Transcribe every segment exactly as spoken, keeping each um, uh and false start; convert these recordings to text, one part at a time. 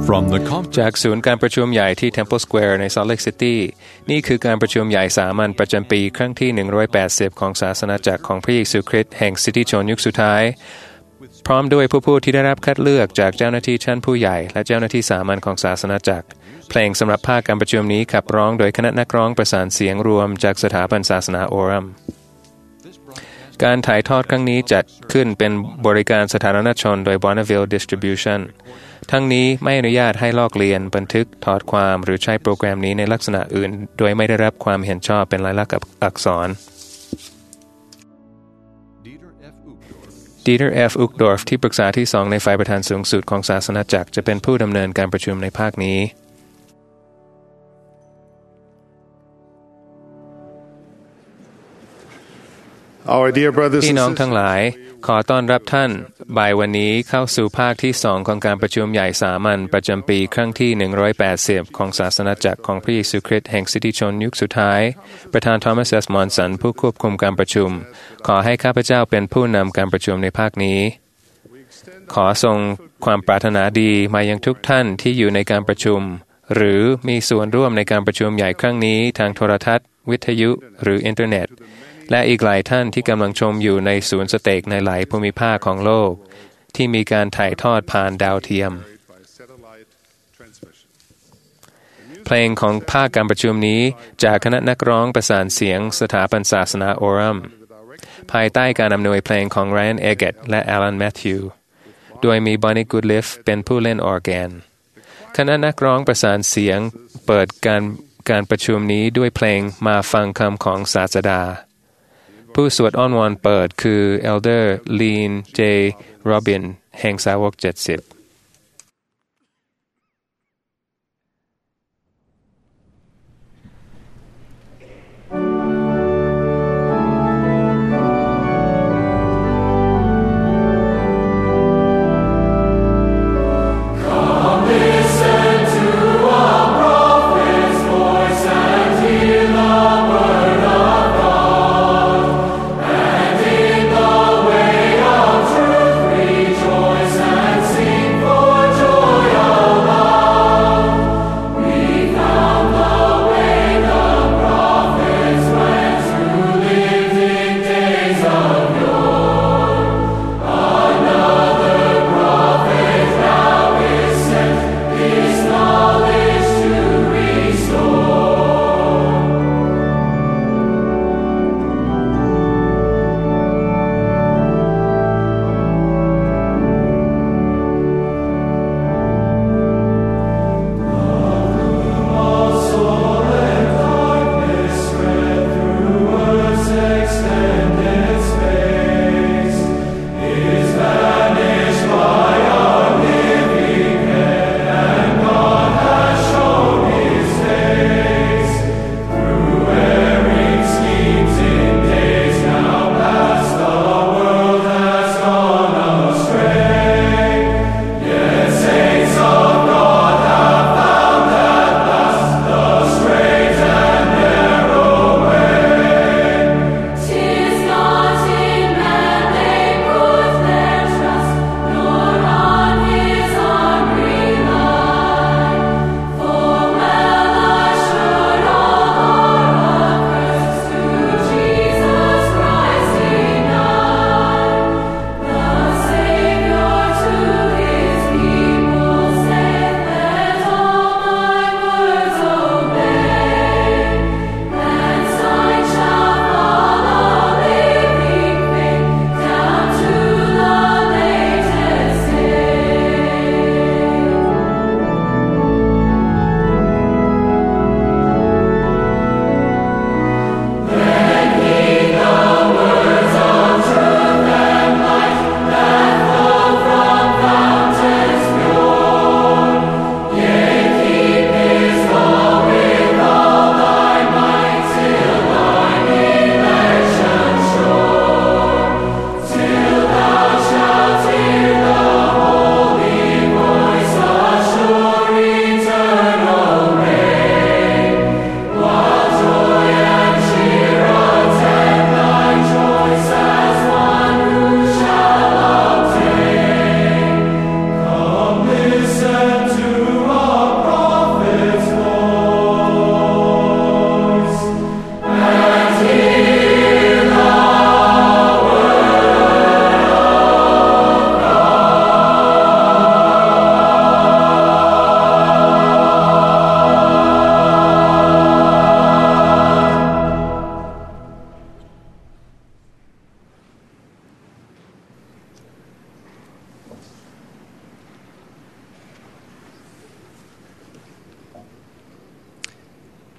From the จากศูนย์การประชุมใหญ่ที่ Temple Square ใน Salt Lake City นี่คือการประชุมใหญ่สามัญประจำปีครั้งที่หนึ่งร้อยแปดสิบของศาสนาจักรของพระเยซูคริสต์แห่งสิทธิชนยุคสุดท้ายพร้อมด้วยผู้ผู้ที่ได้รับคัดเลือกจากเจ้าหน้าที่ชั้นผู้ใหญ่และเจ้าหน้าที่สามัญของศาสนาจักรเพลงสำหรับภาคการประชุมนี้ขับร้องโดยคณะนักร้องประสานเสียงรวมจากสถาบันศาสนาโอรัมการถ่ายทอดครั้งนี้จัดขึ้นเป็นบริการสาธารณชนโดย Bonneville Distribution ทั้งนี้ไม่อนุญาตให้ลอกเลียนบันทึกถอดความหรือใช้โปรแกรมนี้ในลักษณะอื่นโดยไม่ได้รับความเห็นชอบเป็นลายลักษณ์อักษรDieter F. Uchtdorf ที่ปรึกษาที่สองในฝ่ายประธานสูงสุดของศาสนาจักรจะเป็นผู้ดำเนินการประชุมในภาคนี้พี่น้องทั้งหลายขอต้อนรับท่านบ่ายวันนี้เข้าสู่ภาคที่สองของการประชุมใหญ่สามัญประจำปีครั้งที่หนึ่งร้อยแปดสิบของศาสนาจักรของพระเยซูคริสต์แห่งสิทธิชนยุคสุดท้ายประธานทอมัส เอส มอนสันผู้ควบคุมการประชุมขอให้ข้าพเจ้าเป็นผู้นำการประชุมในภาคนี้ขอส่งความปรารถนาดีมายังทุกท่านที่อยู่ในการประชุมหรือมีส่วนร่วมในการประชุมใหญ่ครั้งนี้ทางโทรทัศน์วิทยุหรืออินเทอร์เน็ตและอีกหลายท่านที่กำลังชมอยู่ในศูนย์สเต็กในหลายภูมิภาคของโลกที่มีการถ่ายทอดผ่านดาวเทียมเพลงของภาคการประชุมนี้จากคณะนักร้องประสานเสียงสถาบันศาสนาโอรัมภายใต้การอำนวยเพลงของ Ryan Eggett และ Alan Matthew โดยมี Bonnie Goodliff เป็นผู้เล่นออร์แกนคณะนักร้องประสานเสียงเปิดการการประชุมนี้ด้วยเพลงมาฟังคำของศาสดาผู้สวดอ้อนวอนเปิดคือ Elder Lean J. Robin แห่งสาวกเจ็ดสิบ Sing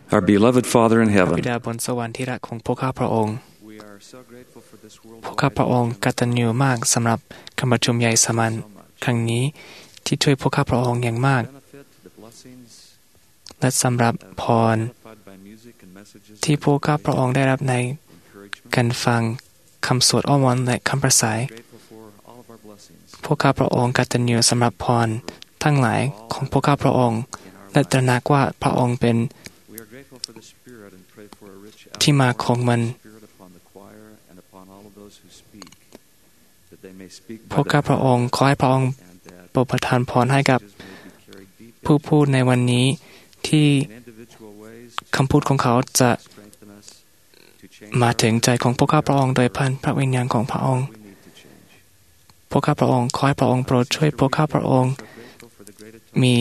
Our beloved Father in บิ heaven, ดาบนสวรรค์ที่รักของพวกข้าพระองค์พวกข้าพระองค์กตัญญูมากสำหรับการประชุมใหญ่สามัญครั้งนี้ที่ช่วยพวกข้าพระองค์อย่างมากและสำหรับพรที่พวกข้าพระองค์ได้รับในการฟังคำสวดอ้อนวอนและคำประสายพวกข้าพระองค์กตัญญูสำหรับพรทั้งหลายของพวกข้าพระองค์และตระหนักว่าพระองค์เป็นที่มาของมันพวกข้าพระองค์ขอให้พระองค์โปรดประทานพรให้กับผู้พูดในวันนี้ที่คำพูดของเขาจะมาถึงใจของพวกข้าพระองค์โดยผ่านพระวิญญาณของพระองค์พวกข้าพระองค์ขอให้พระองค์โปรดช่วยพวกข้าพระองค์มี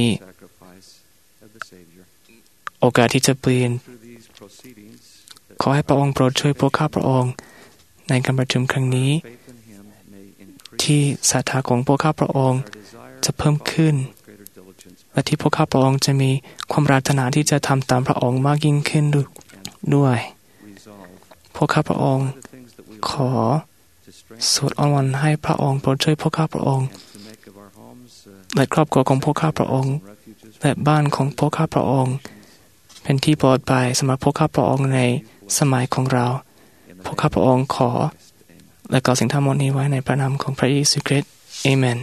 โอกาสที่จะเปลี่ยนขอให้พระองค์โปรดช่วยพวกข้าพระองค์ในการประชุมครั้งนี้ที่ศรัทธาของพวกข้าพระองค์จะเพิ่มขึ้นและที่พวกข้าพระองค์จะมีความปรารถนาที่จะทำตามพระองค์มากยิ่งขึ้นด้วยพวกข้าพระองค์ขอสวดอ้อนวอนให้พระองค์โปรดช่วยพวกข้าพระองค์และครอบครัวของพวกข้าพระองค์และบ้านของพวกข้าพระองค์เป็นที่ปลอดภัยสำหรับพวกข้าพระองค์ในสมัยของเราพวกข้าพระองค์ขอและกล่าวสิ่งทั้งหมดนี้ไว้ในพระนามของพระเยซูคริสต์เอเมน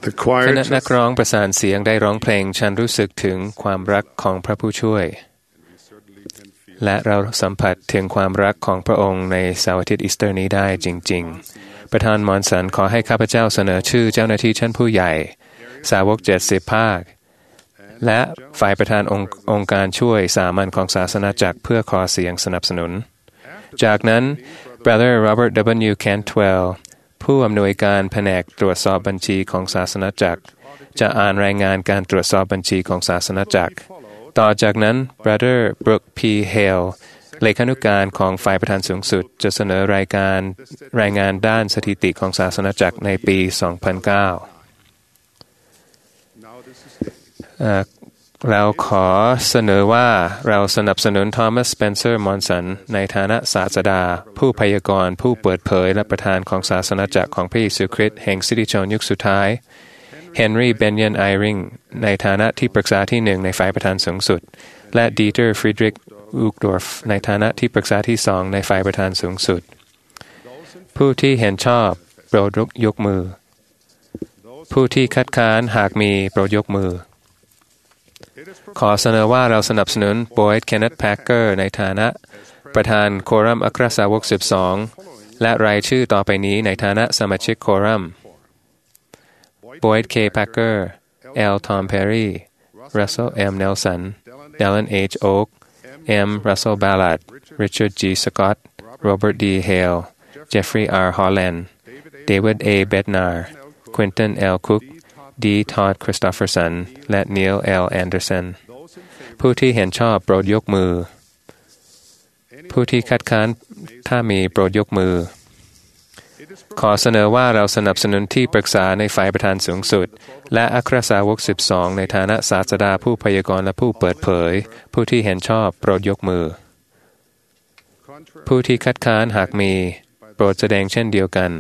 คณะนักร้องประสานเสียงได้ร้องเพลงฉันรู้สึกถึงความรักของพระผู้ช่วยและเราสัมผัสถึงความรักของพระองค์ในเสาร์อาทิตย์อีสเตอร์นี้ได้จริงๆประธานมอนสันขอให้ข้าพเจ้าเสนอชื่อเจ้าหน้าที่ชั้นผู้ใหญ่สาวกเจ็ดสิบภาคและฝ่ายประธานองค์องค์การช่วยสามัญของศาสนาจักรเพื่อขอเสียงสนับสนุนจากนั้น Brother Robert W. Cantwell ผู้อำนวยการแผนกตรวจสอบบัญชีของศาสนาจักรจะอ่านรายงานการตรวจสอบบัญชีของศาสนาจักรต่อจากนั้น Brother Brooke P. Hale เลขานุการของฝ่ายประธานสูงสุดจะเสนอรายการรายงานด้านสถิติของศาสนาจักรในปี สองพันเก้า เราขอเสนอว่าเราสนับสนุนทอมัส สเปนเซอร์ มอนสันในฐานะศาสดาผู้พยากรณ์ผู้เปิดเผยและประธานของศาสนาจักรของพระเยซูคริสต์แห่งสิริชนยุคสุดท้ายเฮนรี่ เบนยัน ไอริงในฐานะที่ปรึกษาที่หนึ่งในฝ่ายประธานสูงสุดและดีเตอร์ ฟรีดริก อูกดอร์ฟในฐานะที่ปรึกษาที่สองในฝ่ายประธานสูงสุดผู้ที่เห็นชอบโปรดยกมือผู้ที่คัดค้านหากมีโปรดยกมือขอเสนอว่าเราสนับสนุนบอยด์ เคนเนธ แพคเกอร์ในฐานะประธานโครัมอัครสาวกสิบสองและรายชื่อต่อไปนี้ในฐานะสมาชิกโครัมบอยด์ เค แพคเกอร์ L. ทอม เพรรี่ Russell M. Nelson Dallin H. Oak M. Russell Ballard Richard G. Scott Robert D. Hale Jeffrey R. Holland David A. Bednar Quinton L. Cook D. Todd Christofferson และ Neil L. Anderson ผู้ที่เห็นชอบโปรดยกมือผู้ที่คัดค้านถ้ามีโปรดยกมือขอเสนอว่าเราสนับสนุนที่ปรึกษาในฝ่ายประธานสูงสุดและอัครสาวกสิบสองในฐานะศาสดาผู้พยากรณ์และผู้เปิดเผยผู้ที่เห็นชอบโปรดยกมือผู้ที่คัดค้านหากมีโปรดแสดงเช่นเดียวกัน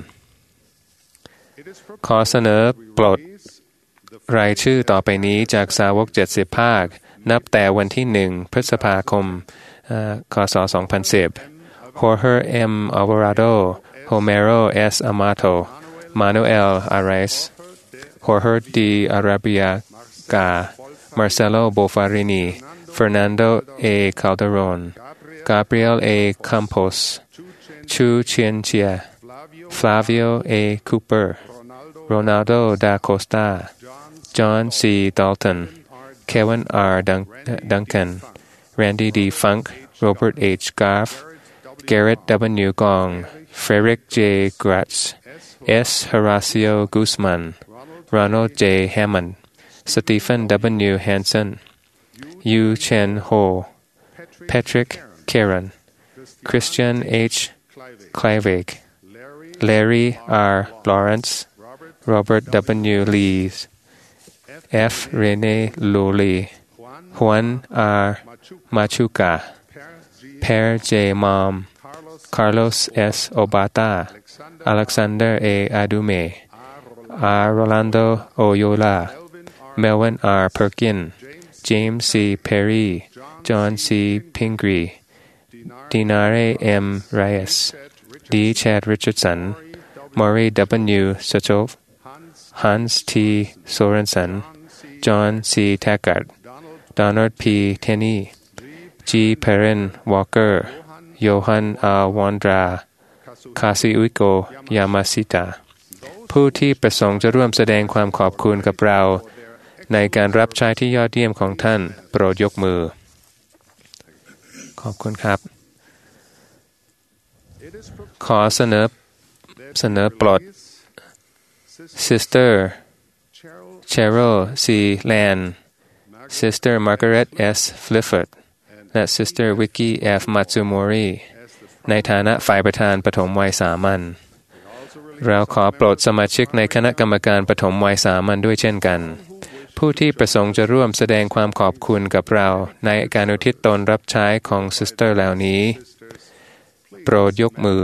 ขอเสนอปลดรายชื่อต่อไปนี้จากสาวกเจ็ดสิบภาคนับแต่วันที่หนึ่งพฤษภาคมคศสองพันสิบ Jorge M. Alvarado Homero S. Amato Manuel Arias Jorge D. Arabiaga Marcelo Bofarini Fernando A. Calderon Gabriel A. Campos Chu Chienchia Flavio A. Cooper Ronaldo da Costa John C. Dalton Kevin R. Dun- Duncan Randy D. Funk Robert H. Goff Garrett W. Gong Frederick J. Gratz S. Horacio Guzman Ronald J. Hammond Stephen W. Hansen Yu Chen Ho Patrick Karen Christian H. Clivig Larry R. Lawrence Robert W. Lees F. Rene Lully Juan R. Machuca Per J. Mom Carlos S. Obata Alexander A. Adume R. Rolando Oyola Melvin R. Perkin James C. Perry John C. Pingree Dinare M. Reyes D. Chad Richardson Maury W. Suchov Hans T. Sorensen John C. Taggart Donald P. Tenney G. Perrin Walker Johan R. Wandra Kazuhiko Yamashita ผู้ที่ประสงค์จะร่วมแสดงความขอบคุณกับเราในการรับใช้ที่ยอดเยี่ยมของท่านโปรดยกมือขอบคุณครับขอเสนอเสนอปลด Sister Cheryl C. Land Sister Margaret S. Flifford และ Sister Vicky F. Matsumori ในฐานะฝ่ายประธานปฐมวัยสามัญเราขอโปรดสมาชิกในคณะกรรมการปฐมวัยสามัญด้วยเช่นกันผู้ที่ประสงค์จะร่วมแสดงความขอบคุณกับเราในการอุทิศตนรับใช้ของซิสเตอร์เหล่านี้โปรดยกมือ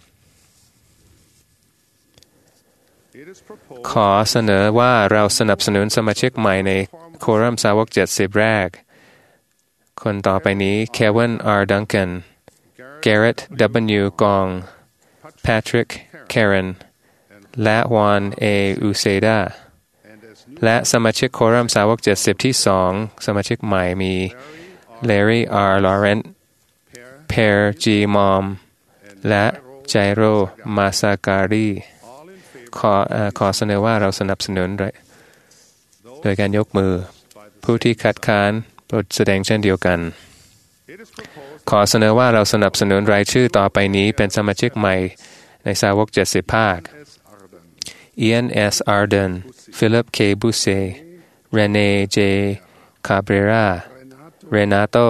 ขอเสนอว่าเราสนับสนุนสมาชิกใหม่ในโครัมสาวกเจ็ดสิบแรกคนต่อไปนี้ Kevin R. Duncan Garrett W. Gong Patrick Karen และ Juan A. Uceda และสมาชิกโครัมสาวกเจ็ดสิบที่สองสมาชิกใหม่มี Larry R. Lawrence Per G. Mom และ Jairo Masakari ขอขอเสนอว่าเราสนับสนุนโดยการยกมือผู้ที่คัดค้านโปรดแสดงเช่นเดียวกันขอเสนอว่าเราสนับสนุนรายชื่อต่อไปนี้เป็นสมาชิกใหม่ในสาวกเจ็ดสิบภาค Ian S. Arden Philip K. Busse Rene J. Cabrera Renato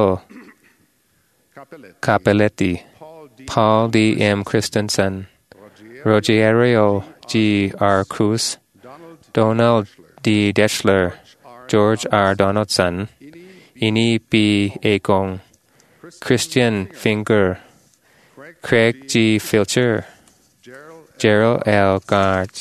Capelletti Paul D. M. Christensen Rogerio G. R. Cruz Donald D. Deschler George R. Donaldson Ini B. Agong Christian Finger Craig G. Filcher Gerald L. Gard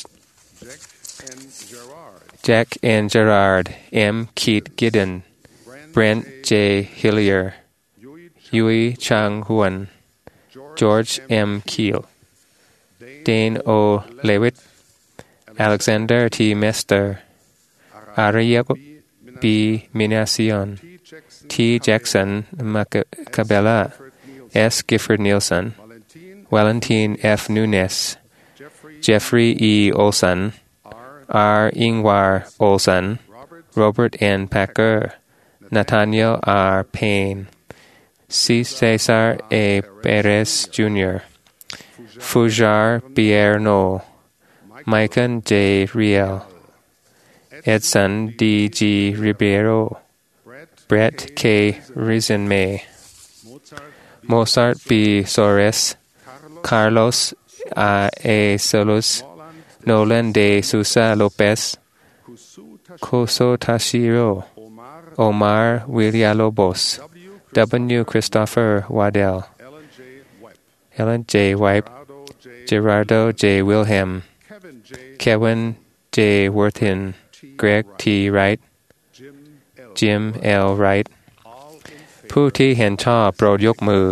Jack N. Gerard M. Keith Giddon Brent J. Hillier Yui Chang Huan George M. Keel Dane O. Lewitt Alexander T. Mester Arya B. Minasion T. Jackson Macabella S. Gifford Nielsen Valentine F. Nunes Jeffrey E. Olson R. Ingvar Olson Robert N. Packer Nathaniel R. Payne C. Cesar A. Perez Junior Fujar Bierno Michael J. Riel Edson D. G. Ribeiro Brett K. Rizenme Mozart B. Soares Carlos R. A. Solus Nolan de Sousa Lopez Koso Tashiro Omar Villalobos W. Christopher Waddell Ellen J. Wipe Gerardo J. Wilhelm Kevin J. Worthin Greg T. Wright Jim L. Wright ผู้ที่เห็นชอบโปรดยกมือ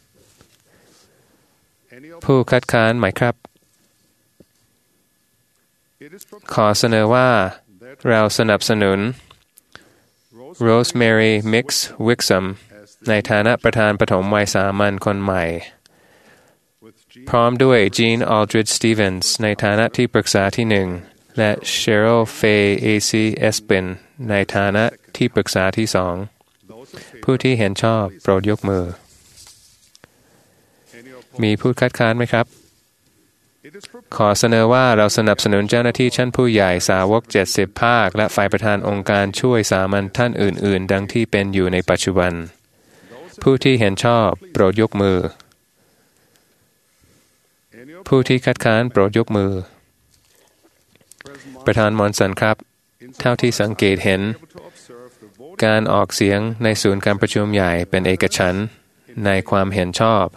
ผู้คัดค้านไหมครับขอเสนอว่าเราสนับสนุน Rosemary Mix Wixom ในฐานะประธานปฐมวัยสามัญคนใหม่พร้อมด้วย Jean Aldridge Stevens ในฐานะที่ปรึกษาที่หนึ่งและ Cheryl Faye A. C. Espin ในฐานะที่ปรึกษาที่สองผู้ที่เห็นชอบโปรดยกมือมีผู้คัดค้านไหมครับขอเสนอว่าเราสนับสนุนเจ้าหน้าที่ชั้นผู้ใหญ่สาวกเจ็ดสิบภาคและฝ่ายประธานองค์การช่วยสามัญท่านอื่นๆดังที่เป็นอยู่ในปัจจุบันผู้ที่เห็นชอบโปรดยกมือผู้ที่คัดค้านโปรดยกมือประธานมอนสันครับเท่าที่สังเกตเห็นการออกเสียงในศูนย์การประชุมใหญ่เป็นเอกฉันท์ในความเห็นชอบ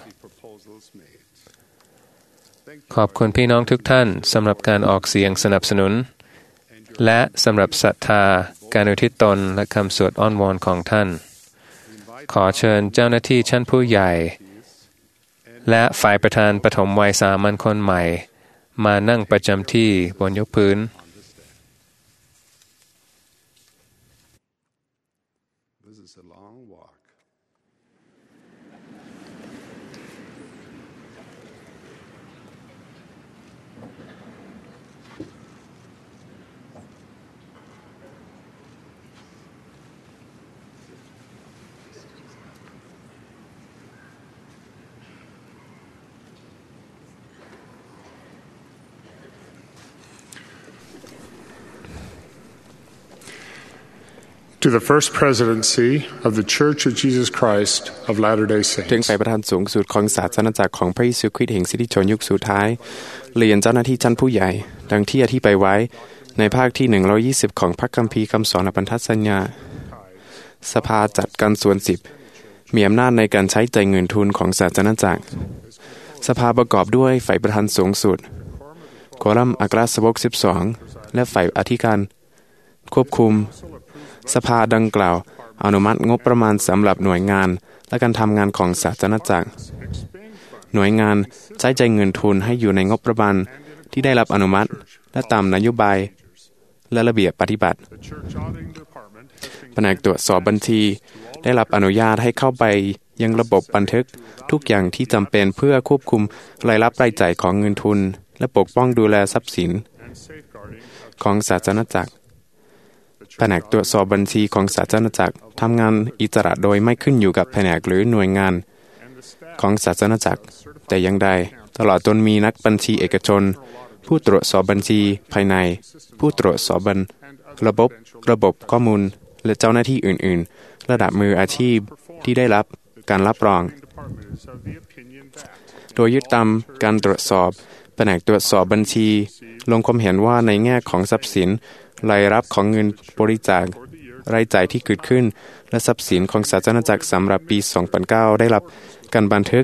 ขอบคุณพี่น้องทุกท่านสำหรับการออกเสียงสนับสนุนและสำหรับศรัทธาการอุทิศตนและคำสวดอ้อนวอนของท่านขอเชิญเจ้าหน้าที่ชั้นผู้ใหญ่และฝ่ายประธานปฐมวัยสามัญคนใหม่มานั่งประจำที่บนยกพื้น To the First Presidency of the Church of Jesus Christ of Latter-day Saints ถึงฝ่ายประธานสูงสุดของศาสนาจักรของพระเยซูคริสต์แห่งสิทธิชนยุคสุดท้ายเรียนเจ้าหน้าที่ชั้นผู้ใหญ่ดังที่อธิบายไว้ในภาคที่หนึ่งร้อยยี่สิบของพระคัมภีร์คำสอนและพันธสัญญาสภาจัดการส่วนสิบมีอำนาจในการใช้จ่ายเงินทุนของศาสนาจักรสภาประกอบด้วยฝ่ายประธานสูงสุดโครัมอัครสาวกสิบสองและฝ่ายอธิการควบคุมสภาดังกล่าวอนุมัติงบประมาณสำหรับหน่วยงานและการทำงานของศาสนาจักรหน่วยงานใช้จ่ายเงินทุนให้อยู่ในงบประมาณที่ได้รับอนุมัติและตามนโยบายและระเบียบปฏิบัติแผนกตรวจสอบบัญชีได้รับอนุญาตให้เข้าไปยังระบบบันทึกทุกอย่างที่จำเป็นเพื่อควบคุมรายรับรายจ่ายของเงินทุนและปกป้องดูแลทรัพย์สินของศาสนจักรแผนกตรวจสอบบัญชีของศาสนจักรทำงานอิสระโดยไม่ขึ้นอยู่กับแผนกหรือหน่วยงานของศาสนจักรแต่อย่างใดตลอดจนมีนักบัญชีเอกชนผู้ตรวจสอบบัญชีภายในผู้ตรวจสอบระบบระบบข้อมูลและเจ้าหน้าที่อื่นๆระดับมืออาชีพที่ได้รับการรับรองโดยยึดตามการตรวจสอบแผนกตรวจสอบบัญชีลงความเห็นว่าในแง่ของทรัพย์สินรายรับของเงินบริจาครายจ่ายที่เกิดขึ้นและทรัพย์สินของศาสนจักรสำหรับปี สองพันเก้า ได้รับการบันทึก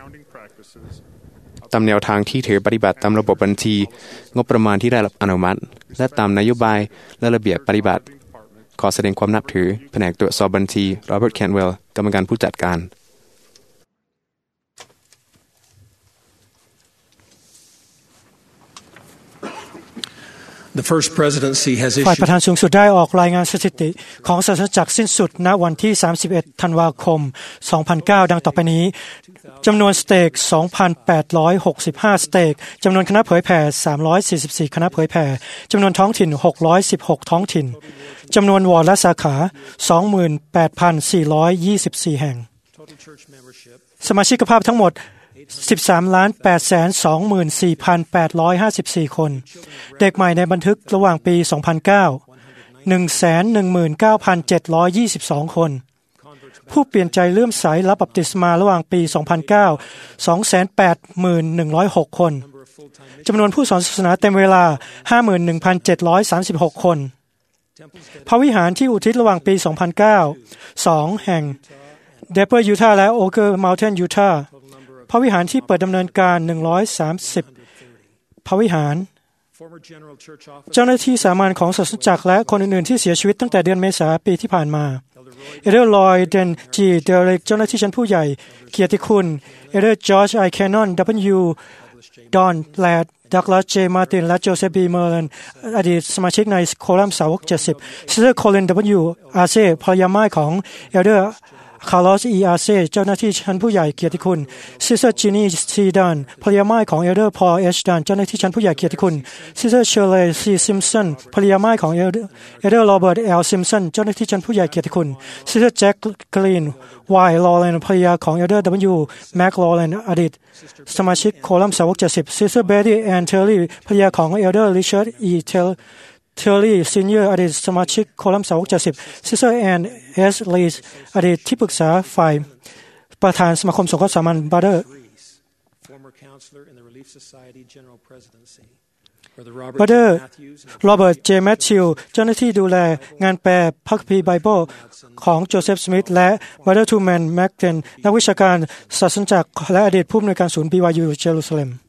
ตามแนวทางที่ถือปฏิบัติตามระบบบัญชีงบประมาณที่ได้รับอนุมัติและตามนโยบายและระเบียบปฏิบัติขอแสดงความนับถือแผนกตรวจสอบบัญชีโรเบิร์ตแคนเวลกรรมการผู้จัดการฝ่ายประธานสูงสุดได้ออกรายงานสถิติของศาสนจักรสิ้นสุดณวันที่สามสิบเอ็ดธันวาคมสองพันเก้าดังต่อไปนี้จำนวนสเตก สองพันแปดร้อยหกสิบห้า สเตกจำนวนคณะเผยแผ่สามร้อยสี่สิบสี่คณะเผยแผ่จำนวนท้องถิ่นหกร้อยสิบหกท้องถิ่นจำนวนวอร์ดและสาขา สองหมื่นแปดพันสี่ร้อยยี่สิบสี่ แห่งสมาชิกภาพทั้งหมดสิบสามล้านแปดแสนสองหมื่นสี่พันแปดร้อยห้าสิบสี่ คนเด็กใหม่ในบันทึกระหว่างปี สองพันเก้า หนึ่งแสนหนึ่งหมื่นเก้าพันเจ็ดร้อยยี่สิบสอง คนผู้เปลี่ยนใจเลื่อมใสรับบัพติศมาระหว่างปี สองพันเก้า สองแสนแปดหมื่นหนึ่งร้อยหก คนจำนวนผู้สอนศาสนาเต็มเวลา ห้าหมื่นหนึ่งพันเจ็ดร้อยสามสิบหก คนพระวิหารที่อุทิศระหว่างปี สองพันเก้า สอง แห่งเดปเปอร์ยูทาห์และโอเกอร์เมลเทนยูทาห์พระวิหารที่เปิดดำเนินการหนึ่งร้อยสามสิบพระวิหารเจ้าหน้าที่สามัญของศาสนจักรและคนอื่นๆที่เสียชีวิตตั้งแต่เดือนเมษายนปีที่ผ่านมาเอเดอร์ลอยเดนจีเดเรกเจ้าหน้าที่ชั้นผู้ใหญ่เกียรติคุณเอเดอร์จอร์จไอแคนนอนดับเบิลยูดอนแลดดักลาสเจมาร์ตินและโจเซฟบีเมอร์เลนอดีตสมาชิกในโคลัมสาวกเจ็ดสิบซิสเตอร์โคลินดับเบิลยูอาเซ่ภรรยาม่ายของเอเดอร์คาร์ลอส อี อาร์ เซเจ้าหน้าที่ชั้นผู้ใหญ่เกียรติคุณซิสเตอร์จินี่ ซีดันภรรยาม่ายของเอลเดอร์พอล เอช ดันเจ้าหน้าที่ชั้นผู้ใหญ่เกียรติคุณซิสเตอร์เชอร์เลย์ ซี ซิมสันภรรยาม่ายของเอลเดอร์เอลเดอร์โรเบิร์ต แอล ซิมสันเจ้าหน้าที่ชั้นผู้ใหญ่เกียรติคุณซิสเตอร์แจ็คกรีน วาย ลอเรนภรรยาของเอลเดอร์ ดับเบิลยู แม็ก ลอเรนอดีตสมาชิกโคลัมสาวกเจ็ดสิบซิสเตอร์เบตตี้ แอนเทอร์ลี่ภรรยาของเอลเดอร์ ริชาร์ด อี เทลเทอร์รี่ซีเนียร์อดีตสมาชิกโคลัมสาวกเจ็ดสิบซิสเตอร์แอนเอสลีสอดีตที่ปรึกษาฝ่ายประธานสมาคมสงเคราะห์สามัญบัตเตอร์บัตเตอร์โรเบิร์ตเจแมทธิวเจ้าหน้าที่ดูแลงานแปลพระคัมภีร์ไบเบิลของโจเซฟสมิธและบัตเตอร์ทูแมนแม็กเทนนักวิชาการศาสนจักรและอดีตผู้อำนวยการศูนย์ บี วาย ยู เยรูซาเล็ม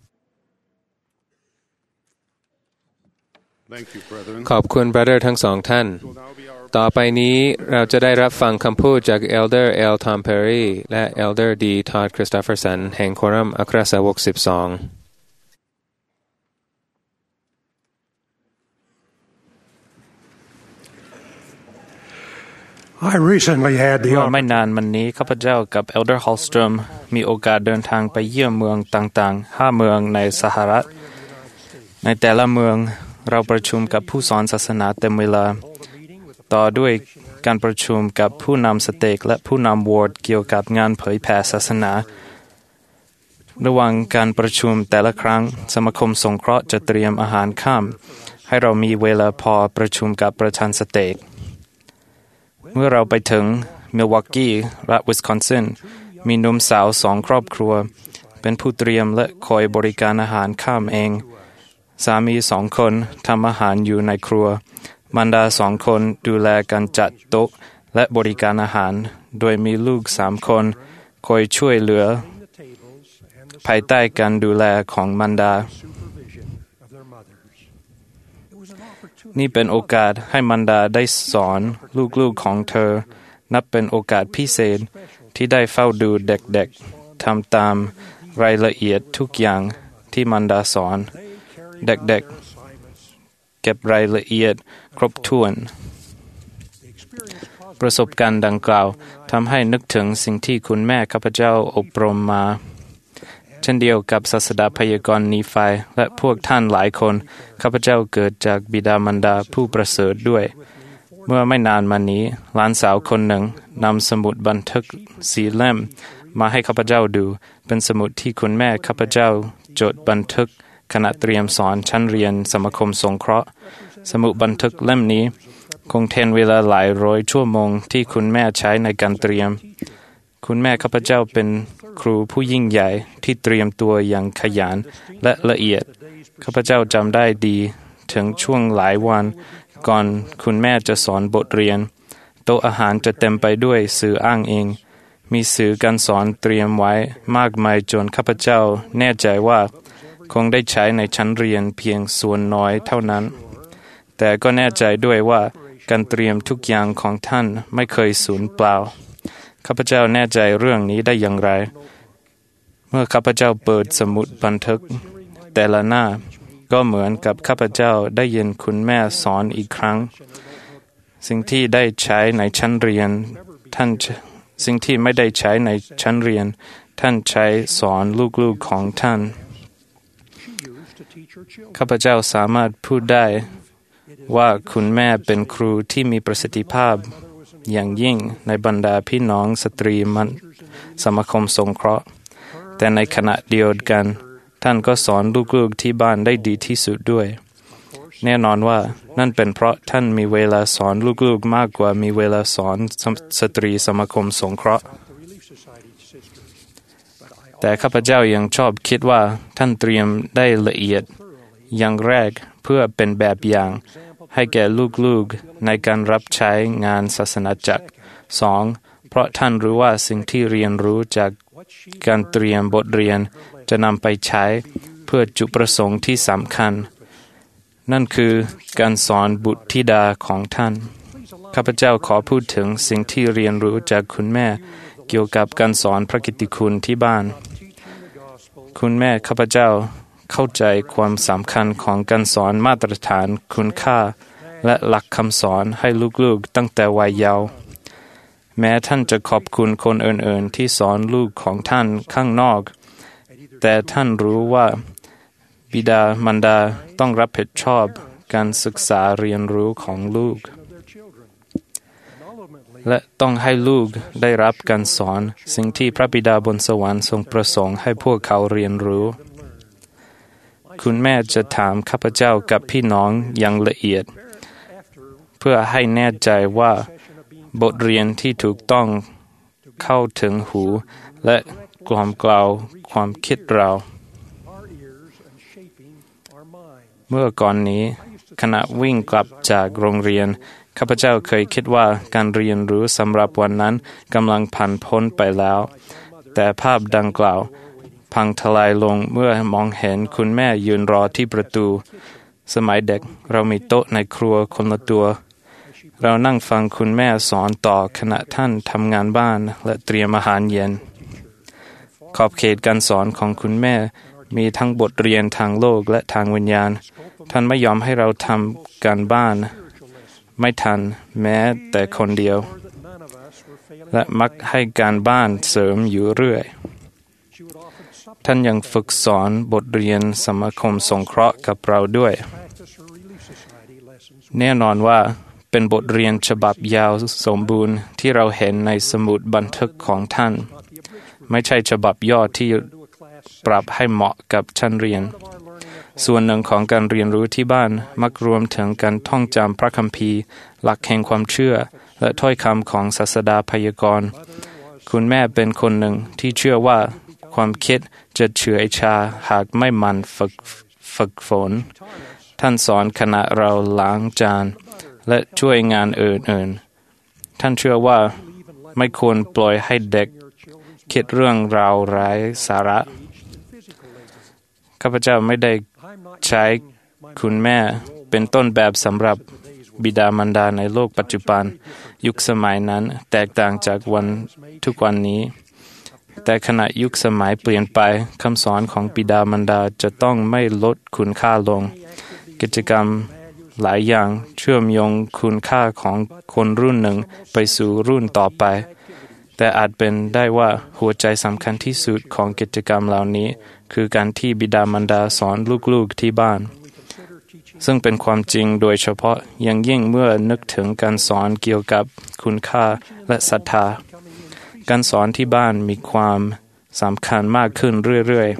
ขอบคุณบราเดอร์ทั้งสองท่านต่อไปนี้เราจะได้รับฟังคำพูดจาก Elder L. Tom Perry และ Elder D. Todd Christofferson แห่งโครัมอัครสาวกสิบสองเมื่อไม่นานมานี้ข้าพเจ้ากับ Elder Hallstrom มีโอกาสเดินทางไปเยี่ยมเมืองต่างๆห้าเมืองในสหรัฐในแต่ละเมืองเราประชุมกับผู้สอนศาสนาเต็มเวลาต่อด้วยการประชุมกับผู้นำสเต็กและผู้นำวอร์ดเกี่ยวกับงานเผยแผ่ศาสนาระหว่างการประชุมแต่ละครั้งสมาคมสงเคราะห์จะเตรียมอาหารค่ำให้เรามีเวลาพอประชุมกับประธานสเต็กเมื่อเราไปถึงมิลวอกกี้รัฐวิสคอนซินมีหนุ่มสาวสองครอบครัวเป็นผู้เตรียมและคอยบริการอาหารค่ำเองสามีสองคนทำอาหารอยู่ในครัวมารดาสองคนดูแลการจัดโต๊ะและบริการอาหารโดยมีลูกสามคนคอยช่วยเหลือภายใต้การดูแลของมารดานี่เป็นโอกาสให้มารดาได้สอนลูกๆของเธอนับเป็นโอกาสพิเศษที่ได้เฝ้าดูเด็กๆทำตามรายละเอียดทุกอย่างที่มารดาสอนเด็กเก็บรายละเอียดครบถ้วนประสบการณ์ดังกล่าวทำให้นึกถึงสิ่งที่คุณแม่ข้าพเจ้าอบรมมาเช่นเดียวกับศาสดาพยากรณ์นีไฟและพวกท่านหลายคนข้าพเจ้าเกิดจากบิดามารดาผู้ประเสริฐด้วยเมื่อไม่นานมานี้หลานสาวคนหนึ่งนำสมุดบันทึกสีเล่มมาให้ข้าพเจ้าดูเป็นสมุดที่คุณแม่ข้าพเจ้าจดบันทึกขณะเตรียมสอนชั้นเรียนสมาคมสงเคราะห์สมุดบันทึกเล่มนี้คงเทนเวลาหลายร้อยชั่วโมงที่คุณแม่ใช้ในการเตรียมคุณแม่ข้าพเจ้าเป็นครูผู้ยิ่งใหญ่ที่เตรียมตัวอย่างขยันและละเอียดข้าพเจ้าจำได้ดีถึงช่วงหลายวันก่อนคุณแม่จะสอนบทเรียนโต๊ะอาหารจะเต็มไปด้วยสื่ออ้างอิงมีสื่อการสอนเตรียมไว้มากมายจนข้าพเจ้าแน่ใจว่าคงได้ใช้ในชั้นเรียนเพียงส่วนน้อยเท่านั้นแต่ก็แน่ใจด้วยว่าการเตรียมทุกอย่างของท่านไม่เคยสูญเปล่าข้าพเจ้าแน่ใจเรื่องนี้ได้อย่างไรเมื่อข้าพเจ้าเปิดสมุดบันทึกแต่ละหน้าก็เหมือนกับข้าพเจ้าได้ยินคุณแม่สอนอีกครั้งสิ่งที่ได้ใช้ในชั้นเรียนท่านสิ่งที่ไม่ได้ใช้ในชั้นเรียนท่านใช้สอนลูกๆของท่านข้าพเจ้าสามารถพูดได้ว่าคุณแม่เป็นครูที่มีประสิทธิภาพอย่างยิ่งในบรรดาพี่น้องสตรีมันสมาคมสงเคราะห์แต่ในขณะเดียวกันท่านก็สอนลูกๆที่บ้านได้ดีที่สุดด้วยแน่นอนว่านั่นเป็นเพราะท่านมีเวลาสอนลูกๆมากกว่ามีเวลาสอนสตรีสมาคมสงเคราะห์แต่ข้าพเจ้ายังชอบคิดว่าท่านเตรียมได้ละเอียดอย่างแรกเพื่อเป็นแบบอย่างให้แก่ลูกๆในการรับใช้งานศาสนาจักรสองเพราะท่านรู้ว่าสิ่งที่เรียนรู้จากการเตรียมบทเรียนจะนำไปใช้เพื่อจุดประสงค์ที่สำคัญนั่นคือการสอนบุตรธิดาของท่านข้าพเจ้าขอพูดถึงสิ่งที่เรียนรู้จากคุณแม่เกี่ยวกับการสอนพระกิตติคุณที่บ้านคุณแม่ข้าพเจ้าเข้าใจความสำคัญของการสอนมาตรฐานคุณค่าและหลักคำสอนให้ลูกๆตั้งแต่วัยเยาว์แม้ท่านจะขอบคุณคนอื่นๆที่สอนลูกของท่านข้างนอกแต่ท่านรู้ว่าบิดามารดาต้องรับผิดชอบการศึกษาเรียนรู้ของลูกและต้องให้ลูกได้รับการสอนสิ่งที่พระบิดาบนสวรรค์ทรงประสงค์ให้พวกเขาเรียนรู้คุณแม่จะถามข้าพเจ้ากับพี่น้องอย่างละเอียดเพื่อให้แน่ใจว่าบทเรียนที่ถูกต้องเข้าถึงหูและกล่อมเกลาความคิดเราเมื่อก่อนนี้ขณะวิ่งกลับจากโรงเรียนข้าพเจ้าเคยคิดว่าการเรียนรู้สำหรับวันนั้นกำลังผ่านพ้นไปแล้วแต่ภาพดังกล่าวพังทลายลงเมื่อมองเห็นคุณแม่ยืนรอที่ประตูสมัยเด็กเรามีโต๊ะในครัวคนละตัวเรานั่งฟังคุณแม่สอนต่อขณะท่านทำงานบ้านและเตรียมอาหารเย็นขอบเขตการสอนของคุณแม่มีทั้งบทเรียนทางโลกและทางวิญญาณท่านไม่ยอมให้เราทำการบ้านไม่ทันแม้แต่คนเดียวและมักให้การบ้านเสริมอยู่เรื่อยท่านยังฝึกสอนบทเรียนสมาคมสงเคราะห์กับเราด้วยแน่นอนว่าเป็นบทเรียนฉบับยาวสมบูรณ์ที่เราเห็นในสมุดบันทึกของท่านไม่ใช่ฉบับย่อที่ปรับให้เหมาะกับชั้นเรียนส่วนหนึ่งของการเรียนรู้ที่บ้านมักรวมถึงการท่องจำพระคัมภีร์หลักแห่งความเชื่อและถ้อยคำของศาสดาพยากรณ์คุณแม่เป็นคนหนึ่งที่เชื่อว่าความคิดจะเฉื่อยชาหากไม่มันฝึกฝึกฝนท่านสอนขณะเราล้างจานและช่วยงานอื่นๆท่านเชื่อว่าไม่ควรปล่อยให้เด็กคิดเรื่องราวไร้สาระข้าพเจ้าไม่ได้ใช้คุณแม่เป็นต้นแบบสำหรับบิดามารดาในโลกปัจจุบันยุคสมัยนั้นแตกต่างจากวันทุกวันนี้แต่ขณะยุคสมัยเปลี่ยนไปคำสอนของบิดามารดาจะต้องไม่ลดคุณค่าลงกิจกรรมหลายอย่างเชื่อมโยงคุณค่าของคนรุ่นหนึ่งไปสู่รุ่นต่อไปแต่อาจเป็นได้ว่าหัวใจสำคัญที่สุดของกิจกรรมเหล่านี้คือการที่บิดามารดาสอนลูกๆที่บ้านซึ่งเป็นความจริงโดยเฉพาะอย่างยิ่งเมื่อนึกถึงการสอนเกี่ยวกับคุณค่าและศรัทธาการสอนที่บ้านมีความสำคัญมากขึ้นเรื่อย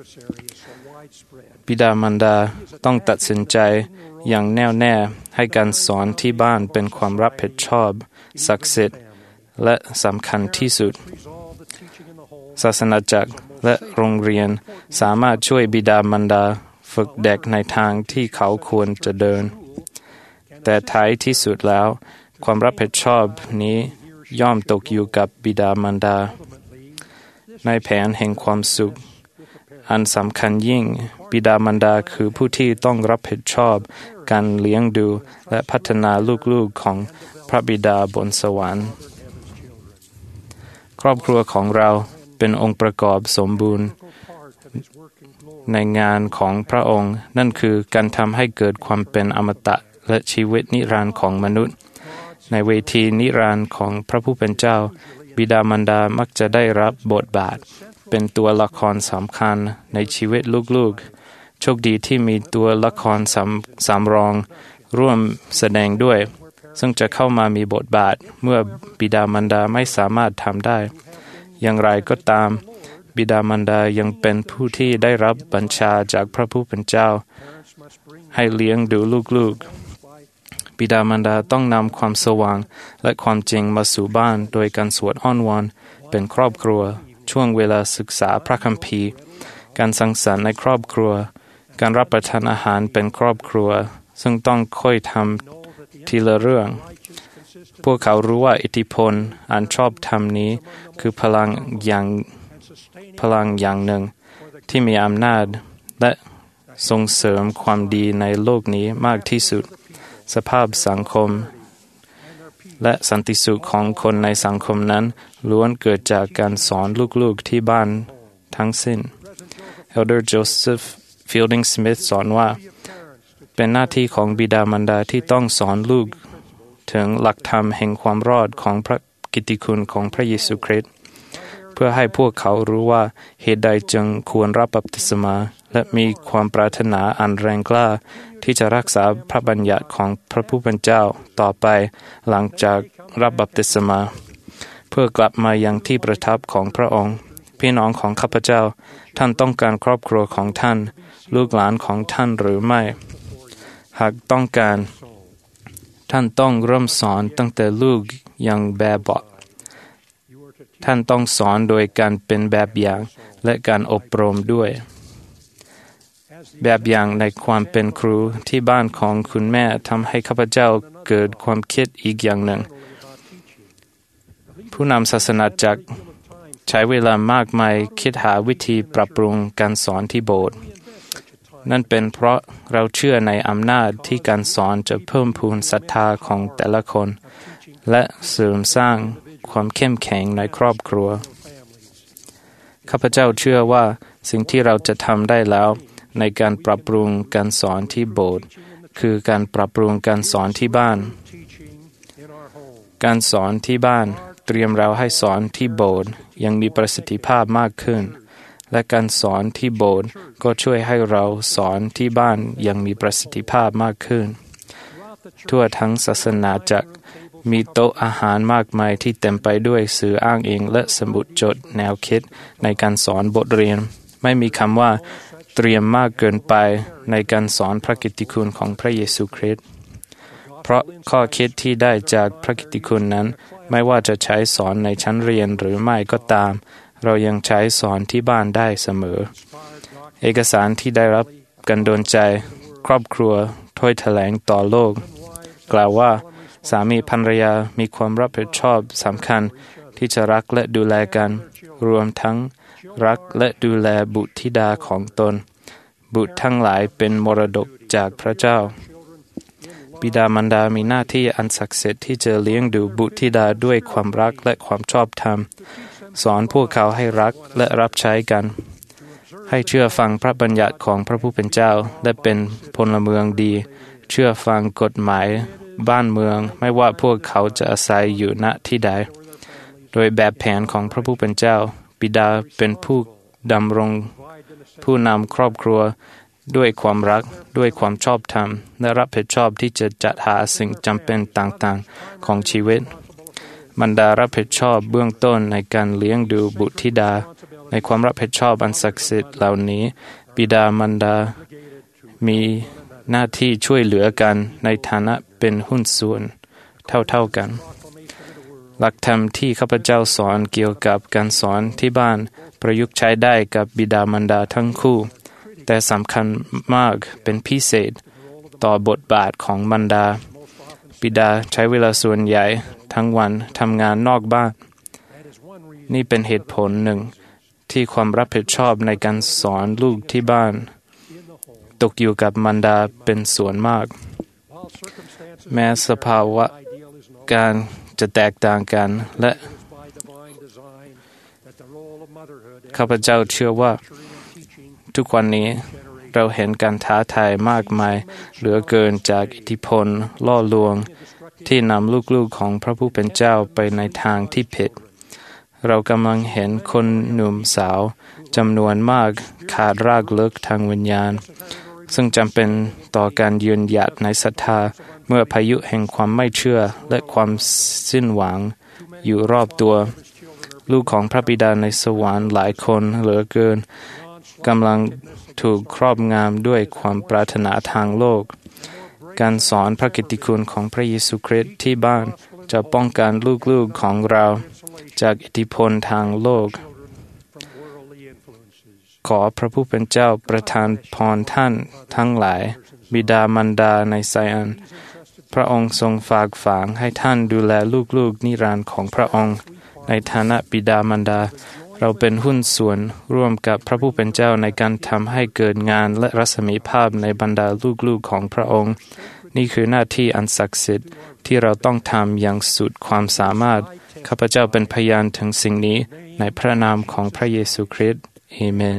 ๆบิดามารดาต้องตัดสินใจอย่างแน่วแน่ให้การสอนที่บ้านเป็นความรับผิดชอบศักดิ์สิทธิ์และสำคัญที่สุดศาสนาจักรและโรงเรียนสามารถช่วยบิดามารดาฝึกเด็กในทางที่เขาควรจะเดินแต่ท้ายที่สุดแล้วความรับผิดชอบนี้ย่อมตกอยู่กับบิดามารดาในแผนแห่งความสุขอันสำคัญยิ่งบิดามารดาคือผู้ที่ต้องรับผิดชอบการเลี้ยงดูและพัฒนาลูกๆของพระบิดาบนสวรรค์ครอบครัวของเราเป็นองค์ประกอบสมบูรณ์ในงานของพระองค์นั่นคือการทำให้เกิดความเป็นอมตะและชีวิตนิรันดร์ของมนุษย์ในเวทีนิรันดร์ของพระผู้เป็นเจ้าบิดามารดามักจะได้รับบทบาทเป็นตัวละครสำคัญในชีวิตลูกๆโชคดีที่มีตัวละครสำสำรองร่วมแสดงด้วยซึ่งจะเข้ามามีบทบาทเมื่อบิดามารดาไม่สามารถทำได้อย่างไรก็ตามบิดามารดายังเป็นผู้ที่ได้รับบัญชาจากพระผู้เป็นเจ้าให้เลี้ยงดูลูกๆบิดามารดาต้องนำความสว่างและความจริงมาสู่บ้านโดยการสวดอ้อนวอนเป็นครอบครัวช่วงเวลาศึกษาพระคัมภีร์การสังสรรค์ในครอบครัวการรับประทานอาหารเป็นครอบครัวซึ่งต้องค่อยทำทีละเรื่องพวกเขารู้ว่าอิทธิพลอันชอบธรรมนี้คือพลังอย่างพลังอย่างหนึ่งที่มีอำนาจและส่งเสริมความดีในโลกนี้มากที่สุดสภาพสังคมและสันติสุขของคนในสังคมนั้นล้วนเกิดจากการสอนลูกๆที่บ้านทั้งสิ้น Elder Joseph Fielding Smith สอนว่าเป็นหน้าที่ของบิดามารดาที่ต้องสอนลูกถึงหลักธรรมแห่งความรอดของพระกิตติคุณของพระเยซูคริสต์เพื่อให้พวกเขารู้ว่าเหตุใดจึงควรรับบัพติศมาและมีความปรารถนาอันแรงกล้าที่จะรักษาพระบัญญัติของพระผู้เป็นเจ้าต่อไปหลังจากรับบัพติศมาเพื่อกลับมายังที่ประทับของพระองค์พี่น้องของข้าพเจ้าท่านต้องการครอบครัวของท่านลูกหลานของท่านหรือไม่หากต้องการท่านต้องเริ่มสอนตั้งแต่ลูกยังแบบเบาะท่านต้องสอนโดยการเป็นแบบอย่างและการอบรมด้วยแบบอย่างในความเป็นครูที่บ้านของคุณแม่ทำให้ข้าพเจ้าเกิดความคิดอีกอย่างหนึ่งผู้นำศาสนาจักรใช้เวลามากมายคิดหาวิธีปรับปรุงการสอนที่โบสถ์นั่นเป็นเพราะเราเชื่อในอำนาจที่การสอนจะเพิ่มพูนศรัทธาของแต่ละคนและเสริมสร้างความเข้มแข็งในครอบครัวข้าพเจ้าเชื่อว่าสิ่งที่เราจะทำได้แล้วในการปรับปรุงการสอนที่โบสถ์คือการปรับปรุงการสอนที่บ้านการสอนที่บ้านเตรียมเราให้สอนที่โบสถ์ยังมีประสิทธิภาพมากขึ้นและการสอนที่โบสถ์ก็ช่วยให้เราสอนที่บ้านยังมีประสิทธิภาพมากขึ้นทั่วทั้งศาสนาจักรมีโต๊ะอาหารมากมายที่เต็มไปด้วยสื่ออ้างอิงและสมุดจดแนวคิดในการสอนบทเรียนไม่มีคำว่าเตรียมมากเกินไปในการสอนพระกิตติคุณของพระเยซูคริสต์เพราะข้อคิดที่ได้จากพระกิตติคุณนั้นไม่ว่าจะใช้สอนในชั้นเรียนหรือไม่ก็ตามเรายังใช้สอนที่บ้านได้เสมอเอกสารที่ได้รับการดลใจครอบครัวถ้อยแถลงต่อโลกกล่าวว่าสามีภรรยามีความรับผิดชอบสำคัญที่จะรักและดูแลกันรวมทั้งรักและดูแลบุตรธิดาของตนบุตรทั้งหลายเป็นมรดกจากพระเจ้าบิดามารดามีหน้าที่อันศักดิ์สิทธิ์ที่จะเลี้ยงดูบุตรธิดาด้วยความรักและความชอบธรรมสอนพวกเขาให้รักและรับใช้กันให้เชื่อฟังพระบัญญัติของพระผู้เป็นเจ้าและเป็นพลเมืองดีเชื่อฟังกฎหมายบ้านเมืองไม่ว่าพวกเขาจะอาศัยอยู่ณที่ใดโดยแบบแผนของพระผู้เป็นเจ้าบิดาเป็นผู้ดำรงผู้นำครอบครัวด้วยความรักด้วยความชอบธรรมและรับผิดชอบที่จะจัดหาสิ่งจำเป็นต่างๆของชีวิตมารดารับผิดชอบเบื้องต้นในการเลี้ยงดูบุตรธิดาในความรับผิดชอบอันศักดิ์สิทธิ์เหล่านี้บิดามารดามีหน้าที่ช่วยเหลือกันในฐานะเป็นหุ้นส่วนเท่าๆกันหลักธรรมที่ข้าพเจ้าสอนเกี่ยวกับการสอนที่บ้านประยุกต์ใช้ได้กับบิดามารดาทั้งคู่แต่สำคัญมากเป็นพิเศษต่อบทบาทของมารดาบิดาใช้เวลาส่วนใหญ่ทั้งวันทำงานนอกบ้านนี่เป็นเหตุผลหนึ่งที่ความรับผิดชอบในการสอนลูกที่บ้านตกอยู่กับมารดาเป็นส่วนมากแม้สภาวะการจะแตกต่างกันและข้าพเจ้าเชื่อว่าทุกวันนี้เราเห็นการท้าทายมากมายเหลือเกินจากอิทธิพลล่อลวงที่นำลูกๆของพระผู้เป็นเจ้าไปในทางที่ผิดเรากำลังเห็นคนหนุ่มสาวจำนวนมากขาดรากลึกทางวิญญาณซึ่งจำเป็นต่อการยืนหยัดในศรัทธาเมื่อพายุแห่งความไม่เชื่อและความสิ้นหวังอยู่รอบตัวลูกของพระบิดาในสวรรค์หลายคนเหลือเกินกำลังถูกครอบงำด้วยความปรารถนาทางโลกการสอนพระกิตติคุณของพระเยซูคริสต์ที่บ้านจะป้องกันลูกๆของเราจากอิทธิพลทางโลกขอพระผู้เป็นเจ้าประทานพรท่านทั้งหลายบิดามารดาในไซออนพระองค์ทรงฝากฝังให้ท่านดูแลลูกๆนิรันดร์ของพระองค์ในฐานะบิดามารดาเราเป็นหุ้นส่วนร่วมกับพระผู้เป็นเจ้าในการทำให้เกิดงานและรัศมีภาพในบรรดาลูกๆของพระองค์นี่คือหน้าที่อันศักดิ์สิทธิ์ที่เราต้องทำอย่างสุดความสามารถข้าพเจ้าเป็นพยานถึงสิ่งนี้ในพระนามของพระเยซูคริสต์อาเมน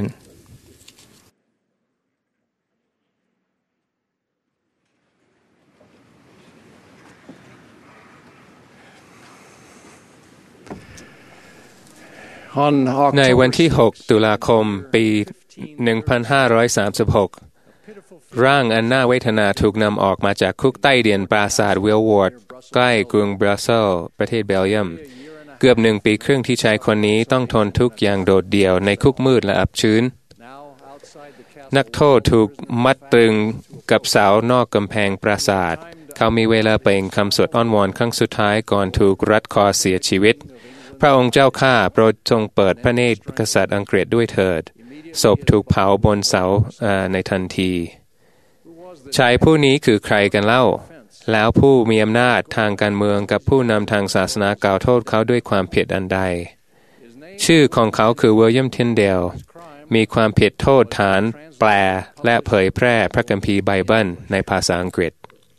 ในวันที่หกตุลาคมปีหนึ่งพันห้าร้อยสามสิบหกร่างอันน่าเวทนาถูกนำออกมาจากคุกใต้ดินปราสาทวิลวอร์ดใกล้กรุงบรัสเซลส์ประเทศเบลเยียมเกือบหนึ่งปีครึ่งที่ชายคนนี้ต้องทนทุกข์อย่างโดดเดี่ยวในคุกมืดและอับชื้นนักโทษถูกมัดตรึงกับเสานอกกำแพงปราสาทเขามีเวลาเปล่งคำสวดอ้อนวอนครั้งสุดท้ายก่อนถูกรัดคอเสียชีวิตพระองค์เจ้าข้าโปรดทรงเปิดพระเนตรกษัตริย์อังกฤษด้วยเถิดศพถูกเผาบนเสาในทันทีชายผู้นี้คือใครกันเล่าแล้วผู้มีอำนาจทางการเมืองกับผู้นำทางศาสนากล่าวโทษเขาด้วยความผิดอันใดชื่อของเขาคือวิลเลียมทินเดลมีความผิดโทษฐานแปลและเผยแพร่พระคัมภีร์ไบเบิลในภาษาอังกฤษ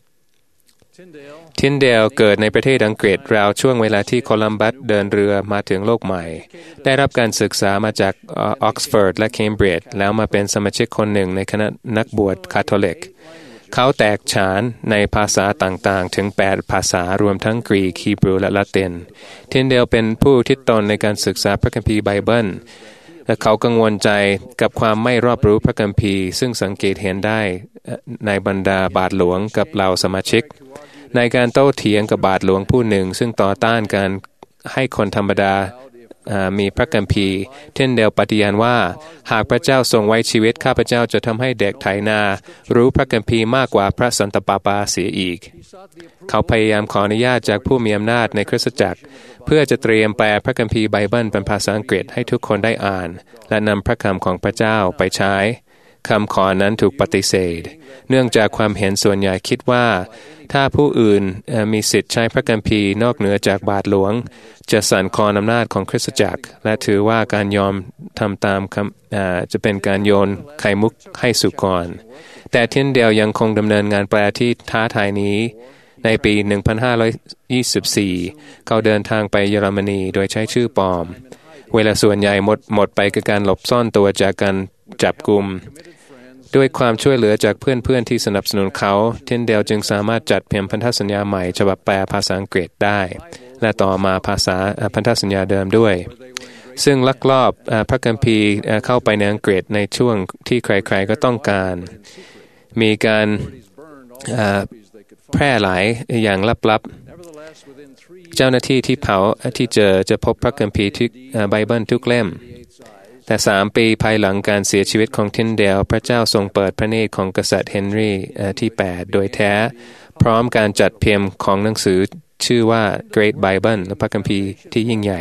ทินเดลเกิดในประเทศอังกฤษราวช่วงเวลาที่โคลัมบัสเดินเรือมาถึงโลกใหม่ได้รับการศึกษามาจากออกซฟอร์ดและเคมบริดจ์แล้วมาเป็นสมาชิกคนหนึ่งในคณะนักบวชคาทอลิกเขาแตกฉานในภาษาต่างๆถึงแปดภาษารวมทั้งกรีกฮีบรูและละตินทินเดลเป็นผู้ที่ตนในการศึกษาพระคัมภีร์ไบเบิลและเขากังวลใจกับความไม่รอบรู้พระคัมภีร์ซึ่งสังเกตเห็นได้ในบรรดาบาทหลวงกับเหล่าสมาชิกในการโต้เถียงกับบาทหลวงผู้หนึ่งซึ่งต่อต้านการให้คนธรรมดามีพระคัมภีร์เช่นเดียวปฏิญาณว่าหากพระเจ้าทรงไว้ชีวิตข้าพเจ้าจะทำให้เด็กไถนารู้พระคัมภีร์มากกว่าพระสันตะปาปาเสียอีกเขาพยายามขออนุญาตจากผู้มีอำนาจในคริสตจักรเพื่อจะเตรียมแปลพระคัมภีร์ไบเบิลเป็นภาษาอังกฤษให้ทุกคนได้อ่านและนำพระคำของพระเจ้าไปใช้คำขอนั้นถูกปฏิเสธเนื่องจากความเห็นส่วนใหญ่คิดว่าถ้าผู้อื่นมีสิทธิ์ใช้พระคัมภีร์นอกเหนือจากบาทหลวงจะสั่นคลอนอำนาจของคริสตจักรและถือว่าการยอมทำตามคำจะเป็นการโยนไข่มุกให้สุกรแต่ทินเดลยังคงดำเนินงานแปลที่ท้าทายนี้ในปีหนึ่งพันห้าร้อยยี่สิบสี่เขาเดินทางไปเยอรมนีโดยใช้ชื่อปลอมเวลาส่วนใหญ่หมดหมดไปกับการหลบซ่อนตัวจากการจับกุมด้วยความช่วยเหลือจากเพื่อนๆที่สนับสนุนเขาทินเดลจึงสามารถจัดพิมพ์พันธสัญญาใหม่ฉบับแปลภาษาอังกฤษได้และต่อมาภาษาพันธสัญญาเดิมด้วยซึ่งลักลอบพระคัมภีร์เข้าไปในอังกฤษในช่วงที่ใครๆก็ต้องการมีการแพร่หลายอย่างลับๆเจ้าหน้าที่ที่เผาที่เจอจะพบพระคัมภีร์ทุกไบเบิลทุกเล่มแต่สามปีภายหลังการเสียชีวิตของทินเดลพระเจ้าทรงเปิดพระเนตรของกษัตริย์เฮนรี่ที่แปดโดยแท้พร้อมการจัดพิมพ์ของหนังสือชื่อว่า Great Bible และพระคัมภีร์ที่ยิ่งใหญ่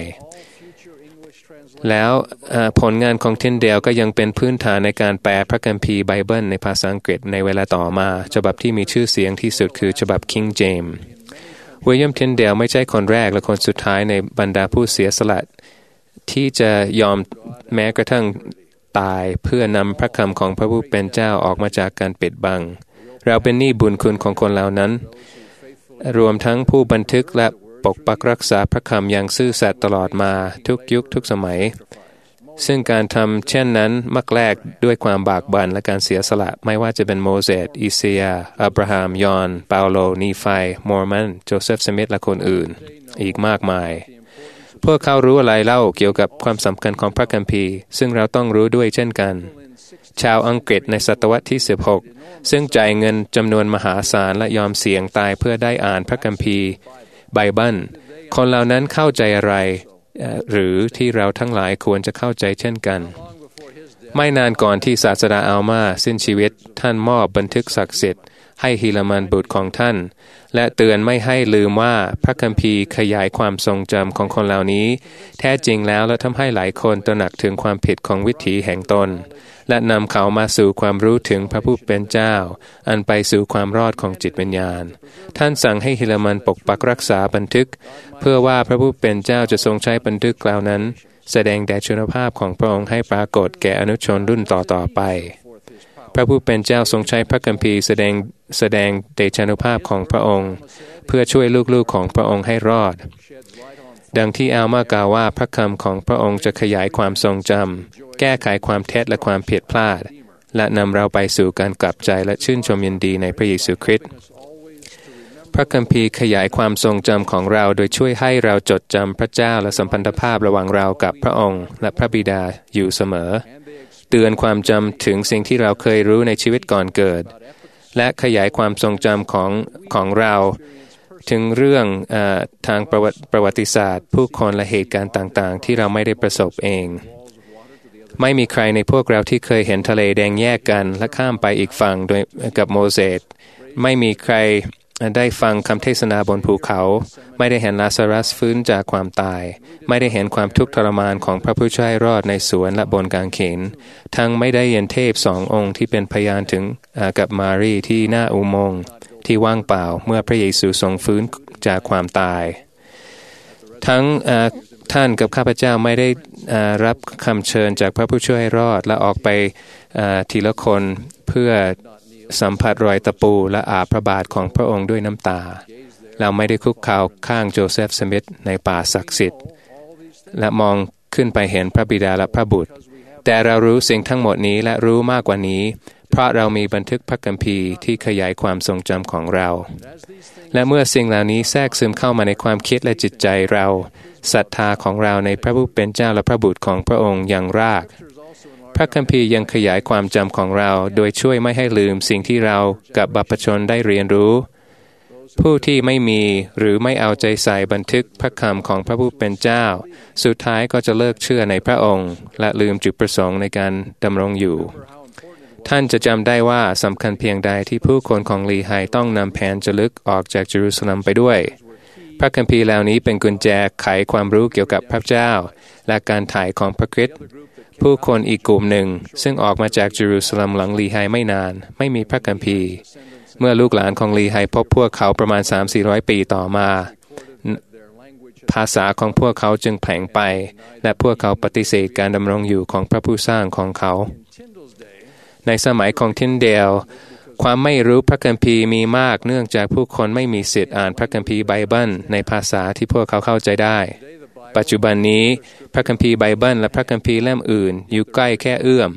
แล้วผลงานของทินเดลก็ยังเป็นพื้นฐานในการแปลพระคัมภีร์ไบเบิลในภาษาอังกฤษในเวลาต่อมาฉบับที่มีชื่อเสียงที่สุดคือฉบับ King James วิลเลียมทินเดลไม่ใช่คนแรกและคนสุดท้ายในบรรดาผู้เสียสละที่จะยอมแม้กระทั่งตายเพื่อนำพระคำของพระผู้เป็นเจ้าออกมาจากการปิดบังเราเป็นหนี้บุญคุณของคนเหล่านั้นรวมทั้งผู้บันทึกและปกปักรักษาพระคำอย่างซื่อสัตย์ตลอดมาทุกยุคทุกสมัยซึ่งการทำเช่นนั้นมักแลกด้วยความบากบั่นและการเสียสละไม่ว่าจะเป็นโมเสสอิสยาห์อับราฮัมยอห์นเปาโลนีไฟมอร์แมนโจเซฟสมิธและคนอื่นอีกมากมายพวกเขารู้อะไรเล่าเกี่ยวกับความสำคัญของพระคัมภีร์ซึ่งเราต้องรู้ด้วยเช่นกันชาวอังกฤษในศตวรรษที่สิบหกซึ่งจ่ายเงินจำนวนมหาศาลและยอมเสี่ยงตายเพื่อได้อ่านพระคัมภีร์ไบเบิลคนเหล่านั้นเข้าใจอะไรหรือที่เราทั้งหลายควรจะเข้าใจเช่นกันไม่นานก่อนที่ศาสดาอัลมาสิ้นชีวิตท่านมอบบันทึกศักดิ์สิทธิ์ให้ฮิลามันบุตรของท่านและเตือนไม่ให้ลืมว่าพระคัมภีร์ขยายความทรงจำของคนเหล่านี้แท้จริงแล้วและทำให้หลายคนตระหนักถึงความผิดของวิถีแห่งตนและนำเขามาสู่ความรู้ถึงพระผู้เป็นเจ้าอันไปสู่ความรอดของจิตวิญญาณท่านสั่งให้ฮิลามันปกปักรักษาบันทึกเพื่อว่าพระผู้เป็นเจ้าจะทรงใช้บันทึกเหล่านั้นแสดงแด่ชนภาพของพระองค์ให้ปรากฏแก่อนุชนรุ่นต่อๆไปพระผู้เป็นเจ้าทรงใช้พระคัมภีร์แสดงแสดงเดชานุภาพของพระองค์เพื่อช่วยลูกๆของพระองค์ให้รอดดังที่อัลมากล่าวว่าพระคำของพระองค์จะขยายความทรงจำแก้ไขความเท็จและความผิดพลาดและนำเราไปสู่การกลับใจและชื่นชมยินดีในพระเยซูคริสต์พระคัมภีร์ขยายความทรงจำของเราโดยช่วยให้เราจดจำพระเจ้าและสัมพันธภาพระหว่างเรากับพระองค์และพระบิดาอยู่เสมอเตือนความจำถึงสิ่งที่เราเคยรู้ในชีวิตก่อนเกิดและขยายความทรงจำของของเราถึงเรื่องเอ่อทางประวัติประวัติศาสตร์ผู้คนและเหตุการณ์ต่างๆที่เราไม่ได้ประสบเองไม่มีใครในพวกเราที่เคยเห็นทะเลแดงแยกกันและข้ามไปอีกฝั่งโดยกับโมเสสไม่มีใครได้ฟังคำเทศนาบนภูเขาไม่ได้เห็นลาซารัสฟื้นจากความตายไม่ได้เห็นความทุกข์ทรมานของพระผู้ช่วยรอดในสวนและบนกางเขนทั้งไม่ได้เห็นเทพสององค์ที่เป็นพยานถึงกับมารีที่หน้าอุโมงค์ที่ว่างเปล่าเมื่อพระเยซูทรงฟื้นจากความตายทั้งท่านกับข้าพเจ้าไม่ได้รับคำเชิญจากพระผู้ช่วยรอดและออกไปทีละคนเพื่อสัมผัสรอยตะปูและอาบพระบาทของพระองค์ด้วยน้ำตาเราไม่ได้คุกเข่าข้างโจเซฟสมิธในป่าศักดิ์สิทธิ์และมองขึ้นไปเห็นพระบิดาและพระบุตรแต่เรารู้สิ่งทั้งหมดนี้และรู้มากกว่านี้เพราะเรามีบันทึกพระคัมภีร์ที่ขยายความทรงจำของเราและเมื่อสิ่งเหล่านี้แทรกซึมเข้ามาในความคิดและจิตใจเราศรัทธาของเราในพระผู้เป็นเจ้าและพระบุตรของพระองค์ยังรากพระคัมภีร์ยังขยายความจำของเราโดยช่วยไม่ให้ลืมสิ่งที่เรากับบัพพชนได้เรียนรู้ผู้ที่ไม่มีหรือไม่เอาใจใส่บันทึกพระคำของพระผู้เป็นเจ้าสุดท้ายก็จะเลิกเชื่อในพระองค์และลืมจุดประสงค์ในการดำรงอยู่ท่านจะจำได้ว่าสำคัญเพียงใดที่ผู้คนของลีไฮต้องนำแผนจลึกออกจากเยรูซาเล็มไปด้วยพระคัมภีร์เหล่านี้เป็นกุญแจไขความรู้เกี่ยวกับพระเจ้าและการถ่ายของพระคริสต์ผู้คนอีกกลุ่มหนึ่งซึ่งออกมาจากเยรูซาเล็มหลังลีไฮไม่นานไม่มีพระคัมภีร์เมื่อลูกหลานของลีไฮพบพวกเขาประมาณ สามถึงสี่ร้อย ปีต่อมาภาษาของพวกเขาจึงแผลงไปและพวกเขาปฏิเสธการดำรงอยู่ของพระผู้สร้างของเขาในสมัยของทินเดลความไม่รู้พระคัมภีร์มีมากเนื่องจากผู้คนไม่มีสิทธิ์อ่านพระคัมภีร์ไบเบิลในภาษาที่พวกเขาเข้าใจได้ปัจจุบันนี้พระคัมภีร์ไบเบิลและพระคัมภีร์เล่มอื่นอยู่ใกล้แค่เอื้อม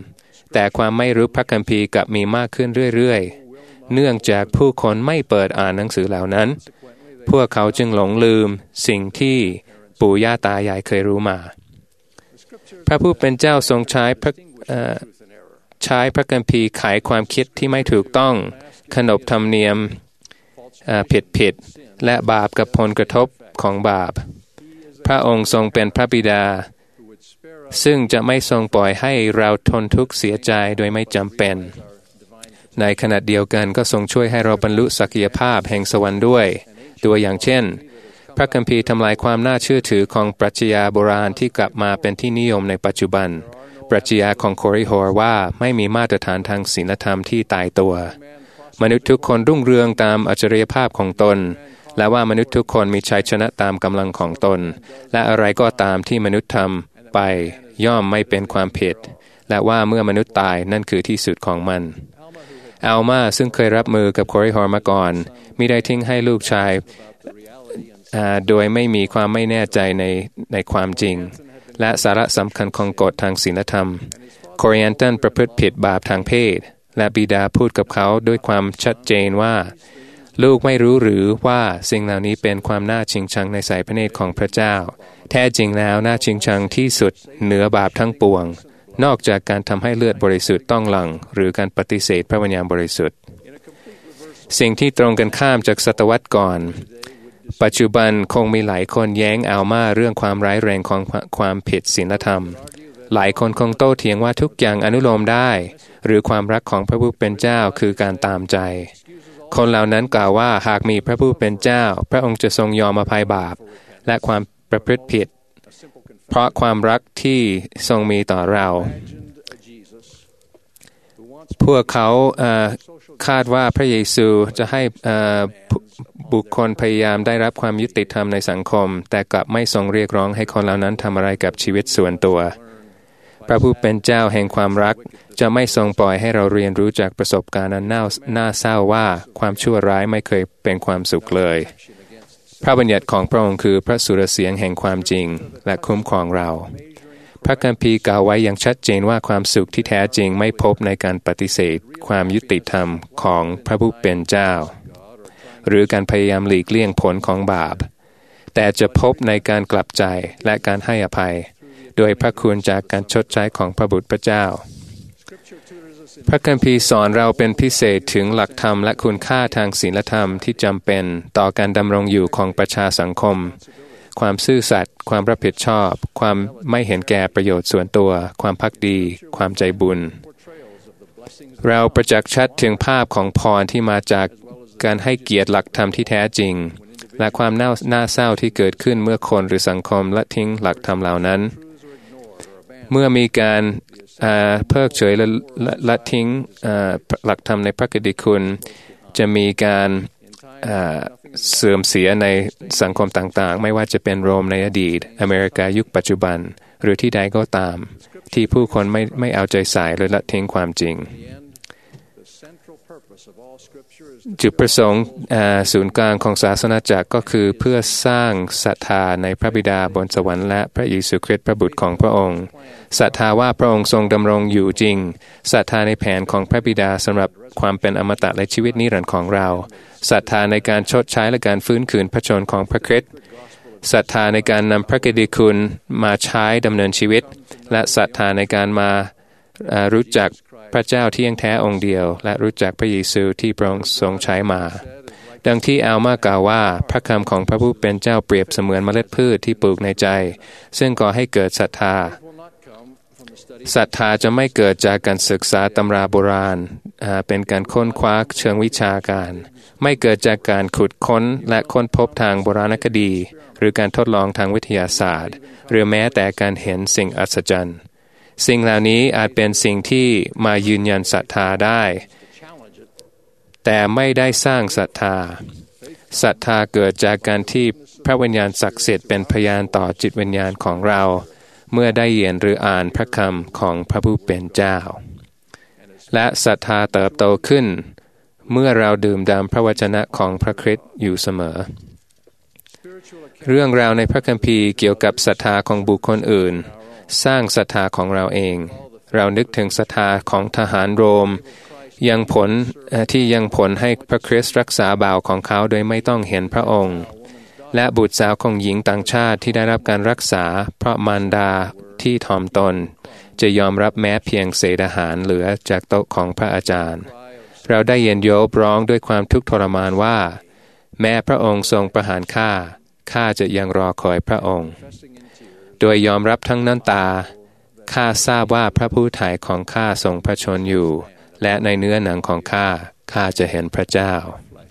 แต่ความไม่รู้พระคัมภีร์กลับมีมากขึ้นเรื่อยๆเนื่องจากผู้คนไม่เปิดอ่านหนังสือเหล่านั้นพวกเขาจึงหลงลืมสิ่งที่ปู่ย่าตายายเคยรู้มาพระผู้เป็นเจ้าทรงใช้พระใช้พระคัมภีร์ไขความคิดที่ไม่ถูกต้องขนบธรรมเนียมผิดผิดและบาปกับผลกระทบของบาปพระองค์ทรงเป็นพระบิดาซึ่งจะไม่ทรงปล่อยให้เราทนทุกข์เสียใจโดยไม่จำเป็นในขณะเดียวกันก็ทรงช่วยให้เราบรรลุศักยภาพแห่งสวรรค์ด้วยตัวอย่างเช่นพระคัมภีร์ทำลายความน่าเชื่อถือของปรัชญาโบราณที่กลับมาเป็นที่นิยมในปัจจุบันปรัชญาของโคริฮอร์ว่าไม่มีมาตรฐานทางศีลธรรมที่ตายตัวมนุษย์ทุกคนรุ่งเรืองตามอัจฉริยภาพของตนและว่ามนุษย์ทุกคนมีชัยชนะตามกำลังของตนและอะไรก็ตามที่มนุษย์ทำไปย่อมไม่เป็นความผิดและว่าเมื่อมนุษย์ตายนั่นคือที่สุดของมันอัลมาซึ่งเคยรับมือกับโคริฮอร์มาก่อนมิได้ทิ้งให้ลูกชายโดยไม่มีความไม่แน่ใจในในความจริงและสาระสำคัญของกฎทางศีลธรรมโคริแอนตันประพฤติผิดบาปทางเพศและบิดาพูดกับเขาด้วยความชัดเจนว่าลูกไม่รู้หรือว่าสิ่งเหล่านี้เป็นความน่าชิงชังในสายพระเนตรของพระเจ้าแท้จริงแล้วน่าชิงชังที่สุดเหนือบาปทั้งปวงนอกจากการทำให้เลือดบริสุทธิ์ต้องหลั่งหรือการปฏิเสธพระวิญญาณบริสุทธิ์สิ่งที่ตรงกันข้ามจากศตวรรษก่อนปัจจุบันคงมีหลายคนแย้งอัลมาเรื่องความร้ายแรงของความผิดศีลธรรมหลายคนคงโต้เถียงว่าทุกอย่างอนุโลมได้หรือความรักของพระผู้เป็นเจ้าคือการตามใจคนเหล่านั้นกล่าวว่าหากมีพระผู้เป็นเจ้าพระองค์จะทรงยอมอภัยบาปและความประพฤติผิดเพราะความรักที่ทรงมีต่อเราพวกเขาคาดว่าพระเยซูจะให้บุคคลพยายามได้รับความยุติธรรมในสังคมแต่กลับไม่ทรงเรียกร้องให้คนเหล่านั้นทำอะไรกับชีวิตส่วนตัวพระผู้เป็นเจ้าแห่งความรักจะไม่ทรงปล่อยให้เราเรียนรู้จากประสบการณ์นั้นน่าเศร้าว่าความชั่วร้ายไม่เคยเป็นความสุขเลยพระบัญญัติของพระองค์คือพระสุรเสียงแห่งความจริงและคุ้มครองเราพระคัมภีร์กล่าวไว้อย่างชัดเจนว่าความสุขที่แท้จริงไม่พบในการปฏิเสธความยุติธรรมของพระผู้เป็นเจ้าหรือการพยายามหลีกเลี่ยงผลของบาปแต่จะพบในการกลับใจและการให้อภัยโดยพระคุณจากการชดใช้ของพระบุตรพระเจ้าพระคัมภีร์สอนเราเป็นพิเศษถึงหลักธรรมและคุณค่าทางศีลธรรมที่จำเป็นต่อการดำรงอยู่ของประชาสังคมความซื่อสัตย์ความรับผิดชอบความไม่เห็นแก่ประโยชน์ส่วนตัวความภักดีความใจบุญเราประจักษ์ชัดถึงภาพของพรที่มาจากการให้เกียรติหลักธรรมที่แท้จริงและความน่าน่าเศร้าที่เกิดขึ้นเมื่อคนหรือสังคมละทิ้งหลักธรรมเหล่านั้นเมื่อมีการเพิกเฉยและละทิ้งหลักธรรมในพระกิตติคุณจะมีการเสื่อมเสียในสังคมต่างๆไม่ว่าจะเป็นโรมในอดีตอเมริกายุคปัจจุบันหรือที่ใดก็ตามที่ผู้คนไม่ไม่เอาใจใส่หรือละทิ้งความจริงจุดประสงค์ศูนย์กลางของศาสนาจักรก็คือเพื่อสร้างศรัทธาในพระบิดาบนสวรรค์และพระเยซูคริสต์พระบุตรของพระองค์ศรัทธาว่าพระองค์ทรงดำรงอยู่จริงศรัทธาในแผนของพระบิดาสำหรับความเป็นอมตะและชีวิตนิรันดร์ของเราศรัทธาในการชดใช้และการฟื้นคืนพระชนของพระคริสต์ศรัทธาในการนำพระกิตติคุณมาใช้ดำเนินชีวิตและศรัทธาในการมารู้จักพระเจ้าที่ยังแท้องค์เดียวและรู้จักพระเยซูที่พระองค์ทรงใช้มาดังที่อัลมากล่าวว่าพระคำของพระผู้เป็นเจ้าเปรียบเสมือนเมล็ดพืชที่ปลูกในใจซึ่งก่อให้เกิดศรัทธาศรัทธาจะไม่เกิดจากการศึกษาตำราโบราณเป็นการค้นคว้าเชิงวิชาการไม่เกิดจากการขุดค้นและค้นพบทางโบราณคดีหรือการทดลองทางวิทยาศาสตร์หรือแม้แต่การเห็นสิ่งอัศจรรย์สิ่งเหล่านี้อาจเป็นสิ่งที่มายืนยันศรัทธาได้แต่ไม่ได้สร้างศรัทธาศรัทธาเกิดจากการที่พระวิญญาณศักดิ์สิทธิ์เป็นพยานต่อจิตวิญญาณของเราเมื่อได้เรียนหรืออ่านพระคำของพระผู้เป็นเจ้าและศรัทธาเติบโตขึ้นเมื่อเราดื่มด่ำพระวจนะของพระคริสต์อยู่เสมอเรื่องราวในพระคัมภีร์เกี่ยวกับศรัทธาของบุคคลอื่นสร้างศรัทธาของเราเองเรานึกถึงศรัทธาของทหารโรมยังผลที่ยังผลให้พระคริสต์รักษาบ่าวของเขาโดยไม่ต้องเห็นพระองค์และบุตรสาวของหญิงต่างชาติที่ได้รับการรักษาเพราะมารดาที่ถ่อมตนจะยอมรับแม้เพียงเศษอาหารเหลือจากโต๊ะของพระอาจารย์เราได้ยินโยบร้องด้วยความทุกข์ทรมานว่าแม้พระองค์ทรงประหารข้าข้าจะยังรอคอยพระองค์โดยยอมรับทั้งน้ำตาข้าทราบว่าพระผู้ไถ่ของข้าทรงพระชนอยู่และในเนื้อหนังของข้าข้าจะเห็นพระเจ้า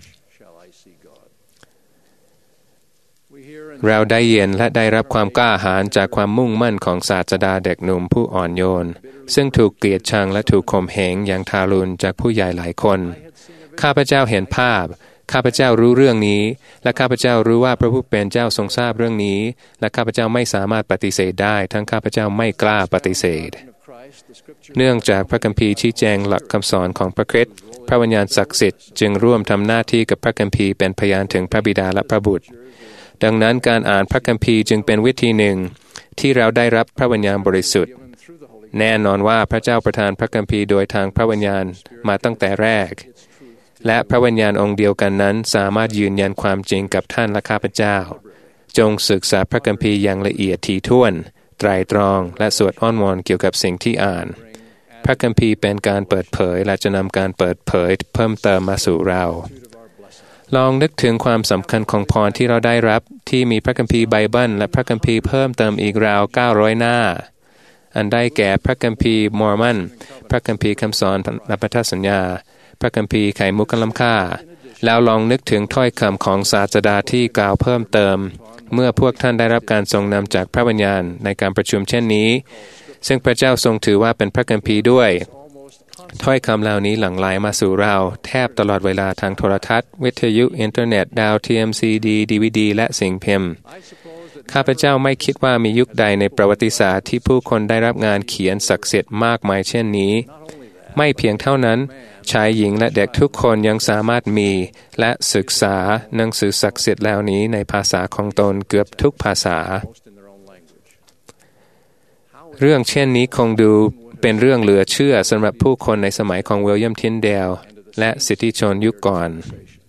เราได้เย็นและได้รับความกล้าหาญจากความมุ่งมั่นของศาสดาเด็กหนุ่มผู้อ่อนโยนซึ่งถูกเกลียดชังและถูกข่มเหงอย่างทารุณจากผู้ใหญ่หลายคนข้าพเจ้าเห็นภาพข้าพเจ้ารู้เรื่องนี้และข้าพเจ้ารู้ว่าพระผู้เป็นเจ้าทรงทราบเรื่องนี้และข้าพเจ้าไม่สามารถปฏิเสธได้ทั้งข้าพเจ้าไม่กล้าปฏิเสธเนื่องจากพระคัมภีร์ชี้แจงหลักคำสอนของพระคริสต์พระวิญญาณศักดิ์สิทธิ์จึงร่วมทำหน้าที่กับพระคัมภีร์เป็นพยานถึงพระบิดาและพระบุตรดังนั้นการอ่านพระคัมภีร์จึงเป็นวิธีหนึ่งที่เราได้รับพระวิญญาณบริสุทธิ์แน่นอนว่าพระเจ้าประทานพระคัมภีร์โดยทางพระวิญญาณมาตั้งแต่แรกและพระวิญญาณองค์เดียวกันนั้นสามารถยืนยันความจริงกับท่านและข้าพเจ้าจงศึกษาพระคัมภีร์อย่างละเอียดถี่ถ้วนไตร่ตรองและสวดอ้อนวอนเกี่ยวกับสิ่งที่อ่านพระคัมภีร์เป็นการเปิดเผยและจะนำการเปิดเผยเพิ่มเติมมาสู่เราลองนึกถึงความสำคัญของพรที่เราได้รับที่มีพระคัมภีร์ไบเบิลและพระคัมภีร์เพิ่มเติมอีกราวเก้าร้อยหน้าอันได้แก่พระคัมภีร์มอร์มันพระคัมภีร์คำสอนและพันธสัญญาพระคัมภีร์ไข่มุกล้ำค่าแล้วลองนึกถึงถ้อยคำของศาสดาที่กล่าวเพิ่มเติมเมื่อพวกท่านได้รับการทรงนำจากพระวิญญาณในการประชุมเช่นนี้ซึ่งพระเจ้าทรงถือว่าเป็นพระคัมภีร์ด้วยถ้อยคำเหล่านี้หลั่งไหลมาสู่เราแทบตลอดเวลาทางโทรทัศน์วิทยุอินเทอร์เน็ตดาวเทียมซีดีดีวีดีและสิ่งพิมพ์ข้าพเจ้าไม่คิดว่ามียุคใดในประวัติศาสตร์ที่ผู้คนได้รับงานเขียนศักดิ์สิทธิ์มากมายเช่นนี้ไม่เพียงเท่านั้นชายหญิงและเด็กทุกคนยังสามารถมีและศึกษาหนังสือศักดิ์สิทธิ์เหล่านี้ในภาษาของตนเกือบทุกภาษาเรื่องเช่นนี้คงดูเป็นเรื่องเหลือเชื่อสำหรับผู้คนในสมัยของวิลเลียมทินเดลและสิทธิชนยุคก่อน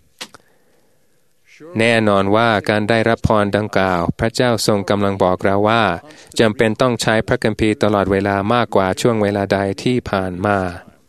แน่นอนว่าการได้รับพรดังกล่าวพระเจ้าทรงกำลังบอกเราว่าจำเป็นต้องใช้พระคัมภีร์ตลอดเวลามากกว่าช่วงเวลาใดที่ผ่านมา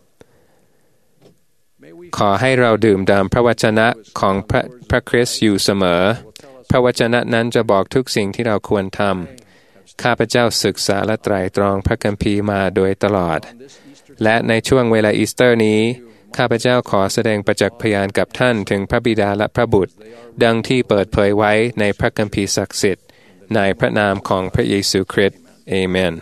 ขอให้เราดื่มด่ำพระวจนะของพระพระคริสต์อยู่เสมอพระวจนะนั้นจะบอกทุกสิ่งที่เราควรทำข้าพเจ้าศึกษาและไตร่ตรองพระคัมภีร์มาโดยตลอดและในช่วงเวลาอีสเตอร์นี้ข้าพเจ้าขอแสดงประจักษ์พยานกับท่านถึงพระบิดาและพระบุตรดังที่เปิดเผยไว้ในพระคัมภีร์ศักดิ์สิทธิ์ในพระนามของพระเยซูคริสต์เอเมน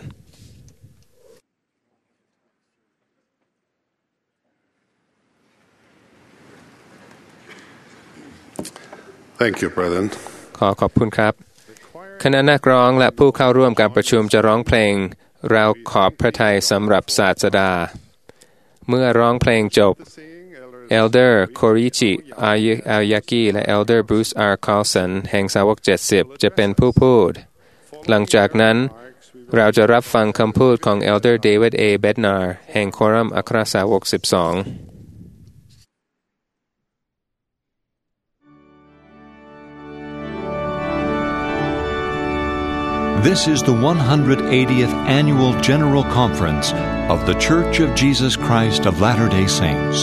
Thank you, brethren. ขอขอบคุณครับคณะนักร้องและผู้เข้าร่วมการประชุมจะร้องเพลงเราขอบพระทัยสำหรับศาสดาเมื่อร้องเพลงจบ Elder Korichi Aoyaki และ Elder Bruce R. Carlson แห่งสาวกเจ็ดสิบจะเป็นผู้พูดหลังจากนั้นเราจะรับฟังคำพูดของ Elder David A. Bednar แห่งคอรัมอัครสาวกสิบสอง This is the one hundred eightieth Annual General Conference of The Church of Jesus Christ of Latter-day Saints.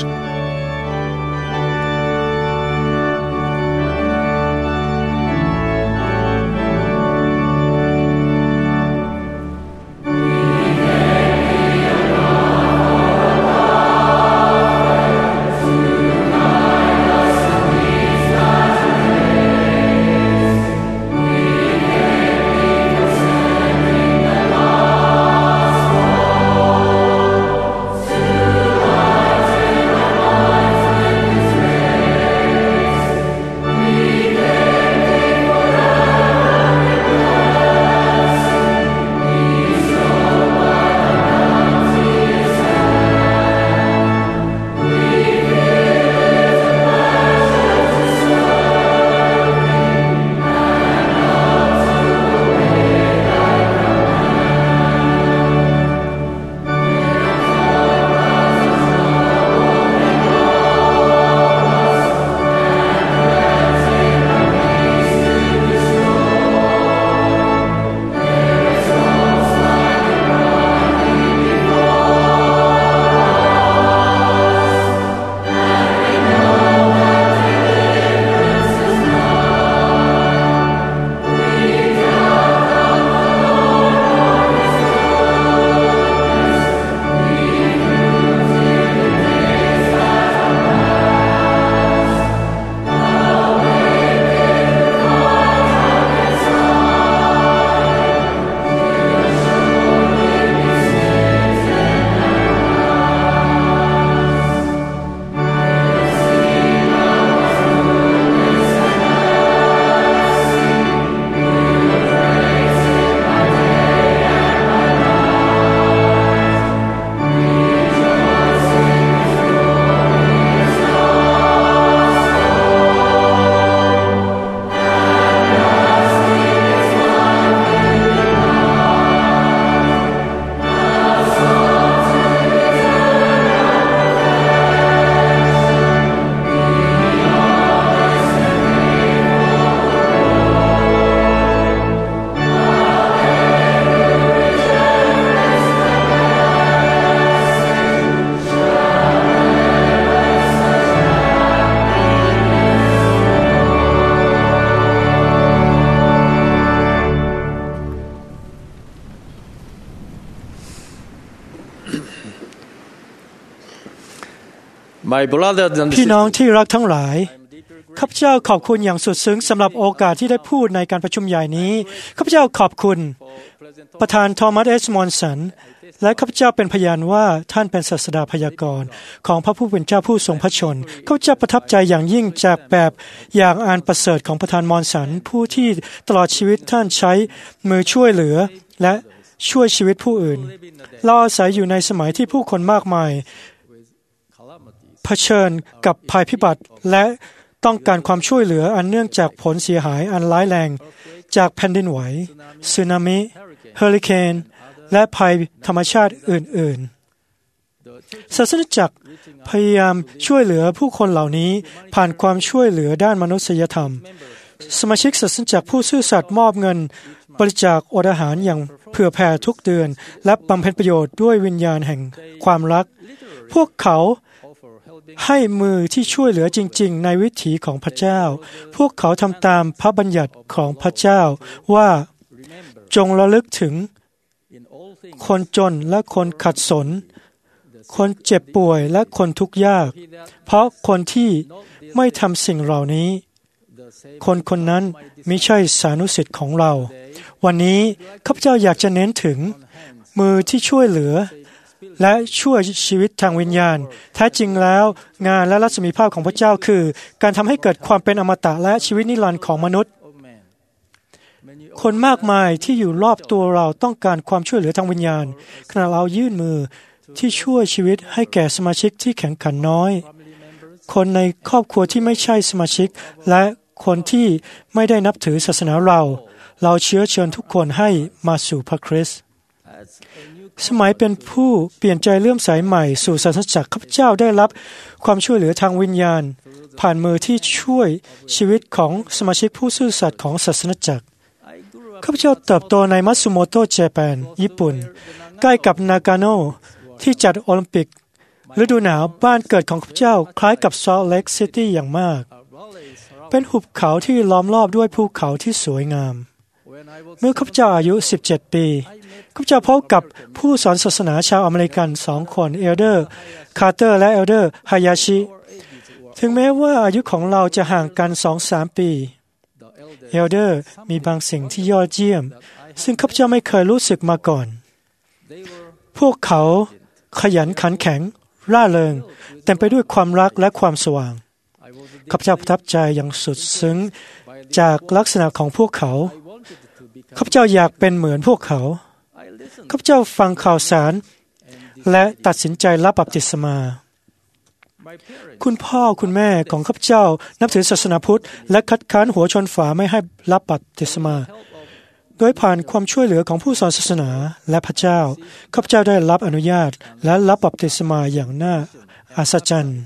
พี่น้องที่รักทั้งหลายข้าพเจ้าขอบคุณอย่างสุดซึ้งสำหรับโอกาสที่ได้พูดในการประชุมใหญ่นี้ข้าพเจ้าขอบคุณประธานทอมัสเอสมอนสันและข้าพเจ้าเป็นพยานว่าท่านเป็นศาสดาพยากรณ์ของพระผู้เป็นเจ้าผู้ทรงพระชนข้าพเจ้าประทับใจอย่างยิ่งจากแบบอย่างอันประเสริฐของประธานมอนสันผู้ที่ตลอดชีวิตท่านใช้มือช่วยเหลือและช่วยชีวิตผู้อื่นเราอาศัยอยู่ในสมัยที่ผู้คนมากมายเผชิญกับภัยพิบัติและต้องการความช่วยเหลืออันเนื่องจากผลเสียหายอันร้ายแรงจากแผ่นดินไหวสึนามิเฮอริเคนและภัยธรรมชาติอื่นๆศาสนจักรพยายามช่วยเหลือผู้คนเหล่านี้ผ่านความช่วยเหลือด้านมนุษยธรรมสมาชิกศาสนจักรผู้ซื่อสัตย์มอบเงินบริจาคอดอาหารอย่างเผื่อแผ่ทุกเดือนและบำเพ็ญประโยชน์ด้วยวิญญาณแห่งความรักพวกเขาให้มือที่ช่วยเหลือจริงๆในวิถีของพระเจ้าพวกเขาทำตามพระบัญญัติของพระเจ้าว่าจงระลึกถึงคนจนและคนขัดสนคนเจ็บป่วยและคนทุกข์ยากเพราะคนที่ไม่ทำสิ่งเหล่านี้คนคนนั้นไม่ใช่สานุสิทธิ์ของเราวันนี้ข้าพเจ้าอยากจะเน้นถึงมือที่ช่วยเหลือและช่วยชีวิตทางวิญญาณแท้จริงแล้วงานและรัศมีภาพของพระเจ้าคือการทำให้เกิดความเป็นอมตะและชีวิตนิรันดร์ของมนุษย์คนมากมายที่อยู่รอบตัวเราต้องการความช่วยเหลือทางวิญญาณขณะเรายื่นมือที่ช่วยชีวิตให้แก่สมาชิกที่แข็งขันน้อยคนในครอบครัวที่ไม่ใช่สมาชิกและคนที่ไม่ได้นับถือศาสนาเราเราเชื้อเชิญทุกคนให้มาสู่พระคริสต์สมัยเป็นผู้เปลี่ยนใจเลื่อมใสใหม่สู่ศาสนจักรข้าพเจ้าได้รับความช่วยเหลือทางวิญญาณผ่านมือที่ช่วยชีวิตของสมาชิกผู้ซื่อสัตย์ของศาสนจักรข้าพเจ้าเติบโตในมัตสึโมโตะญี่ปุ่นญี่ปุ่นใกล้กับนากาโนะที่จัดโอลิมปิกฤดูหนาวบ้านเกิดของข้าพเจ้าคล้ายกับซอลต์เลคซิตี้อย่างมากเป็นหุบเขาที่ล้อมรอบด้วยภูเขาที่สวยงามเมื่อข้าพเจ้าอายุสิบเจ็ดปีข้าพเจ้าพบกับผู้สอนศาสนาชาวอเมริกันสองคนเอลเดอร์คาร์เตอร์และเอลเดอร์ฮายาชิถึงแม้ว่าอายุของเราจะห่างกัน สองถึงสาม ปีเอลเดอร์มีบางสิ่งที่ยอดเยี่ยมซึ่งข้าพเจ้าไม่เคยรู้สึกมาก่อนพวกเขาขยันขันแข็งร่าเริงเต็มไปด้วยความรักและความสว่างข้าพเจ้าประทับใจอย่างสุดซึ้งจากลักษณะของพวกเขาข้าพเจ้าอยากเป็นเหมือนพวกเขาข้าพเจ้าฟังข่าวสารและตัดสินใจรับบัพติศมาคุณพ่อคุณแม่ของข้าพเจ้านับถือศาสนาพุทธและคัดค้านหัวชนฝาไม่ให้รับบัพติศมาโดยผ่านความช่วยเหลือของผู้สอนศาสนาและพระเจ้าข้าพเจ้าได้รับอนุญาตและรับบัพติศมาอย่างน่าอัศจรรย์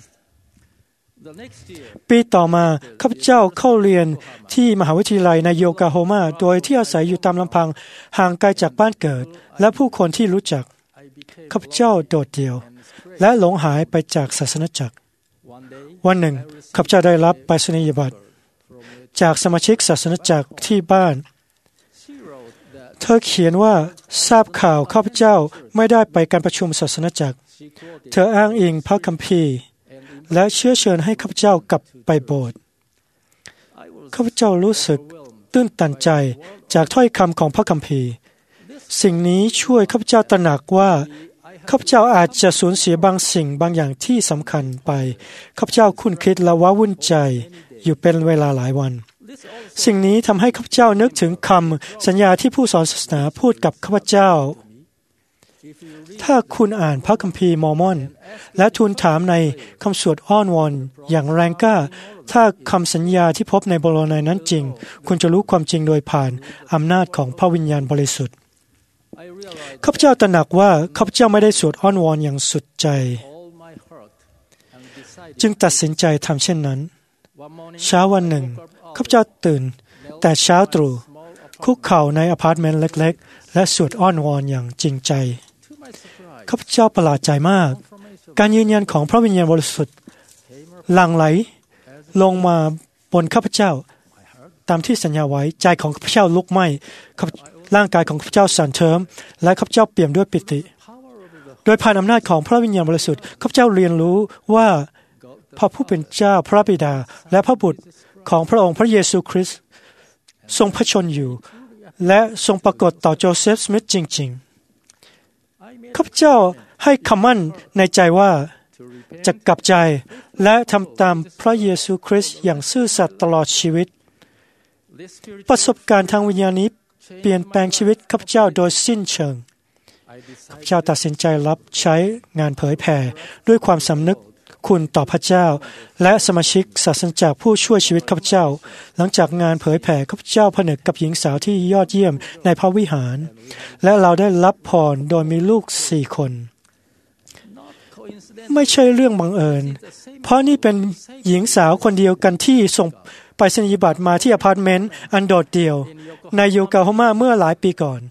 ปีต่อมาข้าพเจ้าเข้าเรียนที่มหาวิทยาลัยในโยโกฮาม่าโดยที่อาศัยอยู่ตามลำพังห่างไกลจากบ้านเกิดและผู้คนที่รู้จักข้าพเจ้าโดดเดี่ยวและหลงหายไปจากศาสนจักรวันหนึ่งข้าพเจ้าได้รับไปรษณียบัตรจากสมาชิกศาสนจักรที่บ้านเธอเขียนว่าทราบข่าวข้าพเจ้าไม่ได้ไปการประชุมศาสนจักรเธออ้างอิงพระคัมภีร์และเชื้อเชิญให้ข้าพเจ้ากลับไปโบสถ์ข้าพเจ้ารู้สึกตื้นตันใจจากถ้อยคำของพระคัมภีร์สิ่งนี้ช่วยข้าพเจ้าตระหนักว่าข้าพเจ้าอาจจะสูญเสียบางสิ่งบางอย่างที่สำคัญไปข้าพเจ้าคุ้นคิดและว้าวุ่นใจอยู่เป็นเวลาหลายวันสิ่งนี้ทำให้ข้าพเจ้านึกถึงคำสัญญาที่ผู้สอนศาสนาพูดกับข้าพเจ้าถ้าคุณอ่านพระคัมภีร์มอร์มอนและทูลถามในคำสวดอ้อนวอนอย่างแรงกล้าถ้าคำสัญญาที่พบในโบราณนั้นจริงคุณจะรู้ความจริงโดยผ่านอำนาจของพระวิญญาณบริสุทธิ์ข้าพเจ้าตระหนักว่าข้าพเจ้าไม่ได้สวดอ้อนวอนอย่างสุดใจจึงตัดสินใจทำเช่นนั้นเช้าวันหนึ่งข้าพเจ้าตื่นแต่เช้าตรู่คุกเข่าในอพาร์ตเมนต์เล็กๆและสวดอ้อนวอนอย่างจริงใจข้าพเจ้าประหลาดใจมากการยืนยันของพระวิญญาณบริสุทธิ์หลั่งไหลลงมาบนข้าพเจ้าตามที่สัญญาไว้ใจของข้าพเจ้าลุกไหม้ร่างกายของข้าพเจ้าสั่นเทิมและข้าพเจ้าเปี่ยมด้วยปิติโดยผ่านอำนาจของพระวิญญาณบริสุทธิ์ข้าพเจ้าเรียนรู้ว่าพระผู้เป็นเจ้าพระบิดาและพระบุตรของพระองค์พระเยซูคริสต์ทรงพระชนอยู่และทรงปรากฏต่อโจเซฟสมิธจริงๆข้าพเจ้าให้คำมั่นในใจว่าจะกลับใจและทำตามพระเยซูคริสต์อย่างซื่อสัตย์ตลอดชีวิตประสบการณ์ทางวิญญาณนี้เปลี่ยนแปลงชีวิตข้าพเจ้าโดยสิ้นเชิงข้าพเจ้าตัดสินใจรับใช้งานเผยแผ่ด้วยความสำนึกคุณต่อพระเจ้าและสมาชิกศาสนาจักรผู้ช่วยชีวิตข้าพเจ้าหลังจากงานเผยแผ่ข้าพเจ้าผนึกกับหญิงสาวที่ยอดเยี่ยมในพระวิหารและเราได้รับพรโดยมีลูกสี่คนไม่ใช่เรื่องบังเอิญเพราะนี่เป็นหญิงสาวคนเดียวกันที่ส่งไปรษณียบัตรมาที่อพาร์ตเมนต์อันโดดเดี่ยวในโยโกฮาม่าเมื่อหลายปีก่อน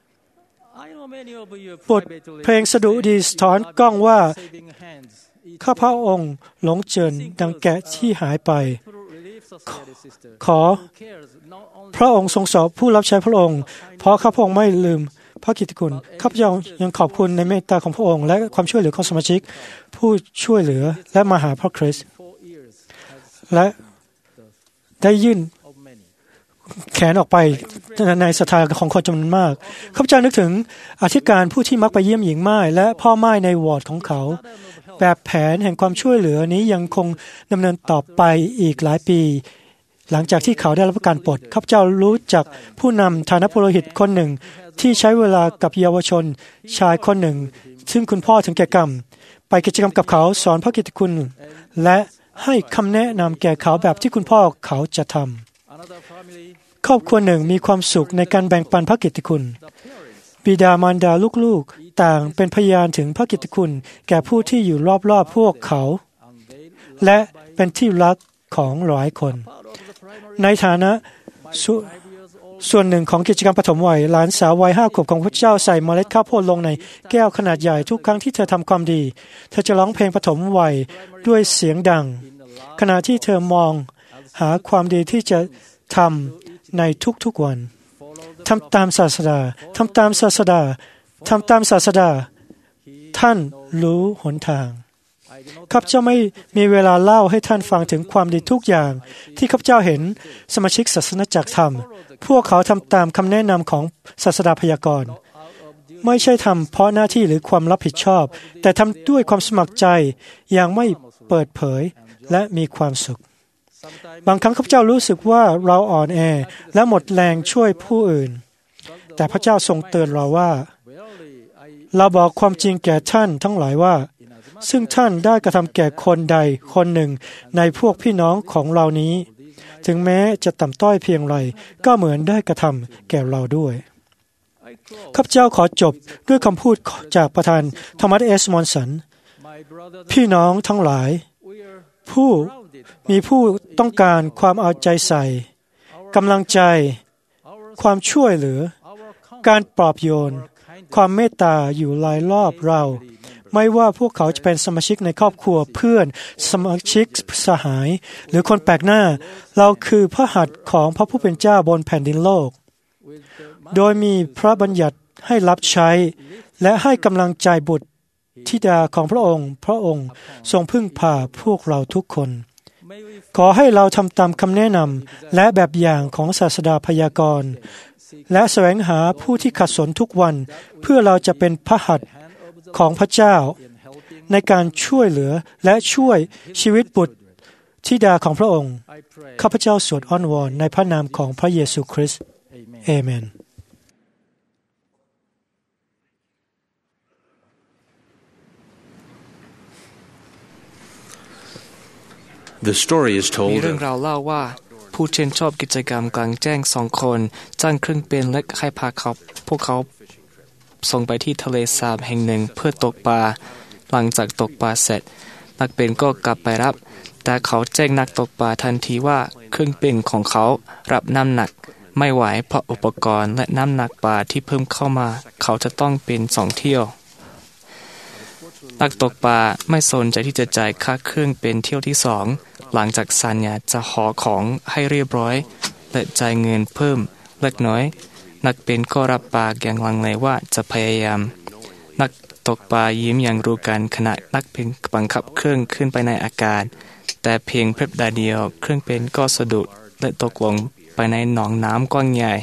บทเพลงสดุดีสะท้อนกล้องว่าข้าพระองค์หลงเจิญดังแกะที่หายไปขอพระองค์ทรงสอบผู้รับใช้พระองค์เพราะข้าพระองค์ไม่ลืมพระกิตติคุณข้าพเจ้ายังขอบคุณในเมตตาของพระองค์และความช่วยเหลือของสมาชิกผู้ช่วยเหลือและมาหาพระคริสต์และได้ยื่นแขนออกไปในศรัทธาของคนจำนวนมากข้าพเจ้านึกถึงอธิการผู้ที่มักไปเยี่ยมหญิงม่ายและพ่อม่ายในวอร์ดของเขาแบบแผนแห่งความช่วยเหลือนี้ยังคงดำเนินต่อไปอีกหลายปีหลังจากที่เขาได้รับการปลดข้าพเจ้ารู้จักผู้นำฐานะปุโรหิตคนหนึ่งที่ใช้เวลากับเยาวชนชายคนหนึ่งซึ่งคุณพ่อถึงแก่กรรมไปกิจกรรมกับเขาสอนพระกิตติคุณและให้คำแนะนำแก่เขาแบบที่คุณพ่อเขาจะทำครอบครัวหนึ่งมีความสุขในการแบ่งปันพระกิตติคุณบิดามารดาลูกๆต่างเป็นพยานถึงพระกิตติคุณแก่ผู้ที่อยู่รอบๆพวกเขาและเป็นที่รักของหลายคนในฐานะสส่วนหนึ่งของกิจกรรมปฐมวัยหลานสาววัยห้าขวบของพระเจ้าใส่เมล็ดข้าวโพดลงในแก้วขนาดใหญ่ทุกครั้งที่เธอทำความดีเธอจะร้องเพลงปฐมวัยด้วยเสียงดังขณะที่เธอมองหาความดีที่จะทำในทุกๆวันทำตามศาสดาทำตามศาสดาทำตามศาสดาท่านรู้หนทางข้าพเจ้าไม่มีเวลาเล่าให้ท่านฟังถึงความดีทุกอย่างที่ข้าพเจ้าเห็นสมาชิกศาสนาจักรทำพวกเขาทำตามคำแนะนำของศาสดาพยากรณ์ไม่ใช่ทำเพราะหน้าที่หรือความรับผิดชอบแต่ทำด้วยความสมัครใจอย่างไม่เปิดเผยและมีความสุขบางครั้งข้าพเจ้ารู้สึกว่าเราอ่อนแอและหมดแรงช่วยผู้อื่นแต่พระเจ้าทรงเตือนเราว่าเราบอกความจริงแก่ท่านทั้งหลายว่าซึ่งท่านได้กระทำแก่คนใดคนหนึ่งในพวกพี่น้องของเรานี้ถึงแม้จะต่ำต้อยเพียงไรก็เหมือนได้กระทำแก่เราด้วยข้าพเจ้าขอจบด้วยคำพูดจากประธานโทมัสเอสมอนสันพี่น้องทั้งหลายผู้มีผู้ต้องการความเอาใจใส่กำลังใจความช่วยเหลือการปลอบโยนความเมตตาอยู่รายรอบเราไม่ว่าพวกเขาจะเป็นสมาชิกในครอบครัวเพื่อนสมาชิกสหายหรือคนแปลกหน้าเราคือพระหัตถ์ของพระผู้เป็นเจ้าบนแผ่นดินโลกโดยมีพระบัญญัติให้รับใช้และให้กำลังใจบุตรธิดาของพระองค์พระองค์ทรงพึ่งพาพวกเราทุกคนขอให้เราทำตามคำแนะนำและแบบอย่างของศาสดาพยากรณ์และแสวงหาผู้ที่ขัดสนทุกวันเพื่อเราจะเป็นพระหัตถ์ของพระเจ้าในการช่วยเหลือและช่วยชีวิตบุตรธิดาของพระองค์ข้าพเจ้าสวดอ้อนวอนในพระนามของพระเยซูคริสต์เอเมนมีเรื่องราวเล่าว่าผู้ชื่นชอบกิจกรรมกลางแจ้งสองคนจ้างเครื่องบินและให้พาเขาพวกเขาส่งไปที่ทะเลสาบแห่งหนึ่งเพื่อตกปลาหลังจากตกปลาเสร็จนักบินก็กลับไปรับแต่เขาแจ้งนักตกปลาทันทีว่าเครื่องบินของเขารับน้ำหนักไม่ไหวเพราะอุปกรณ์และน้ำหนักปลาที่เพิ่มเข้ามาเขาจะต้องเป็นสองเที่ยวนักตกปลาไม่สนใจที่จะจ่ายค่าเครื่องเป็นเที่ยวที่สองหลังจากสัญญาจะห่อของให้เรียบร้อยและจ่ายเงินเพิ่มเล็กน้อยนักบินก็รับปากอย่างลังเลว่าจะพยายามนักตกปลายิ้มอย่างรู้กันขณะนักบินบังคับเครื่องขึ้นไปในอากาศแต่เพียงพริบตาเดียวเครื่องบินก็สะดุดและตกลงไปในหนองน้ำกว้างใหญ่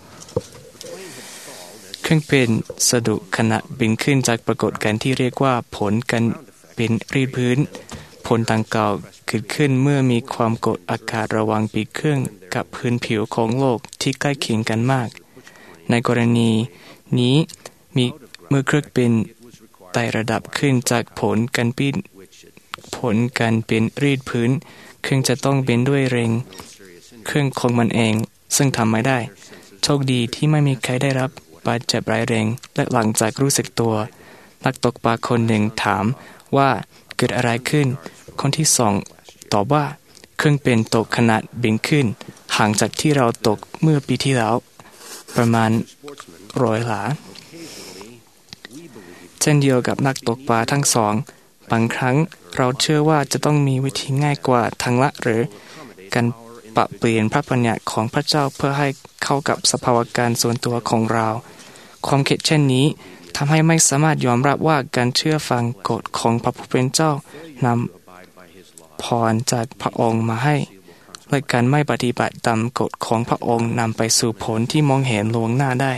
เครื่องบินสะดุดขณะบินขึ้นจากปรากฏการณ์ที่เรียกว่าผลการบินรีดพื้นผลดังกล่าวเกิดขึ้นเมื่อมีความกดอากาศระหว่างปีกเครื่องกับพื้นผิวของโลกที่ใกล้เคียงกันมากในกรณีนี้มีเมื่อเครื่องบินไต่ระดับขึ้นจากผลการบินผลการบินรีดพื้นเครื่องจะต้องบินด้วยเร่งเครื่องของมันเองซึ่งทำไม่ได้โชคดีที่ไม่มีใครได้รับบาดเจ็บร้ายแรงและหลังจากรู้สึกตัวนักตกปลาคนหนึ่งถามว่าเกิดอะไรขึ้นคนที่สองตอบว่าเครื่องบินตกขณะบินขึ้นห่างจากที่เราตกเมื่อปีที่แล้วประมาณร้อยหลาเช่นเดียวกับนักตกปลาทั้งสองบางครั้งเราเชื่อว่าจะต้องมีวิธีง่ายกว่าทางละหรือการปรับเปลี่ยนพระบัญญัติของพระเจ้าเพื่อให้เข้ากับสภาวะการส่วนตัวของเราความคิดเช่นนี้ทำให้ไม่สามารถยอมรับว่าการเชื่อฟังกฎของพระผู้เป็นเจ้านำพรจากพระองค์มาให้และการไม่ปฏิบัติตามกฎของพระองค์นำไปสู่ผลที่มองเห็นล่วงหน้าได้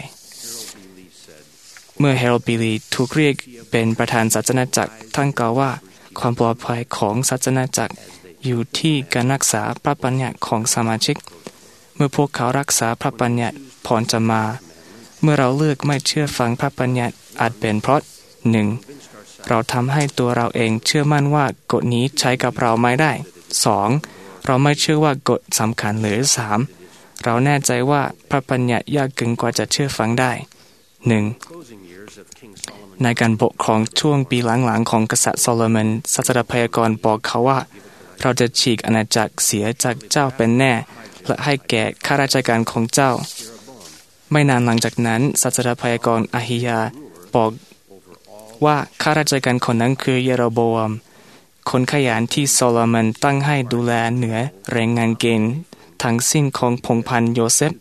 เมื่อเฮโรบิลีถูกเรียกเป็นประธานศาสนาจักรท่านกล่าวว่าความปลอดภัยของศาสนาจักรอยู่ที่การรักษาพระบัญญัติของสมาชิกเมื่อพวกเขารักษาพระบัญญัติพรจะมาเมื่อเราเลือกไม่เชื่อฟังพระบัญญัติอาจเป็นเพราะหนึ่งเราทำให้ตัวเราเองเชื่อมั่นว่ากฎนี้ใช้กับเราไม่ได้สองเราไม่เชื่อว่ากฎสำคัญหรือสามเราแน่ใจว่าพระบัญญัติยากเกินกว่าจะเชื่อฟังได้หนึ่งในการปกครองช่วงปีหลังๆของกษัตริย์โซโลมอนศาสดาพยากรณ์บอกเขาว่าเราจะฉีกอาณาจักรเสียจากเจ้าเป็นแน่และให้แก่ข้าราชการของเจ้าไม่นานหลังจากนั้นศาสดาพยากรณ์อาฮิยาบอกว่าข้าราชการคนนั้นคือเยโรโบอัมคนขยันที่โซโลมอนตั้งให้ดูแลเหนือแรงงานเกณฑ์ทั้งสิ้นของพงศ์พันธุ์โยเซฟ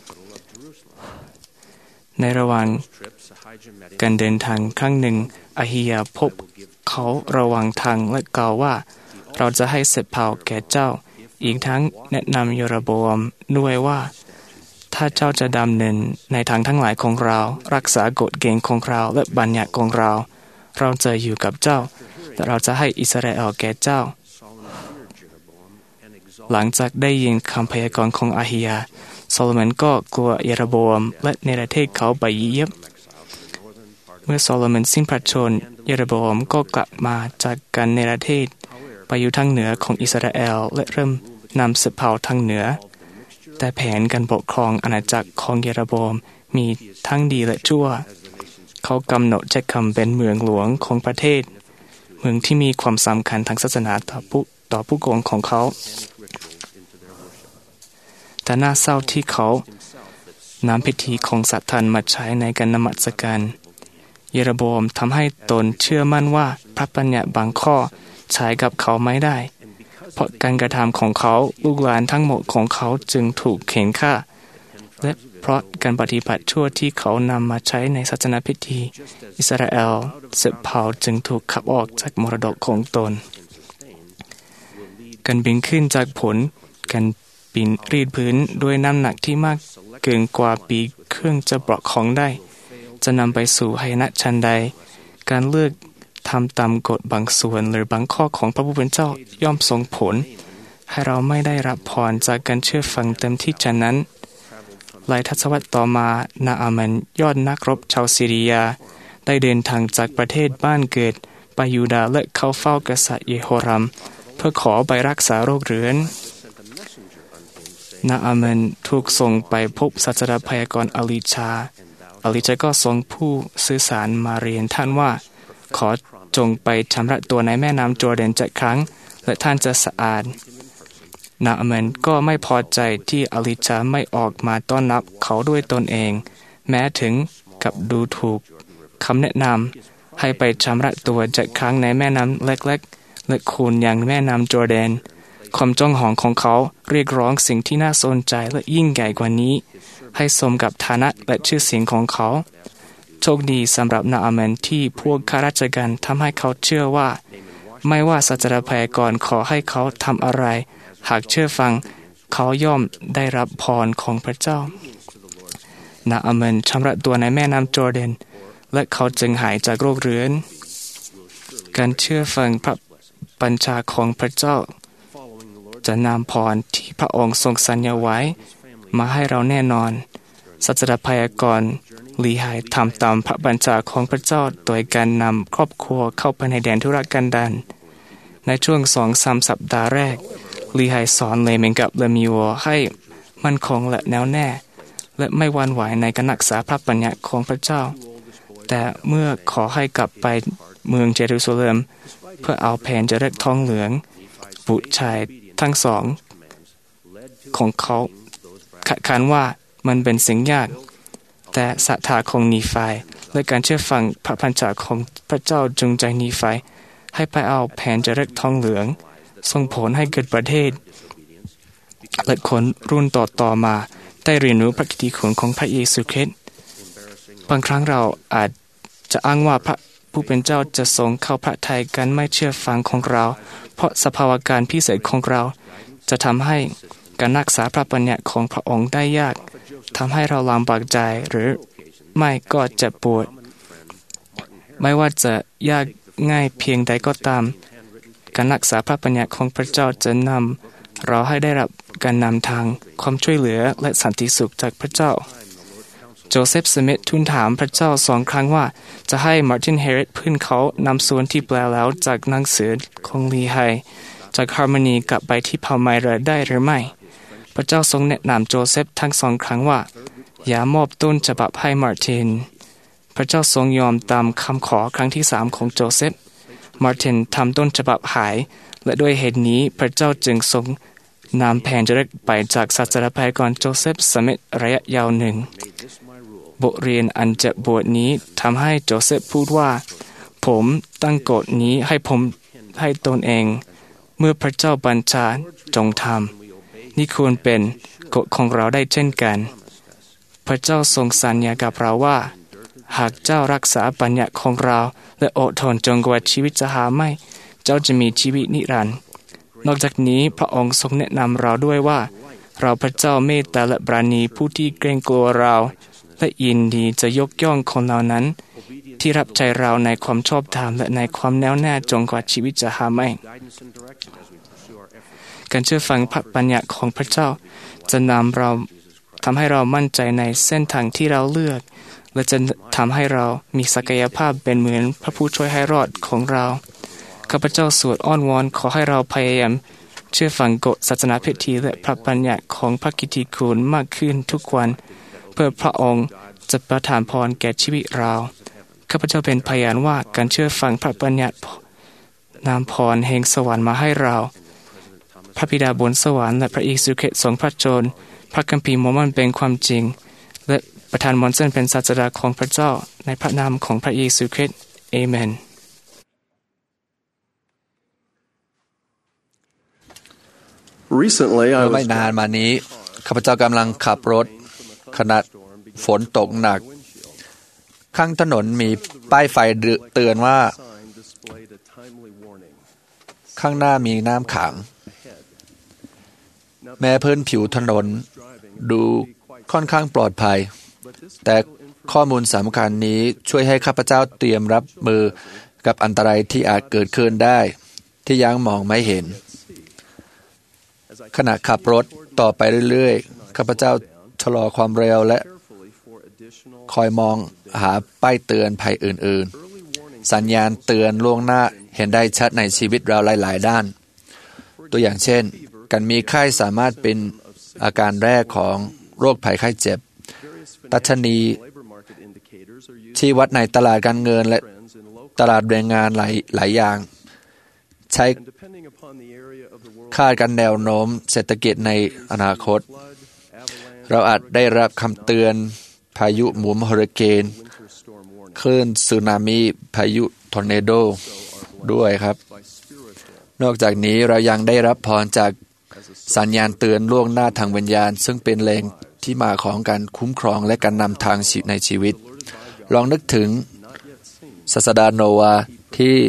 ในระหว่างการเดินทางครั้งหนึ่งอาฮิยาพบเขาระหว่างทางและกล่าวว่าเราจะให้เสร็จเผ่าแก่เจ้าอีกทั้งแนะนำเยโรโบอัมด้วยว่าถ้าเจ้าจะดำเนินในทางทั้งหลายของเรารักษากฎเกณฑ์ของเราและบัญญัติของเราเราจะอยู่กับเจ้าและเราจะให้อิสราเอลแก่เจ้าหลังจากได้ยินคำพยากรณ์ของอาฮิยาโซโลมอนก็กลัวเยโรโบอัมและเนรเทศเขาไปอียิปต์เมื่อโซโลมอนสิ้นพระชนม์เยโรโบอัมก็กลับมาจากการเนรเทศไปอยู่ทางเหนือของอิสราเอลและเริ่มนำสืบเผ่าทางเหนือแต่แผนการปกครองอาณาจักรของเยโรโบอัมมีทั้งดีและชั่วเขากำหนดจะคำเป็นเมืองหลวงของประเทศเมืองที่มีความสำคัญทางศาสนาต่อผู้ต่อผู้คนของเขาแต่น่าเศร้าที่เขานำพิธีของสัตว์ทันมาใช้ในการนมัสการเยโรโบอัมทำให้ตนเชื่อมั่นว่าพระบัญญัติบางข้อใช้กับเขาไม่ได้เพราะการกระทำของเขาลูกหลานทั้งหมดของเขาจึงถูกเข็นฆ่าและเพราะการปฏิบัติชั่วที่เขานำมาใช้ในศาสนาพิธีอิสราเอลสืบเผ่าจึงถูกขับออกจากมรดกของตนการบินขึ้นจากผลการบินรีดพื้นด้วยน้ำหนักที่มากเกินกว่าปีเครื่องจะปลอกของได้จะนำไปสู่หายนะชันใดการเลือกทำตามกฎบางส่วนหรือบางข้อของพระผู้เป็นเจ้าย่อมส่งผลให้เราไม่ได้รับพรจากการเชื่อฟังเต็มที่ฉะนั้นหลายทศวรรษต่อมานาอามันยอดนักรบชาวซีเรียได้เดินทางจากประเทศบ้านเกิดไปยูดาห์และเข้าเฝ้ากษัตริย์เยโฮรัมเพื่อขอไปรักษาโรคเรื้อนนาอามันถูกส่งไปพบศาสดาพยากรณ์อลิชาอลิชาก็ส่งผู้สื่อสารมาเรียนท่านว่าขอจงไปชำระตัวในแม่น้ำจอร์แดนเจ็ดครั้งและท่านจะสะอาดนาอามันก็ไม่พอใจที่อลิชาไม่ออกมาต้อนรับเขาด้วยตนเองแม้ถึงกับดูถูกคำแนะนำให้ไปชำระตัวเจ็ดครั้งในแม่น้ำเล็กๆและคูนอย่างแม่น้ำจอร์แดนความจ้องหองของเขาเรียกร้องสิ่งที่น่าสนใจและยิ่งใหญ่กว่านี้ให้สมกับฐานะและชื่อเสียงของเขาโชคดีสำหรับนาอามันที่พวกข้าราชการทำให้เขาเชื่อว่าไม่ว่าศาสดาพยากรณ์ขอให้เขาทำอะไรหากเชื่อฟังเขาย่อมได้รับพรของพระเจ้านาอามันชำระตัวในแม่น้ำจอร์แดนและเขาจึงหายจากโรคเรื้อนการเชื่อฟังพระบัญชาของพระเจ้าจะนำพรที่พระองค์ทรงสัญญาไว้มาให้เราแน่นอนศาสดาพยากรณ์ลีหายทำตามพระบัญชาของพระเจ้าโดยการนำครอบครัวเข้าไปในแดนธุรกันดารในช่วงสองสามสัปดาห์แรกลีหายสอนเลเมงกับเลมิโวให้มั่นคงและแน่วแน่และไม่หวั่นไหวในการรักษาพระบัญญัติของพระเจ้าแต่เมื่อขอให้กลับไปเมืองเยรูซาเล็มเพื่อเอาแผ่นจารึกทองเหลืองบุตรชายทั้งสองของเขาขัดขันว่ามันเป็นสิ่งยากแต่ศรัทธาของนีไฟและการเชื่อฟังพระบัญชาของพระเจ้าจูงใจนีไฟให้ไปเอาแผ่นจารึกทองเหลืองส่งผลให้เกิดประเทศและคนรุ่นต่อๆมาได้เรียนรู้พระกิตติคุณของพระเยซูคริสต์บางครั้งเราอาจจะอ้างว่าพระผู้เป็นเจ้าจะทรงเข้าพระทัยการไม่เชื่อฟังของเราเพราะสภาวะการพิเศษของเราจะทำให้การรักษาพระบัญญัติของพระองค์ได้ยากทำให้เราลำบากใจหรือไม่ก็เจ็บปวดไม่ว่าจะยากง่ายเพียงใดก็ตามการรักษาพระบัญญัติของพระเจ้าจะนำเราให้ได้รับการนำทางความช่วยเหลือและสันติสุขจากพระเจ้าโจเซฟสมิธทูลถามพระเจ้าสองครั้งว่าจะให้มาร์ตินเฮริสเพื่อนเขานำส่วนที่แปลแล้วจากหนังสือของลีไฮจากฮาร์โมนีกลับไปที่พาไมราได้หรือไม่พระเจ้าทรงแนะนำโจเซฟทั้งสองครั้งว่าอย่ามอบต้นฉบับให้มาร์ตินพระเจ้าทรงยอมตามคำขอครั้งที่สามของโจเซฟมาร์ตินทำต้นฉบับหายและด้วยเหตุนี้พระเจ้าจึงทรงนำแผ่นจารึกไปจากศาสดาพยากรณ์โจเซฟสมิธระยะยาวหนึ่งบทเรียนอันเจ็บปวดนี้ทำให้โจเซฟพูดว่าผมตั้งกฎนี้ให้ผมให้ตนเองเมื่อพระเจ้าบัญชาจงทำนี่ควรเป็นกฎของเราได้เช่นกันพระเจ้าทรงสัญญากับเราว่าหากเจ้ารักษาบัญญัติของเราและอดทนจนกว่าชีวิตจะหาไม่เจ้าจะมีชีวิตนิรันดร์นอกจากนี้พระองค์ทรงแนะนำเราด้วยว่าเราพระเจ้าเมตตาและปราณีผู้ที่เกรงกลัวเราและยินดีจะยกย่องคนเหล่านั้นที่รับใจเราในความชอบธรรมและในความแน่วแน่จนกว่าชีวิตจะหาไม่การเชื่อฟังพระบัญญัติของพระเจ้าจะนำเราทำให้เรามั่นใจในเส้นทางที่เราเลือกและจะทำให้เรามีศักยภาพเป็นเหมือนพระผู้ช่วยให้รอดของเราข้าพเจ้าสวดอ้อนวอนขอให้เราพยายามเชื่อฟังกฎศาสนาพิธีและพระบัญญัติของพระกิตติคุณมากขึ้นทุกวันเพื่อพระองค์จะประทานพรแก่ชีวิตเราข้าพเจ้าเป็นพยานว่าการเชื่อฟังพระบัญญัตินำพรแห่งสวรรค์มาให้เราพระบิดาบนสวรรค์และพระเยซูคริสต์ทรงพระชนม์พระคัมภีร์โมมันเป็นความจริงและประธานมอนเซนเป็นศาสดาของพระเจ้าในพระนามของพระเยซูคริสต์เอเมนไม่นานมานี้ข้าพเจ้ากำลังขับรถขณะฝนตกหนักข้างถนนมีป้ายไฟเตือนว่าข้างหน้ามีน้ำขังแม้พื้นผิวถนนดูค่อนข้างปลอดภัยแต่ข้อมูลสำคัญนี้ช่วยให้ข้าพเจ้าเตรียมรับมือกับอันตรายที่อาจเกิดขึ้นได้ที่ยังมองไม่เห็นขณะขับรถต่อไปเรื่อยๆข้าพเจ้าชะลอความเร็วและคอยมองหาป้ายเตือนภัยอื่นๆสัญญาณเตือนล่วงหน้าเห็นได้ชัดในชีวิตเราหลายๆด้านตัวอย่างเช่นการมีไข้สามารถเป็นอาการแรกของโรคภัยไข้เจ็บดัชนีที่วัดในตลาดการเงินและตลาดแรงงานหลายหลายอย่างใช้คาดการแนวโน้มเศรษฐกิจในอนาคตเราอาจได้รับคำเตือนพายุหมุนเฮอริเคนคลื่นสึนามิพายุทอร์เนโดด้วยครับนอกจากนี้เรายังได้รับพรจากสัญญาณเตือนล่วงหน้าทางวิญญาณซึ่งเป็นแรงที่มาของการคุ้มครองและการนำทางในชีวิตลองนึกถึงศาสดาโนวาห์ที่ได้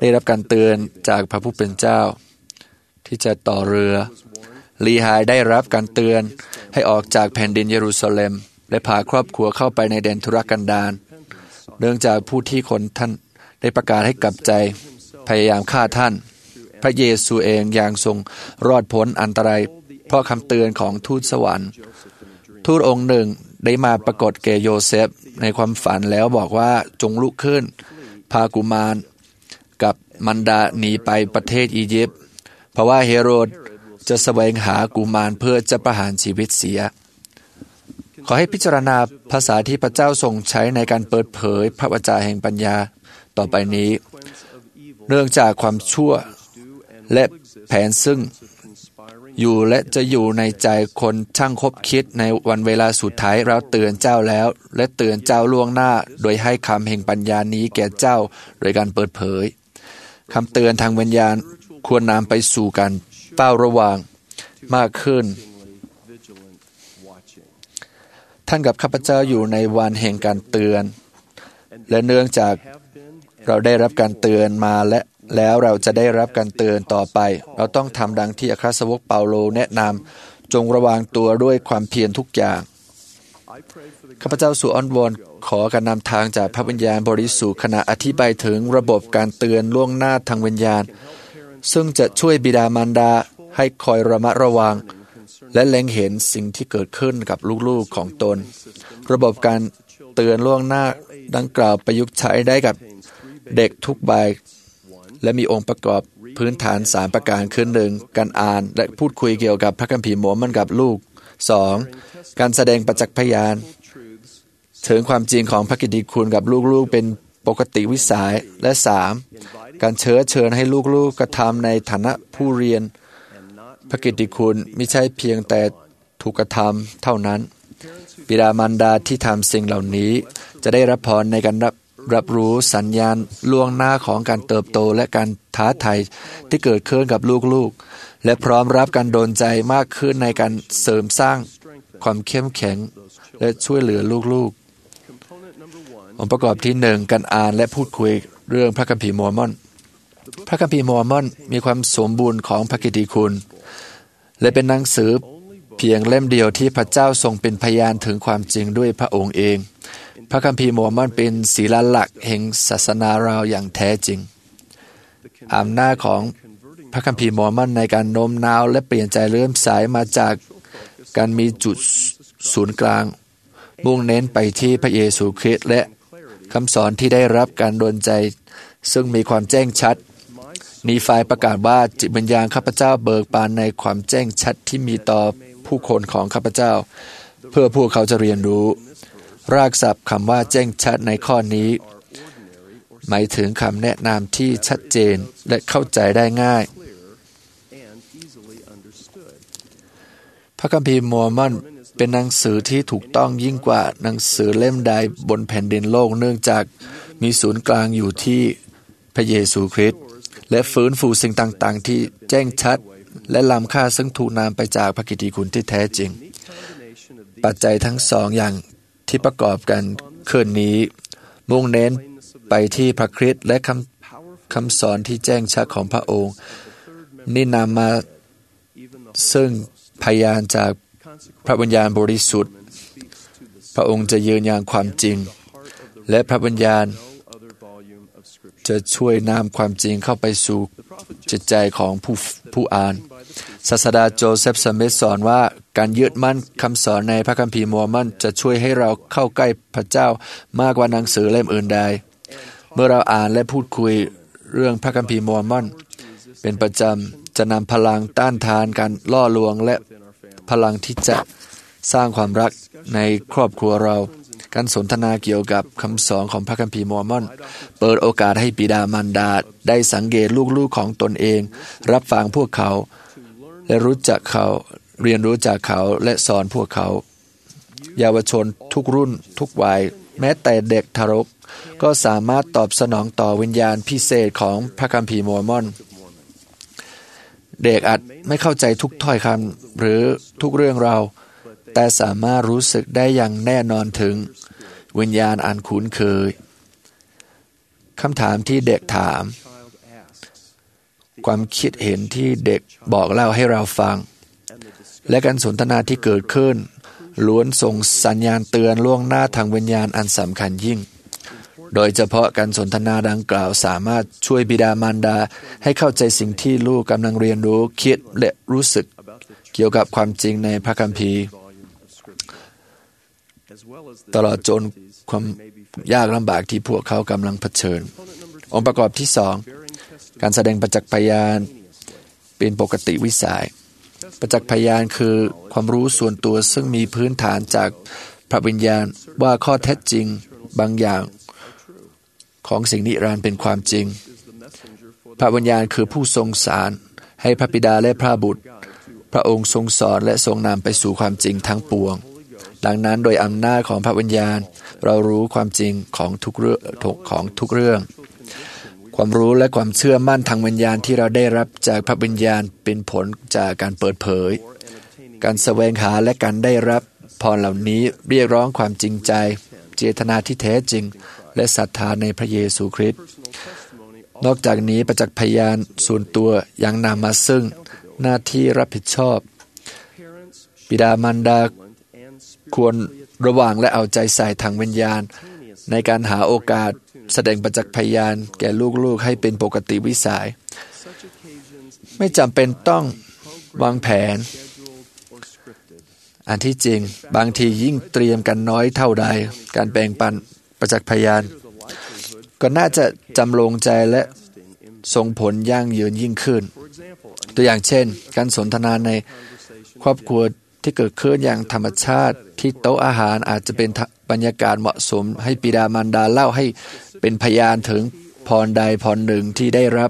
ได้รับการเตือนจากพระผู้เป็นเจ้าที่จะต่อเรือลีหายได้รับการเตือนให้ออกจากแผ่นดินเยรูซาเล็มและพาครอบครัวเข้าไปในแดนทุรกันดารเนื่องจากผู้ที่คนท่านได้ประกาศให้กลับใจพยายามฆ่าท่านพระเยซูเองยังทรงรอดพ้นอันตรายเพราะคำเตือนของทูตสวรรค์ทูตองค์หนึ่งได้มาปรากฏแก่โยเซฟในความฝันแล้วบอกว่าจงลุกขึ้นพากุมารกับมันดาหนีไปประเทศอียิปต์เพราะว่าเฮโรดจะแสวงหากุมารเพื่อจะประหารชีวิตเสียขอให้พิจารณาภาษาที่พระเจ้าทรงใช้ในการเปิดเผยพระวจาแห่งปัญญาต่อไปนี้เนื่องจากความชั่วและแผนซึ่งอยู่และจะอยู่ในใจคนช่างคบคิดในวันเวลาสุดท้ายเราเตือนเจ้าแล้วและเตือนเจ้าล่วงหน้าโดยให้คำแห่งปัญญานี้แก่เจ้าโดยการเปิดเผยคำเตือนทางวิญญาณควรนำไปสู่การเฝ้าระวังมากขึ้นท่านกับข้าพเจ้าอยู่ในวันแห่งการเตือนและเนื่องจากเราได้รับการเตือนมาและแล้วเราจะได้รับการเตือนต่อไปเราต้องทำดังที่อัครสาวกเปาโลแนะนำจงระวังตัวด้วยความเพียรทุกอย่างข้าพเจ้าสู่อ้อนวอนขอการนำทางจากพระวิญญาณบริสุทธิ์ขณะอธิบายถึงระบบการเตือนล่วงหน้าทางวิญญาณซึ่งจะช่วยบิดามารดาให้คอยระมัดระวังและเล็งเห็นสิ่งที่เกิดขึ้นกับลูกๆของตนระบบการเตือนล่วงหน้าดังกล่าวประยุกต์ใช้ได้กับเด็กทุกวัยและมีองค์ประกอบพื้นฐานสามประการคือหนึ่งการอ่านและพูดคุยเกี่ยวกับพระคัมภีร์โมมันกับลูกสองการแสดงประจักษ์พยานถึงความจริงของพระกิตติคุณกับลูกๆเป็นปกติวิสัยและสามการเชื้อเชิญให้ลูกๆกระทำในฐานะผู้เรียนพระกิตติคุณไม่ใช่เพียงแต่ถูกกระทำเท่านั้นบิดามารดาที่ทำสิ่งเหล่านี้จะได้รับพรในการรับรับรู้สัญญาณล่วงหน้าของการเติบโตและการท้าทายที่เกิดขึ้นกับลูกๆและพร้อมรับการโดนใจมากขึ้นในการเสริมสร้างความเข้มแข็งและช่วยเหลือลูกๆองค์ประกอบที่หนึ่งการอ่านและพูดคุยเรื่องพระคัมภีร์โมร์มอนพระคัมภีร์โมร์มอนมีความสมบูรณ์ของพระกิตติคุณและเป็นหนังสือเพียงเล่มเดียวที่พระเจ้าทรงเป็นพยานถึงความจริงด้วยพระองค์เองพระคัมภีร์โมร์มอนเป็นศีลหลักแห่งศาสนาเราอย่างแท้จริงอำนาจของพระคัมภีร์โมร์มอนในการโน้มน้าวและเปลี่ยนใจเลื่อมใสมาจากการมีจุดศูนย์กลางมุ่งเน้นไปที่พระเยซูคริสต์และคำสอนที่ได้รับการดลใจซึ่งมีความแจ้งชัดนีฟายประกาศว่าจิตวิญญาณข้าพเจ้าเบิกบานในความแจ้งชัดที่มีต่อผู้คนของข้าพเจ้าเพื่อพวกเขาจะเรียนรู้รากศัพท์คำว่าแจ้งชัดในข้อนี้หมายถึงคำแนะนำที่ชัดเจนและเข้าใจได้ง่ายพระคัมภีร์โมร์มอนเป็นหนังสือที่ถูกต้องยิ่งกว่าหนังสือเล่มใดบนแผ่นดินโลกเนื่องจากมีศูนย์กลางอยู่ที่พระเยซูคริสต์และฟื้นฟูสิ่งต่างๆที่แจ้งชัดและล้ำค่าซึ่งถูกนำไปจากพระกิตติคุณที่แท้จริงปัจจัยทั้งสองอย่างที่ประกอบกันคืนนี้มุ่งเน้นไปที่พระคริสต์และคำคำสอนที่แจ้งชัดของพระองค์นี่นำมาซึ่งพยานจากพระวิญญาณบริสุทธิ์พระองค์จะยืนยันความจริงและพระวิญญาณจะช่วยนำความจริงเข้าไปสู่จิตใจของผู้ผู้อ่านศาสดาโจเซฟสมิธสอนว่าการยึดมั่นคำสอนในพระคัมภีร์โมร์มอนจะช่วยให้เราเข้าใกล้พระเจ้ามากกว่าหนังสือเล่มอื่นใดเมื่อเราอ่านและพูดคุยเรื่องพระคัมภีร์โมร์มอนเป็นประจำจะนำพลังต้านทานการล่อลวงและพลังที่จะสร้างความรักในครอบครัวเราการสนทนาเกี่ยวกับคำสอนของพระคัมภีร์โมร์มอนเปิดโอกาสให้บิดามารดาได้สังเกตลูกๆของตนเองรับฟังพวกเขาและรู้จักเขาเรียนรู้จากเขาและสอนพวกเขาเยาวชนทุกรุ่นทุกวัยแม้แต่เด็กทารกก็สามารถตอบสนองต่อวิญญาณพิเศษของพระคัมภีร์โมร์มอนเด็กอาจไม่เข้าใจทุกถ้อยคำหรือทุกเรื่องราวแต่สามารถรู้สึกได้อย่างแน่นอนถึงวิญญาณอันคุ้นเคยคำถามที่เด็กถามความคิดเห็นที่เด็กบอกเล่าให้เราฟังและการสนทนาที่เกิดขึ้นล้วนส่งสัญญาณเตือนล่วงหน้าทางวิญญาณอันสำคัญยิ่งโดยเฉพาะการสนทนาดังกล่าวสามารถช่วยบิดามารดาให้เข้าใจสิ่งที่ลูกกำลังเรียนรู้คิดและรู้สึกเกี่ยวกับความจริงในพระคัมภีร์ตลอดจนความยากลำบากที่พวกเขากำลังเผชิญองค์ประกอบที่สองการแสดงประจักษ์พยานเป็นปกติวิสัยประจักษ์พยานคือความรู้ส่วนตัวซึ่งมีพื้นฐานจากพระวิญญาณว่าข้อเท็จจริงบางอย่างของสิ่งนิรันดร์เป็นความจริงพระวิญญาณคือผู้ทรงสารให้พระบิดาและพระบุตรพระองค์ทรงสอนและทรงนำไปสู่ความจริงทั้งปวงดังนั้นโดยอำนาจของพระวิญญาณเรารู้ความจริงของทุกเรื่องของทุกเรื่องความรู้และความเชื่อมั่นทางวิญญาณที่เราได้รับจากพระวิญญาณเป็นผลจากการเปิดเผยการแสวงหาและการได้รับพรเหล่านี้เรียกร้องความจริงใจเจตนาที่แท้จริงและศรัทธาในพระเยซูคริสต์นอกจากนี้ประจักษ์พยานส่วนตัวยังนำมาซึ่งหน้าที่รับผิดชอบบิดามารดาควรระวังและเอาใจใส่ทางวิญญาณในการหาโอกาสแสดงประจักษ์พยานแก่ลูกๆให้เป็นปกติวิสัยไม่จำเป็นต้องวางแผนอันที่จริงบางทียิ่งเตรียมกันน้อยเท่าใดการแบ่งปันประจักษ์พยานก็น่าจะจำลงใจและส่งผลยั่งยืนยิ่งขึ้นตัวอย่างเช่นการสนทนาในครอบครัวที่เกิดขึ้นอย่างธรรมชาติที่โต๊ะอาหารอาจจะเป็นบรรยากาศเหมาะสมให้บิดามารดาเล่าให้เป็นพยานถึงพรใดพรหนึ่งที่ได้รับ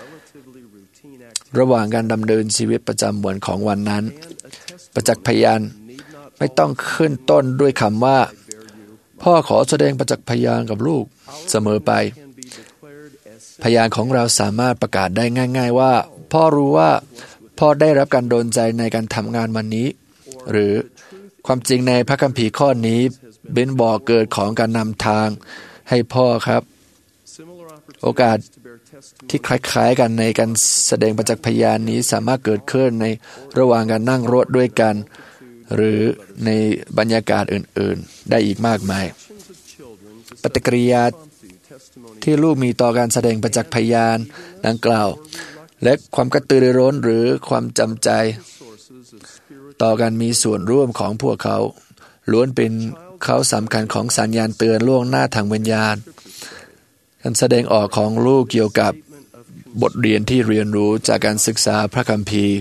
ระหว่างการดำเนินชีวิตประจำวันของวันนั้นประจักษ์พยานไม่ต้องขึ้นต้นด้วยคำว่าพ่อขอแสดงประจักษ์พยานกับลูกเสมอไปพยานของเราสามารถประกาศได้ง่ายๆว่าพ่อรู้ว่าพ่อได้รับการโดนใจในการทำงานวันนี้หรือความจริงในพระคัมภีร์ข้อนี้เป็นบ่อเกิดของการนำทางให้พ่อครับโอกาสที่คล้ายๆกันในการแสดงประจักษ์พยานนี้สามารถเกิดขึ้นในระหว่างการนั่งรถด้วยกันหรือในบรรยากาศอื่นๆได้อีกมากมายปฏิกิริยาที่ลูกมีต่อการแสดงประจักษ์พยานดังกล่าวและความกระตือรือร้นหรือความจำใจต่อการมีส่วนร่วมของพวกเขาล้วนเป็นเขาสำคัญของสัญญาณเตือนล่วงหน้าทางวิญญาณการแสดงออกของลูกเกี่ยวกับบทเรียนที่เรียนรู้จากการศึกษาพระคัมภีร์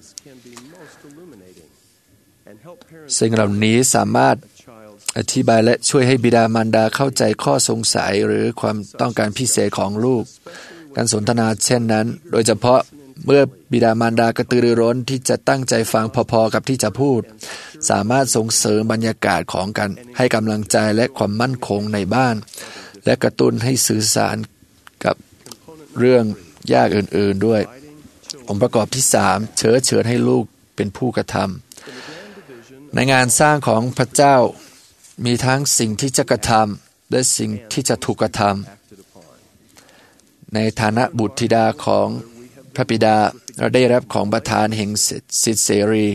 สิ่งเหล่านี้สามารถอธิบายและช่วยให้บิดามารดาเข้าใจข้อสงสัยหรือความต้องการพิเศษของลูกการสนทนาเช่นนั้นโดยเฉพาะเมื่อบิดามารดากระตือรือร้นที่จะตั้งใจฟังพอๆกับที่จะพูดสามารถส่งเสริมบรรยากาศของการให้กำลังใจและความมั่นคงในบ้านและกระตุ้นให้สื่อสารกับเรื่องยากอื่นๆด้วยองค์ประกอบที่สามเชิญเชิญให้ลูกเป็นผู้กระทำในงานสร้างของพระเจ้ามีทั้งสิ่งที่จะกระทำและสิ่งที่จะถูกกระทำในฐานะบุตรธิดาของพระบิดาเราได้รับของประทานแห่งสิทธิเสรี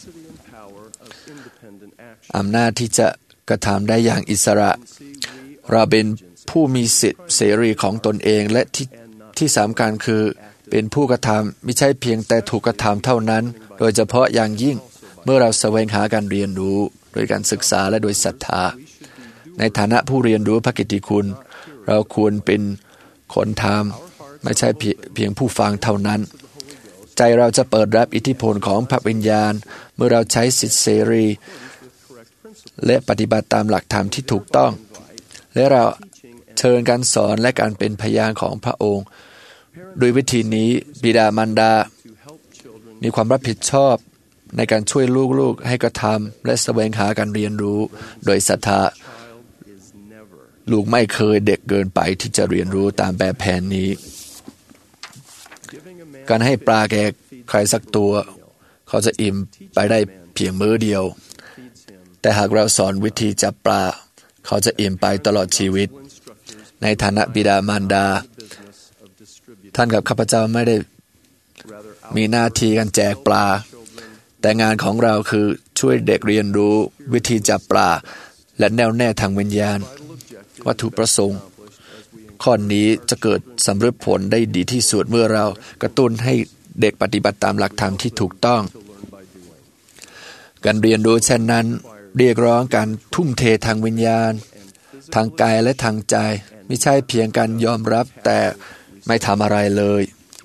อำนาจที่จะกระทำได้อย่างอิสระเราเป็นผู้มีสิทธิเสรีของตนเองและที่ที่สำคัญคือเป็นผู้กระทำไม่ใช่เพียงแต่ถูกกระทำเท่านั้นโดยเฉพาะอย่างยิ่งเมื่อเราแสวงหาการเรียนรู้โดยการศึกษาและโดยศรัทธาในฐานะผู้เรียนรู้พระกิตติคุณเราควรเป็นคนทำไม่ใช่เพียงผู้ฟังเท่านั้นใจเราจะเปิดรับอิทธิพลของพระวิญญาณเมื่อเราใช้สิทธิเสรีและปฏิบัติตามหลักธรรมที่ถูกต้องและเราเชิญการสอนและการเป็นพยานของพระองค์โดยวิธีนี้บิดามารดามีความรับผิดชอบในการช่วยลูกๆให้กระทำและแสวงหาการเรียนรู้โดยศรัทธาลูกไม่เคยเด็กเกินไปที่จะเรียนรู้ตามแบบแผนนี้การให้ปลาแก่ใครสักตัวเขาจะอิ่มไปได้เพียงมื้อเดียวแต่หากเราสอนวิธีจับปลาเขาจะอิ่มไปตลอดชีวิตในฐานะบิดามารดาท่านกับข้าพเจ้าไม่ได้มีหน้าที่การแจกปลาแต่งานของเราคือช่วยเด็กเรียนรู้วิธีจับปลาและแน่วแน่ทางวิญญาณวัตถุประสงค์ข้อนี้จะเกิดสำเร็จผลได้ดีที่สุดเมื่อเรากระตุ้นให้เด็กปฏิบัติตามหลักธรรมที่ถูกต้องการเรียนรู้เช่นนั้นเรียกร้องการทุ่มเททางวิญญาณทางกายและทางใจไม่ใช่เพียงการยอมรับแต่ไม่ทำอะไรเลย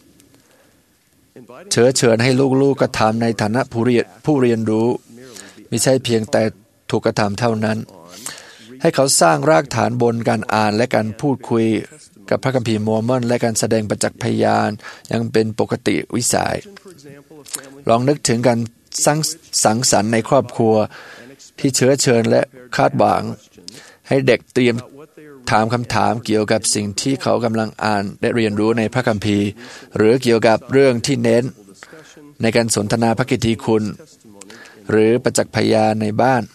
เชิญเชิญให้ลูกๆกระทำในฐานะผู้เรียนผู้เรียนรู้ไม่ใช่เพียงแต่ถูกกระทำเท่านั้นให้เขาสร้างรากฐานบนการอ่านและการพูดคุยกับพระคัมภีร์มอร์มอนและการแสดงประจักษ์พยานยังเป็นปกติวิสัยลองนึกถึงการสังสังสรรค์ในครอบครัวที่เชื้อเชิญและคาดหวังให้เด็กเตรียมถามคำถามเกี่ยวกับสิ่งที่เขากำลังอ่านและเรียนรู้ในพระคัมภีร์หรือเกี่ยวกับเรื่องที่เน้นในการสนทนาพระกิตติคุณหรือประจักษ์พยานในบ้าน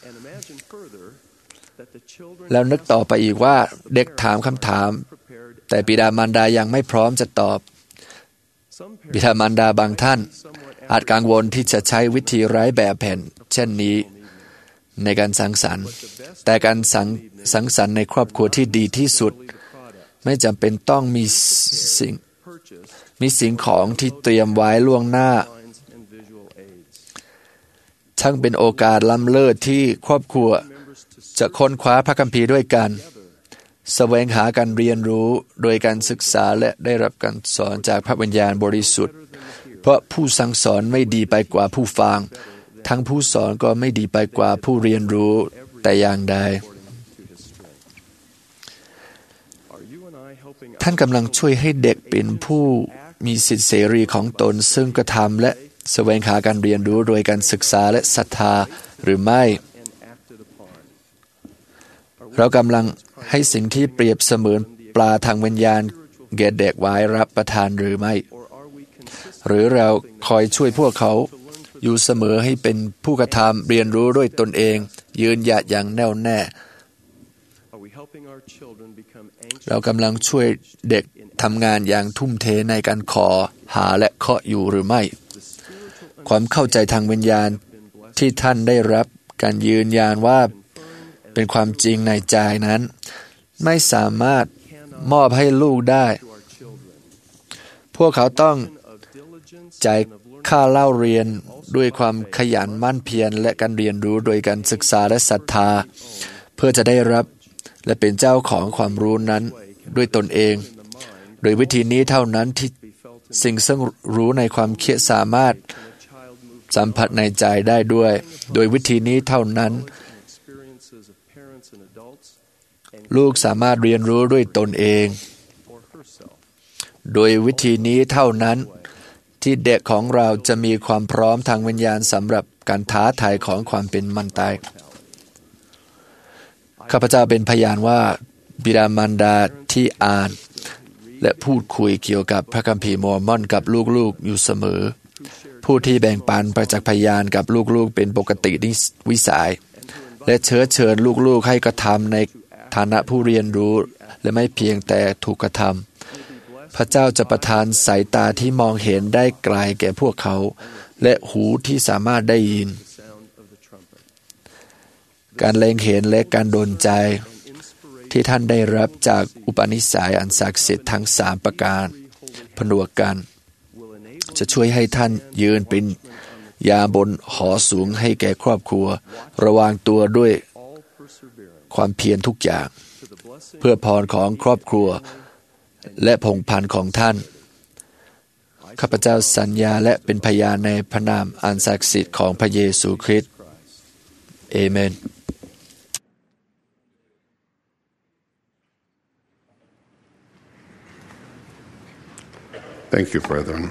แล้วนึกต่อไปอีกว่าเด็กถามคำถามแต่บิดามารดายังไม่พร้อมจะตอบบิดามารดาบางท่านอาจกังวลที่จะใช้วิธีไร้แบบแผนเช่นนี้ในการสังสรรค์แต่การสังสังสรรค์ในครอบครัวที่ดีที่สุดไม่จำเป็นต้องมีสิ่งมีสิ่งของที่เตรียมไว้ล่วงหน้าช่างเป็นโอกาสล้ำเลิศที่ครอบครัวจะค้นคว้าพระคัมภีร์ด้วยกันแสวงหาการเรียนรู้โดยการศึกษาและได้รับการสอนจากพระวิญญาณบริสุทธิ์เพราะผู้สั่งสอนไม่ดีไปกว่าผู้ฟังทั้งผู้สอนก็ไม่ดีไปกว่าผู้เรียนรู้แต่อย่างใดท่านกำลังช่วยให้เด็กเป็นผู้มีสิทธิเสรีของตนซึ่งกระทำและแสวงหาการเรียนรู้โดยการศึกษาและศรัทธาหรือไม่เรากำลังให้สิ่งที่เปรียบเสมือนปลาทางวิญญาณแก่เด็กไว้รับประทานหรือไม่หรือเราคอยช่วยพวกเขาอยู่เสมอให้เป็นผู้กระทำเรียนรู้ด้วยตนเองยืนหยัดอย่างแน่วแน่เรากำลังช่วยเด็กทำงานอย่างทุ่มเทในการขอหาและเคาะอยู่หรือไม่ความเข้าใจทางวิญญาณที่ท่านได้รับการยืนยันว่าเป็นความจริงในใจนั้นไม่สามารถมอบให้ลูกได้พวกเขาต้องจ่ายค่าเล่าเรียนด้วยความขยันมั่นเพียรและการเรียนรู้โดยการศึกษาและศรัทธาเพื่อจะได้รับและเป็นเจ้าของความรู้นั้นด้วยตนเองโดยวิธีนี้เท่านั้นที่สิ่งซึ่งรู้ในความคิดสามารถสัมผัสในใจได้ด้วยโดยวิธีนี้เท่านั้นลูกสามารถเรียนรู้ด้วยตนเองโดยวิธีนี้เท่านั้นที่เด็กของเราจะมีความพร้อมทางวิญญาณสำหรับการท้าทายของความเป็นมันตายข้าพเจ้าเป็นพยานว่าบิดามารดาที่อ่านและพูดคุยเกี่ยวกับพระคัมภีร์มอร์มอนกับลูกๆอยู่เสมอผู้ที่แบ่งปันประจักษ์พยานกับลูกๆเป็นปกติวิสัยและเชิญเชิญลูกๆให้กระทำในฐานะผู้เรียนรู้และไม่เพียงแต่ถูกกระทำพระเจ้าจะประทานสายตาที่มองเห็นได้ไกลแก่พวกเขาและหูที่สามารถได้ยินการเล็งเห็นและการดลใจที่ท่านได้รับจากอุปนิสัยอันศักดิ์สิทธิ์ทั้งสามประการผนวกกันจะช่วยให้ท่านยืนเป็นยามบนหอสูงให้แก่ครอบครัวระวางตัวด้วยความเพียรทุกอย่างเพื่อพรของครอบครัวและพงศ์พันธุ์ของท่านข้าพเจ้าสัญญาและเป็นพยานในพระนามอันศักดิ์สิทธิ์ของพระเยซูคริสต์เอเมน Thank you, brethren.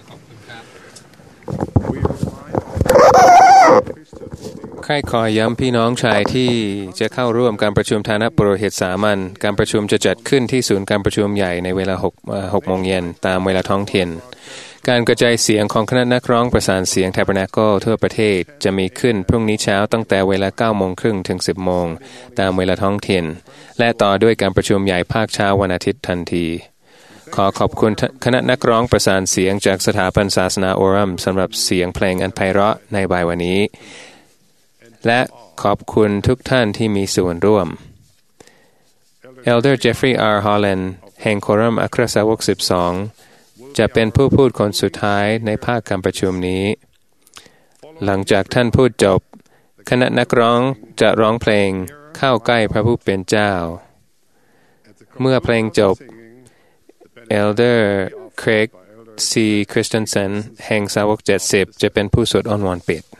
ใครขอย้ำพี่น้องชายที่จะเข้าร่วมการประชุมฐานะปุโรหิตสามัญการประชุมจะจัดขึ้นที่ศูนย์การประชุมใหญ่ในเวลาหกโมงเย็นตามเวลาท้องถิ่นการกระจายเสียงของคณะนักร้องประสานเสียง Tabernacle ทั่วประเทศจะมีขึ้นพรุ่งนี้เช้าตั้งแต่เวลาเก้าโมงครึ่งถึงสิบโมงตามเวลาท้องถิ่นและต่อด้วยการประชุมใหญ่ภาคเช้าวันอาทิตย์ทันทีขอขอบคุณคณะนักร้องประสานเสียงจากสถาบันศาสนาโอรัมสำหรับเสียงเพลงอันไพเราะในบ่ายวันนี้และขอบคุณทุกท่านที่มีส่วนร่วม Elder Jeffrey R. Holland แห่งโครัมอัครสาวกสิบสองจะเป็นผู้พูดคนสุดท้ายในภาคการประชุมนี้หลังจากท่านพูดจบคณะนักร้องจะร้องเพลงเข้าใกล้พระผู้เป็นเจ้าเมื่อเพลงจบ Elder Craig C. Christensen แห่งสาวกเจ็ดสิบจะเป็นผู้สวดอ้อนวอนปิด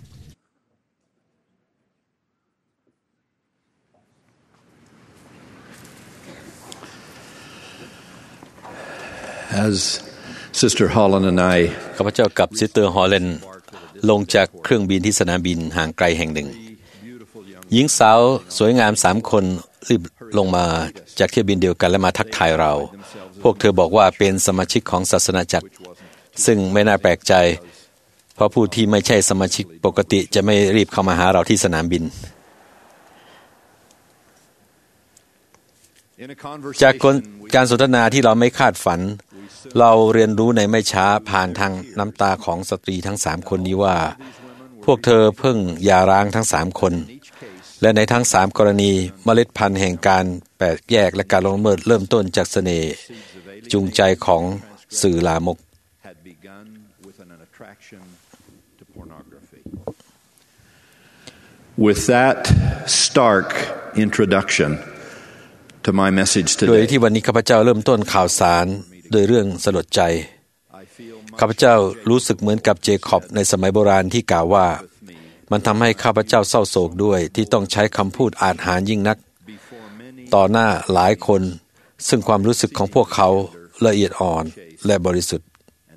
As Sister Holland and I ข้าพเจ้ากับซิสเตอร์ฮอลแลนด์ลงจากเครื่องบินที่สนามบินห่างไกลแห่งหนึ่งหญิงสาวสวยงามสามคนรีบลงมาจากเที่ยวบินเดียวกันและมาทักทายเราพวกเธอบอกว่าเป็นสมาชิกของศาสนาจักรซึ่งไม่น่าแปลกใจเพราะผู้ที่ไม่ใช่สมาชิกปกติจะไม่รีบเข้ามาหาเราที่สนามบินจากการสนทนาที่เราไม่คาดฝันเราเรียนรู้ในไม่ช้าผ่านทางน้ำตาของสตรีทั้งสามคนนี้ว่าพวกเธอเพิ่งหย่าร้างทั้งสามคนและในทั้งสามกรณีเมล็ดพันธุ์แห่งการแตกแยกและการละเมิดเริ่มต้นจากเสน่ห์จูงใจของสื่อลามก With that stark introduction to my message โดย today ที่วันนี้ข้าพเจ้าเริ่มต้นข่าวสารโดยเรื่องสลดใจข้าพเจ้ารู้สึกเหมือนกับเจคอบในสมัยโบราณที่กล่าวว่ามันทำให้ข้าพเจ้าเศร้าโศกด้วยที่ต้องใช้คำพูดอาจหาญยิ่งนักต่อหน้าหลายคนซึ่งความรู้สึกของพวกเขาละเอียดอ่อนและบริสุทธิ์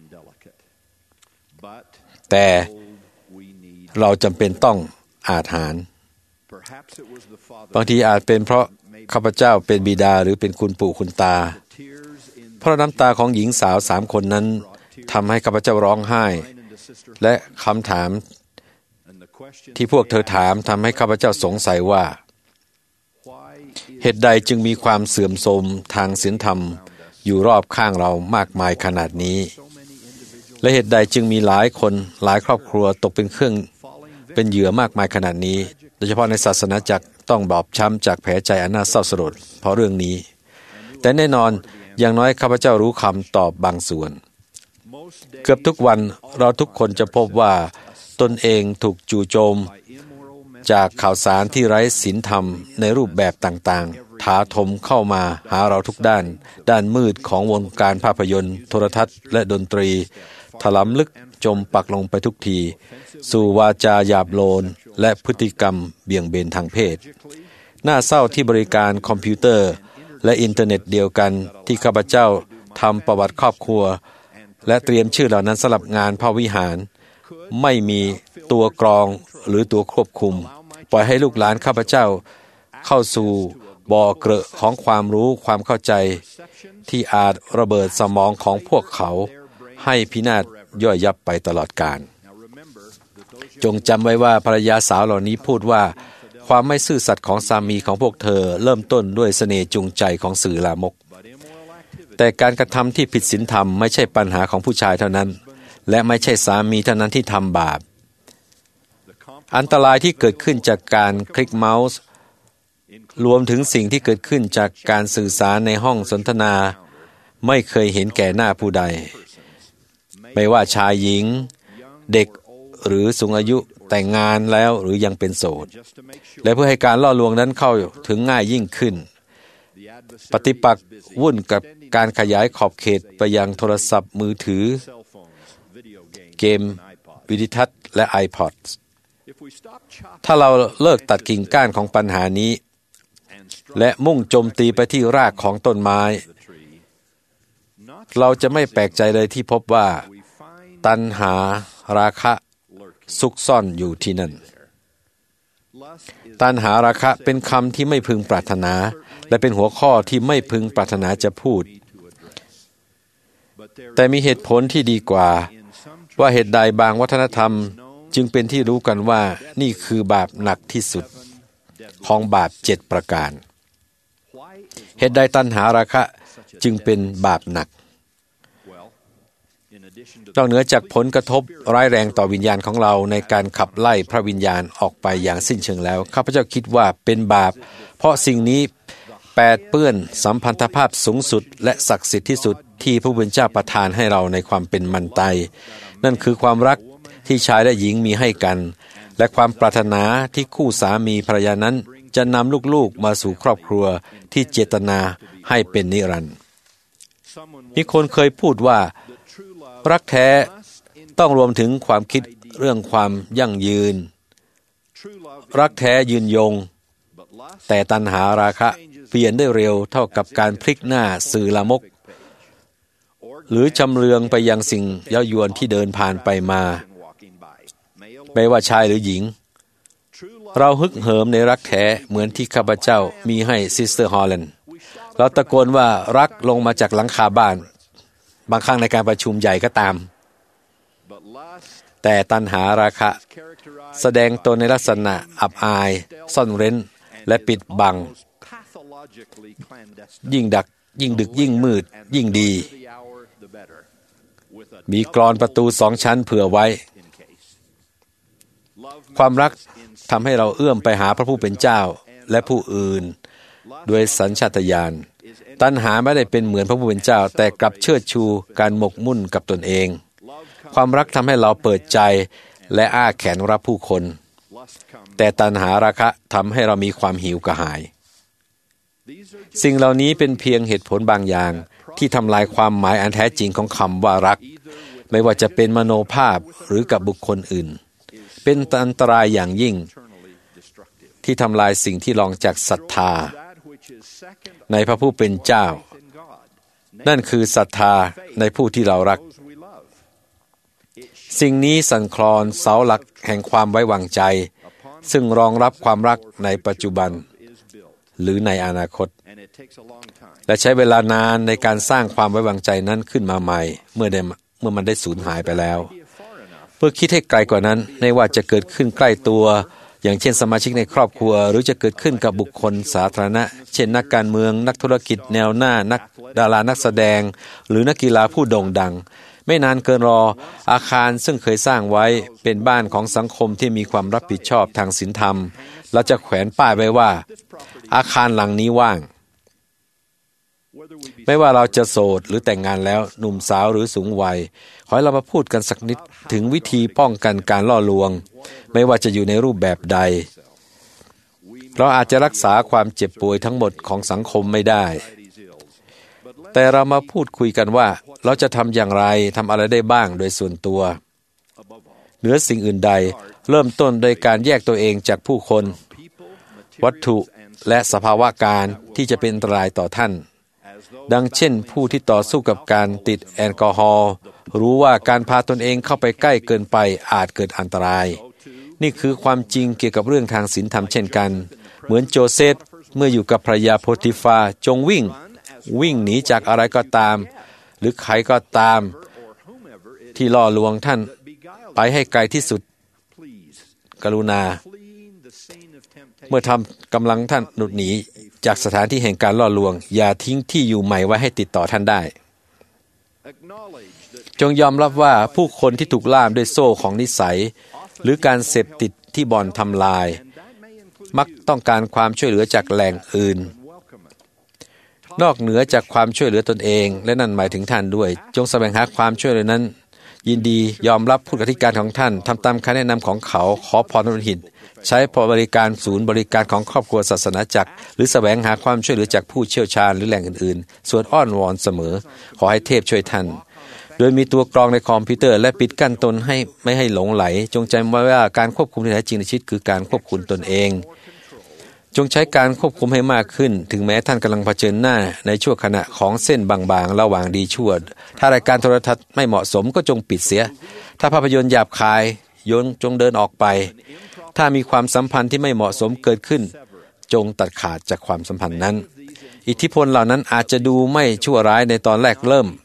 แต่เราจำเป็นต้องอาจหาญบางทีอาจเป็นเพราะข้าพเจ้าเป็นบิดาหรือเป็นคุณปู่คุณตาเพราะน้ำตาของหญิงสาวสามคนนั้นทำให้ข้าพเจ้าร้องไห้และคำถามที่พวกเธอถามทำให้ข้าพเจ้าสงสัยว่าเหตุใดจึงมีความเสื่อมโทรมทางศีลธรรมอยู่รอบข้างเรามากมายขนาดนี้และเหตุใดจึงมีหลายคนหลายครอบครัวตกเป็นเครื่องเป็นเหยื่อมากมายขนาดนี้โดยเฉพาะในศาสนาจักรต้องบอบช้ำจากแผลใจอันน่าเศร้าสลดเพราะเรื่องนี้แต่แน่นอนอย่างน้อยข้าพเจ้ารู้คำตอบบางส่วนเกือบทุกวันเราทุกคนจะพบว่าตนเองถูกจู่โจมจากข่าวสารที่ไร้ศีลธรรมในรูปแบบต่างๆถาโถมเข้ามาหาเราทุกด้านด้านมืดของวงการภาพยนตร์โทรทัศน์และดนตรีถลำลึกจมปักลงไปทุกทีสู่วาจาหยาบโลนและพฤติกรรมเบี่ยงเบนทางเพศน่าเศร้าที่บริการคอมพิวเตอร์และอินเทอร์เน็ตเดียวกันที่ข้าพเจ้าทำประวัติครอบครัวและเตรียมชื่อเหล่านั้นสำหรับงานพระวิหารไม่มีตัวกรองหรือตัวควบคุมปล่อยให้ลูกหลานข้าพเจ้าเข้าสู่บ่อเกลอะของความรู้ความเข้าใจที่อาจระเบิดสมองของพวกเขาให้พินาศย่อยยับไปตลอดกาลจงจำไว้ว่าภรรยาสาวเหล่านี้พูดว่าความไม่ซื่อสัตย์ของสามีของพวกเธอเริ่มต้นด้วยเสน่ห์จูงใจของสื่อลามกแต่การกระทำที่ผิดศีลธรรมไม่ใช่ปัญหาของผู้ชายเท่านั้นและไม่ใช่สามีเท่านั้นที่ทำบาปอันตรายที่เกิดขึ้นจากการคลิกเมาส์รวมถึงสิ่งที่เกิดขึ้นจากการสื่อสารในห้องสนทนาไม่เคยเห็นแก่หน้าผู้ใดไม่ว่าชายหญิงเด็กหรือสูงอายุแต่งงานแล้วหรือยังเป็นโสดและเพื่อให้การล่อลวงนั้นเข้าถึงง่ายยิ่งขึ้นปฏิปักษ์วุ่นกับการขยายขอบเขตไปยังโทรศัพท์มือถือเกมวิดิทัศน์และ iPod ถ้าเราเลิกตัดกิ่งก้านของปัญหานี้และมุ่งโจมตีไปที่รากของต้นไม้เราจะไม่แปลกใจเลยที่พบว่าตัณหาราคะซุกซ่อนอยู่ที่นั่นตัณหาราคะเป็นคำที่ไม่พึงปรารถนาและเป็นหัวข้อที่ไม่พึงปรารถนาจะพูดแต่มีเหตุผลที่ดีกว่าว่าเหตุใดบางวัฒนธรรมจึงเป็นที่รู้กันว่านี่คือบาปหนักที่สุดของบาปเจ็ดประการเหตุใดตัณหาราคะจึงเป็นบาปหนักนอกเหนือจากผลกระทบร้ายแรงต่อวิญญาณของเราในการขับไล่พระวิญญาณออกไปอย่างสิ้นเชิงแล้วข้าพเจ้าคิดว่าเป็นบาปเพราะสิ่งนี้แปดเปื้อนสัมพันธภาพสูงสุดและศักดิ์สิทธิ์ที่สุดที่พระผู้เป็นเจ้าประทานให้เราในความเป็นมันตายนั่นคือความรักที่ชายและหญิงมีให้กันและความปรารถนาที่คู่สามีภรรยานั้นจะนำลูกๆมาสู่ครอบครัวที่เจตนาให้เป็นนิรันดร์มีคนเคยพูดว่ารักแท้ต้องรวมถึงความคิดเรื่องความยั่งยืนรักแท้ยืนยงแต่ตัณหาราคะเปลี่ยนได้เร็วเท่ากับการพลิกหน้าสื่อลามกหรือชำเลืองไปยังสิ่งเย้ายวนที่เดินผ่านไปมาไม่ว่าชายหรือหญิงเราฮึกเหิมในรักแท้เหมือนที่ข้าพเจ้ามีให้ซิสเตอร์ฮอลแลนด์เราตะโกนว่ารักลงมาจากหลังคาบ้านบางครั้งในการประชุมใหญ่ก็ตามแต่ตัณหาราคะแสดงตนในลักษณะอับอายซ่อนเร้นและปิดบังยิ่งดักยิ่งดึกยิ่งมืดยิ่งดีมีกลอนประตูสองชั้นเผื่อไว้ความรักทำให้เราเอื้อมไปหาพระผู้เป็นเจ้าและผู้อื่นด้วยสัญชาตญาณตัณหาไม่ได้เป็นเหมือนพระผู้เป็นเจ้าแต่กลับเชิดชูการหมกมุ่นกับตนเองความรักทำให้เราเปิดใจและอ้าแขนรับผู้คนแต่ตัณหาราคะทำให้เรามีความหิวกระหายสิ่งเหล่านี้เป็นเพียงเหตุผลบางอย่างที่ทำลายความหมายอันแท้จริงของคำว่ารักไม่ว่าจะเป็นมโนภาพหรือกับบุคคลอื่นเป็นอันตรายอย่างยิ่งที่ทำลายสิ่งที่รองจากศรัทธาในพระผู้เป็นเจ้านั่นคือศรัทธาในผู้ที่เรารักสิ่งนี้สั่นคลอนเสาหลักแห่งความไว้วางใจซึ่งรองรับความรักในปัจจุบันหรือในอนาคตและใช้เวลานานในการสร้างความไว้วางใจนั้นขึ้นมาใหม่เมื่อได้เมื่อมันได้สูญหายไปแล้วเพื่อคิดให้ไกลกว่านั้นไม่ว่าจะเกิดขึ้นใกล้ตัวอย่างเช่นสมาชิกในครอบครัวหรือจะเกิดขึ้นกับบุคคลสาธารณะเช่นนักการเมืองนักธุรกิจแนวหน้านักดารานักแสดงหรือนักกีฬาผู้โด่งดังไม่นานเกินรออาคารซึ่งเคยสร้างไว้เป็นบ้านของสังคมที่มีความรับผิดชอบทางศีลธรรมเราจะแขวนป้ายไว้ว่าอาคารหลังนี้ว่างไม่ว่าเราจะโสดหรือแต่งงานแล้วหนุ่มสาวหรือสูงวัยขอให้เรามาพูดกันสักนิดถึงวิธีป้องกันการล่อลวงไม่ว่าจะอยู่ในรูปแบบใดเราอาจจะรักษาความเจ็บป่วยทั้งหมดของสังคมไม่ได้แต่เรามาพูดคุยกันว่าเราจะทำอย่างไรทำอะไรได้บ้างโดยส่วนตัวเหนือสิ่งอื่นใดเริ่มต้นโดยการแยกตัวเองจากผู้คนวัตถุและสภาวะการที่จะเป็นอันตรายต่อท่านดังเช่นผู้ที่ต่อสู้กับการติดแอลกอฮอล์รู้ว่าการพาตนเองเข้าไปใกล้เกินไปอาจเกิดอันตรายนี่คือความจริงเกี่ยวกับเรื่องทางศีลธรรมเช่นกันเหมือนโจเซฟเมื่ออยู่กับภรรยาโพติฟาจงวิ่งวิ่งหนีจากอะไรก็ตามหรือใครก็ตามที่ล่อลวงท่านไปให้ไกลที่สุดกรุณาเมื่อทำกำลังท่านหลุดหนีจากสถานที่แห่งการล่อลวงอย่าทิ้งที่อยู่ใหม่ไว้ให้ติดต่อท่านได้จงยอมรับว่าผู้คนที่ถูกล่ามด้วยโซ่ของนิสัยหรือการเสพติดที่บ่อนทำลายมักต้องการความช่วยเหลือจากแหล่งอื่นนอกเหนือจากความช่วยเหลือตนเองและนั่นหมายถึงท่านด้วยจงแสวงหาความช่วยเหลือนั้นยินดียอมรับผู้อธิการของท่านทำตามคำแนะนำของเขาขอพรอนุหิตใช้บริการศูนย์บริการของครอบครัวศาสนาจักรหรือแสวงหาความช่วยเหลือจากผู้เชี่ยวชาญหรือแหล่งอื่นๆส่วนอ้อนวอนเสมอขอให้เทพช่วยท่านโดยมีตัวกรองในคอมพิวเตอร์และปิดกั้นตนให้ไม่ให้หลงไหลจงจำไว้ว่าการควบคุมที่แท้จริงในชีวิตคือการควบคุมตนเองจงใช้การควบคุมให้มากขึ้นถึงแม้ท่านกำลังเผชิญหน้าในช่วงขณะของเส้นบางๆระหว่างดีชั่วถ้ารายการโทรทัศน์ไม่เหมาะสมก็จงปิดเสียถ้าภาพยนตร์หยาบคายโยนจงเดินออกไปถ้ามีความสัมพันธ์ที่ไม่เหมาะสมเกิดขึ้นจงตัดขาดจากความสัมพันธ์นั้นอิทธิพลเหล่านั้นอาจจะดูไม่ชั่วร้ายในตอนแรกเริ่ม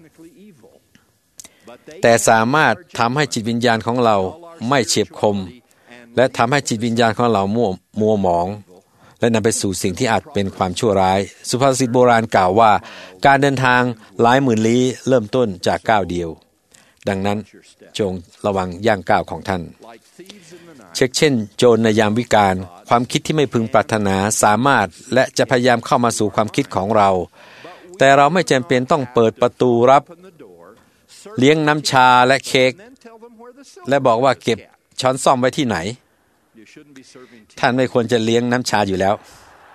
แต่สามารถทำให้จิตวิญญาณของเราไม่เฉียบคมและทำให้จิตวิญญาณของเรามัวมัวหมองและนำไปสู่สิ่งที่อาจเป็นความชั่วร้ายสุภาษิตโบราณกล่าวว่าการเดินทางหลายหมื่นลี้เริ่มต้นจากก้าวเดียวดังนั้นจงระวังย่างก้าวของท่านเช็คเช่นโจรในยามวิกาลความคิดที่ไม่พึงปรารถนาสามารถและจะพยายามเข้ามาสู่ความคิดของเราแต่เราไม่จำเป็นต้องเปิดประตูรับเลี้ยงน้ำชาและเค้กและบอกว่าเก็บช้อนส้อมไว้ที่ไหนท่านไม่ควรจะเลี้ยงน้ำชาอยู่แล้ว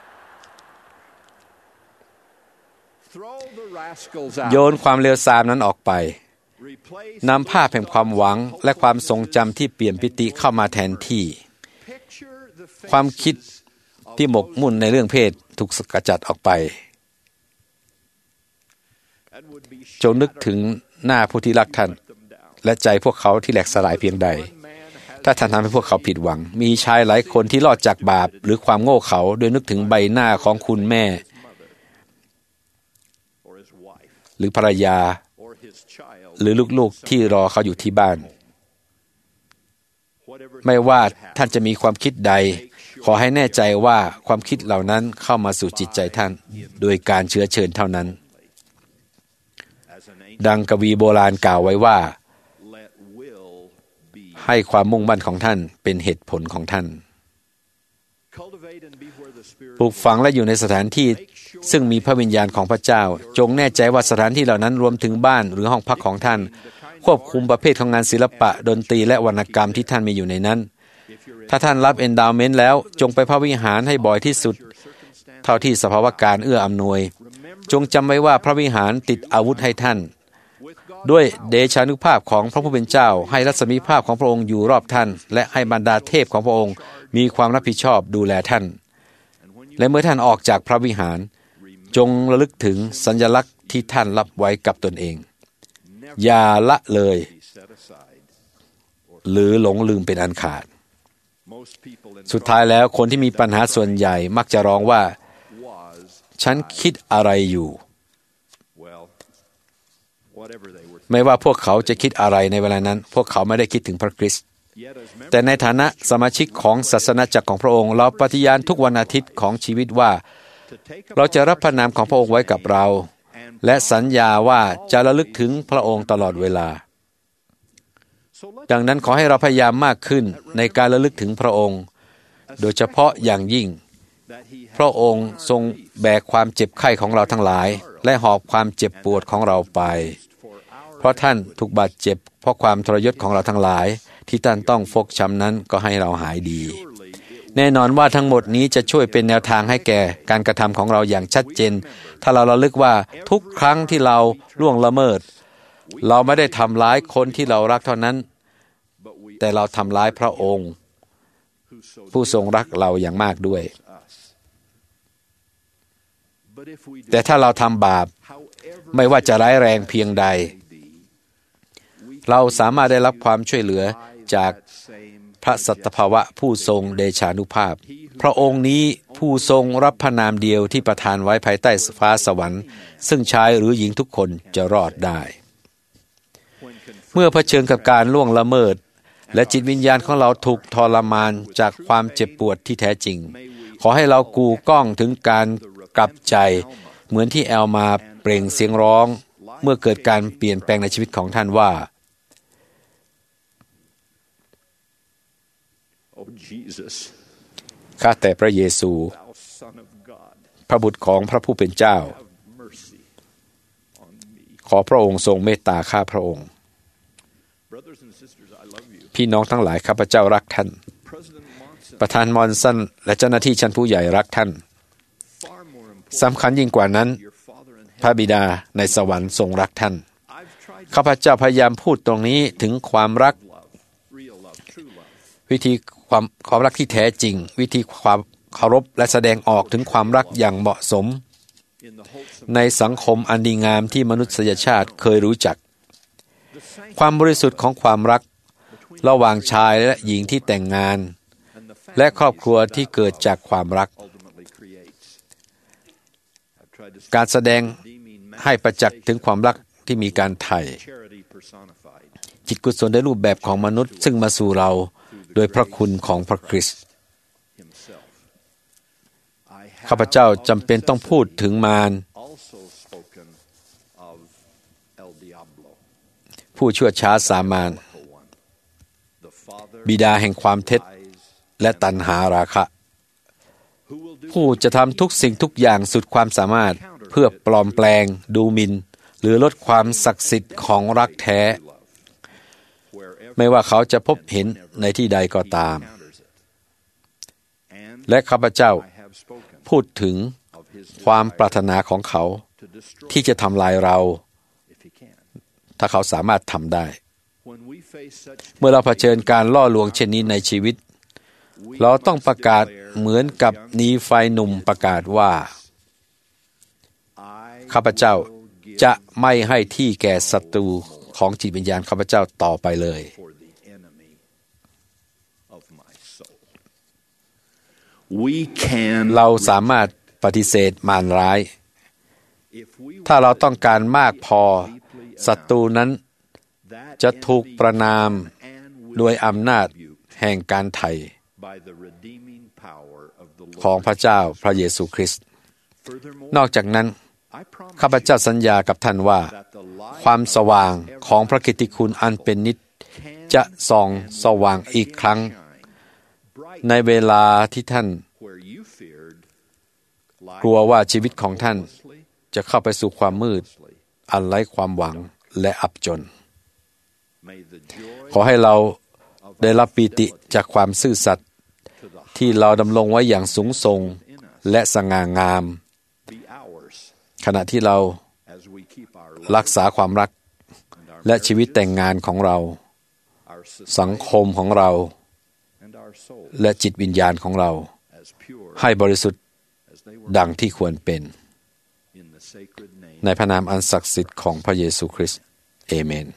โยนความเลวทรามนั้นออกไปนำภาพแห่งความหวังและความทรงจำที่เปลี่ยนปิติเข้ามาแทนที่ความคิดที่หมกมุ่นในเรื่องเพศถูกสกัดจัดออกไปจงนึกถึงหน้าผู้ที่รักท่านและใจพวกเขาที่แหลกสลายเพียงใดถ้าท่านทำให้พวกเขาผิดหวังมีชายหลายคนที่รอดจากบาปหรือความโง่เขลาโดยนึกถึงใบหน้าของคุณแม่หรือภรรยาหรือลูกๆที่รอเขาอยู่ที่บ้านไม่ว่าท่านจะมีความคิดใดขอให้แน่ใจว่าความคิดเหล่านั้นเข้ามาสู่จิตใจท่านโดยการเชื้อเชิญเท่านั้นดังกวีโบราณกล่าวไว้ว่าให้ความมุ่งมั่นของท่านเป็นเหตุผลของท่านปลูกฝังและอยู่ในสถานที่ซึ่งมีพระวิญญาณของพระเจ้าจงแน่ใจว่าสถานที่เหล่านั้นรวมถึงบ้านหรือห้องพักของท่านควบคุมประเภทของงานศิลปะดนตรีและวรรณกรรมที่ท่านมีอยู่ในนั้นถ้าท่านรับ endowment แล้วจงไปพระวิหารให้บ่อยที่สุดเท่าที่สภาวะการเอื้ออำนวยจงจำไว้ว่าพระวิหารติดอาวุธให้ท่านด้วยเดชานุภาพของพระผู้เป็นเจ้าให้รัศมีภาพของพระองค์อยู่รอบท่านและให้บรรดาเทพของพระองค์มีความรับผิดชอบดูแลท่านและเมื่อท่านออกจากพระวิหารจงระลึกถึงสัญลักษณ์ที่ท่านรับไว้กับตนเองอย่าละเลยหรือหลงลืมเป็นอันขาดสุดท้ายแล้วคนที่มีปัญหาส่วนใหญ่มักจะร้องว่าฉันคิดอะไรอยู่ไม่ว่าพวกเขาจะคิดอะไรในเวลานั้นพวกเขาไม่ได้คิดถึงพระคริสต์แต่ในฐานะสมาชิกของศาสนาจักรของพระองค์เราปฏิญาณทุกวันอาทิตย์ของชีวิตว่าเราจะรับพระนามของพระองค์ไว้กับเราและสัญญาว่าจะระลึกถึงพระองค์ตลอดเวลาดังนั้นขอให้เราพยายามมากขึ้นในการระลึกถึงพระองค์โดยเฉพาะอย่างยิ่งพระองค์ทรงแบกความเจ็บไข้ของเราทั้งหลายและหอบความเจ็บปวดของเราไปเพราะท่านถูกบาดเจ็บเพราะความทรยศของเราทั้งหลายที่ท่านต้องฟกช้ำนั้นก็ให้เราหายดีแน่นอนว่าทั้งหมดนี้จะช่วยเป็นแนวทางให้แก่การกระทำของเราอย่างชัดเจนถ้าเราระลึกว่าทุกครั้งที่เราล่วงละเมิดเราไม่ได้ทำร้ายคนที่เรารักเท่านั้นแต่เราทำร้ายพระองค์ผู้ทรงรักเราอย่างมากด้วยแต่ถ้าเราทำบาปไม่ว่าจะร้ายแรงเพียงใดเราสามารถได้รับความช่วยเหลือจากพระสัตภาวะผู้ทรงเดชานุภาพพระองค์นี้ผู้ทรงรับพระนามเดียวที่ประทานไว้ภายใต้ฟ้าสวรรค์ซึ่งชายหรือหญิงทุกคนจะรอดได้เมื่อเผชิญกับการล่วงละเมิดและจิตวิญญาณของเราถูกทรมานจากความเจ็บปวดที่แท้จริงขอให้เรากูก้องถึงการกลับใจเหมือนที่แอลมาเปล่งเสียงร้องเมื่อเกิดการเปลี่ยนแปลงในชีวิตของท่านว่าข้าแต่พระเยซูพระบุตรของพระผู้เป็นเจ้าขอพระองค์ทรงเมตตาข้าพระองค์พี่น้องทั้งหลายข้าพเจ้ารักท่านประธานมอนสันและเจ้าหน้าที่ชั้นผู้ใหญ่รักท่านสำคัญยิ่งกว่านั้นพระบิดาในสวรรค์ทรงรักท่านข้าพเจ้าพยายามพูดตรงนี้ถึงความรักวิธีความความรักที่แท้จริงวิธีความเคารพและแสดงออกถึงความรักอย่างเหมาะสมในสังคมอันดีงามที่มนุษยชาติเคยรู้จักความบริสุทธิ์ของความรักระหว่างชายและหญิงที่แต่งงานและครอบครัวที่เกิดจากความรักการแสดงให้ประจักษ์ถึงความรักที่มีการไถ่จิตกุศลในรูปแบบของมนุษย์ซึ่งมาสู่เราโดยพระคุณของพระคริสต์ข้าพเจ้าจำเป็นต้องพูดถึงมารผู้ชั่วช้าสามานบิดาแห่งความเท็จและตัณหาราคะผู้จะทำทุกสิ่งทุกอย่างสุดความสามารถเพื่อปลอมแปลงดูหมิ่นหรือลดความศักดิ์สิทธิ์ของรักแท้ไม่ว่าเขาจะพบเห็นในที่ใดก็ตามและข้าพเจ้าพูดถึงความปรารถนาของเขาที่จะทำลายเราถ้าเขาสามารถทำได้เมื่อเราเผชิญการล่อลวงเช่นนี้ในชีวิตเราต้องประกาศเหมือนกับนีไฟหนุ่มประกาศว่าข้าพเจ้าจะไม่ให้ที่แก่ศัตรูของจิตวิญญาณข้าพเจ้าต่อไปเลยเราสามารถปฏิเสธมารร้ายถ้าเราต้องการมากพอศัตรูนั้นจะถูกประณามด้วยอำนาจแห่งการไถ่ของพระเจ้าพระเยซูคริสต์นอกจากนั้นข้าพเจ้าสัญญากับท่านว่าความสว่างของพระกิตติคุณอันเป็นนิจจะส่องสว่างอีกครั้งในเวลาที่ท่านกลัวว่าชีวิตของท่านจะเข้าไปสู่ความมืดอันไร้ความหวังและอับจนขอให้เราได้รับปีติจากความซื่อสัตย์ที่เราดำรงไว้อย่างสูงส่งและสง่างามขณะที่เรารักษาความรักและชีวิตแต่งงานของเราสังคมของเราและจิตวิญญาณของเราให้บริสุทธิ์ดังที่ควรเป็นในพระนามอันศักดิ์สิทธิ์ของพระเยซูคริสต์เอเมน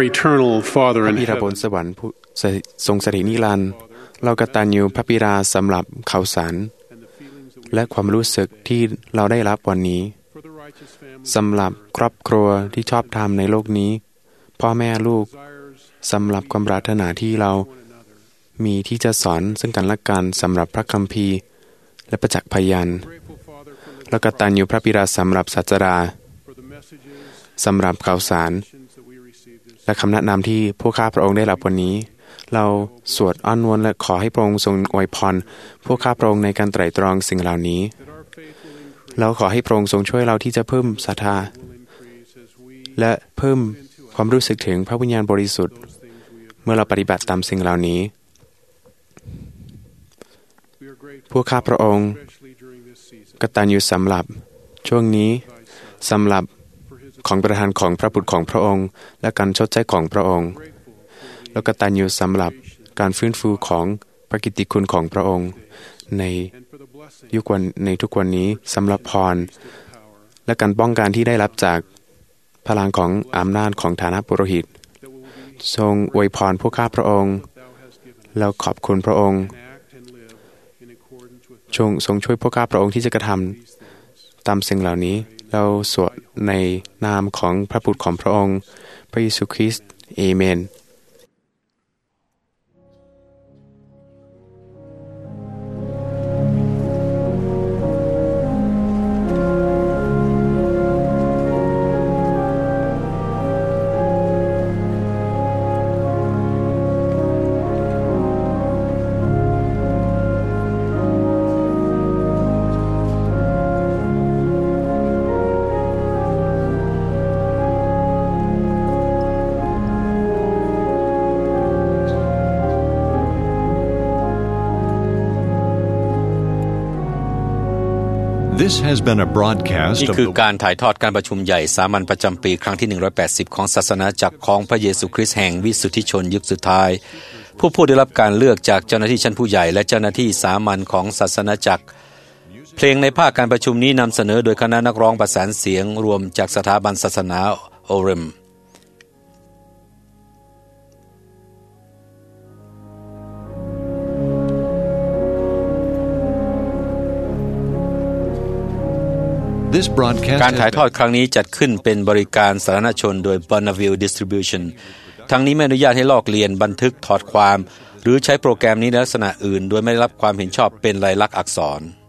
eternal Father in พระบิดาบน heaven, สวรรค์ผู้ทรงสถิตนิรันดร์เรากตัญญูพระบิดาสำหรับข่าวสารและความรู้สึกที่เราได้รับวันนี้สำหรับครอบครัวที่ชอบธรรมในโลกนี้พ่อแม่ลูกสำหรับความปรารถนาที่เรามีที่จะสอนซึ่งกันและกันสำหรับพระคัมภีร์และประจักษ์พยานและกตัญญูพระบิดาสำหรับศาสดาสำหรับข่าวสารและคำแนะนำที่พวกข้าพระองค์ได้รับวันนี้เราสวดอ้อนวอนและขอให้พระองค์ทรงอวยพรพวกข้าพระองค์ในการไตร่ตรองสิ่งเหล่านี้เราขอให้พระองค์ทรงช่วยเราที่จะเพิ่มศรัทธาและเพิ่มความรู้สึกถึงพระวิญญาณบริสุทธิ์เมื่อเราปฏิบัติตามสิ่งเหล่านี้พวกข้าพระองค์กตัญญูสำหรับช่วงนี้สำหรับของประทานของพระบุตรของพระองค์และการชดใช้ของพระองค์แล้วกตัญญูสำหรับการฟื้นฟูของพระกิตติคุณของพระองค์ในยุควันในทุกวันนี้สำหรับพรและการป้องกันที่ได้รับจากพลังของอำนาจของฐานะปุโรหิตทรงอวยพรพวกข้าพระองค์แล้วขอบคุณพระองค์ทรงทรงช่วยพวกข้าพระองค์ที่จะกระทำตามสิ่งเหล่านี้เราสวดในนามของพระบุตรของพระองค์พระเยซูคริสต์เอเมน This has been a broadcast นี่ of คือ the การถ่ายทอดการประชุมใหญ่สามัญประจำปีครั้งที่หนึ่งร้อยแปดสิบของศาสนาจักรของพระเยซูคริสต์แห่งวิสุทธิชนยุคสุดท้ายผู้ผู้ได้รับการเลือกจากเจ้าหน้าที่ชั้นผู้ใหญ่และเจ้าหน้าที่สามัญของศาสนาจักรเพลงในภาคการประชุมนี้นำเสนอโดยคณะนักร้องประสานเสียงรวมจากสถาบันศาสนาโอเรมการถ่ายทอดครั้งนี้จัดขึ้นเป็นบริการสาธารณชนโดย Bonneville Distribution ทั้งนี้ไม่อนุญาตให้ลอกเลียนบันทึกถอดความหรือใช้โปรแกรมนี้ในลักษณะอื่นโดยไม่ได้รับความเห็นชอบเป็นลายลักษณ์อักษร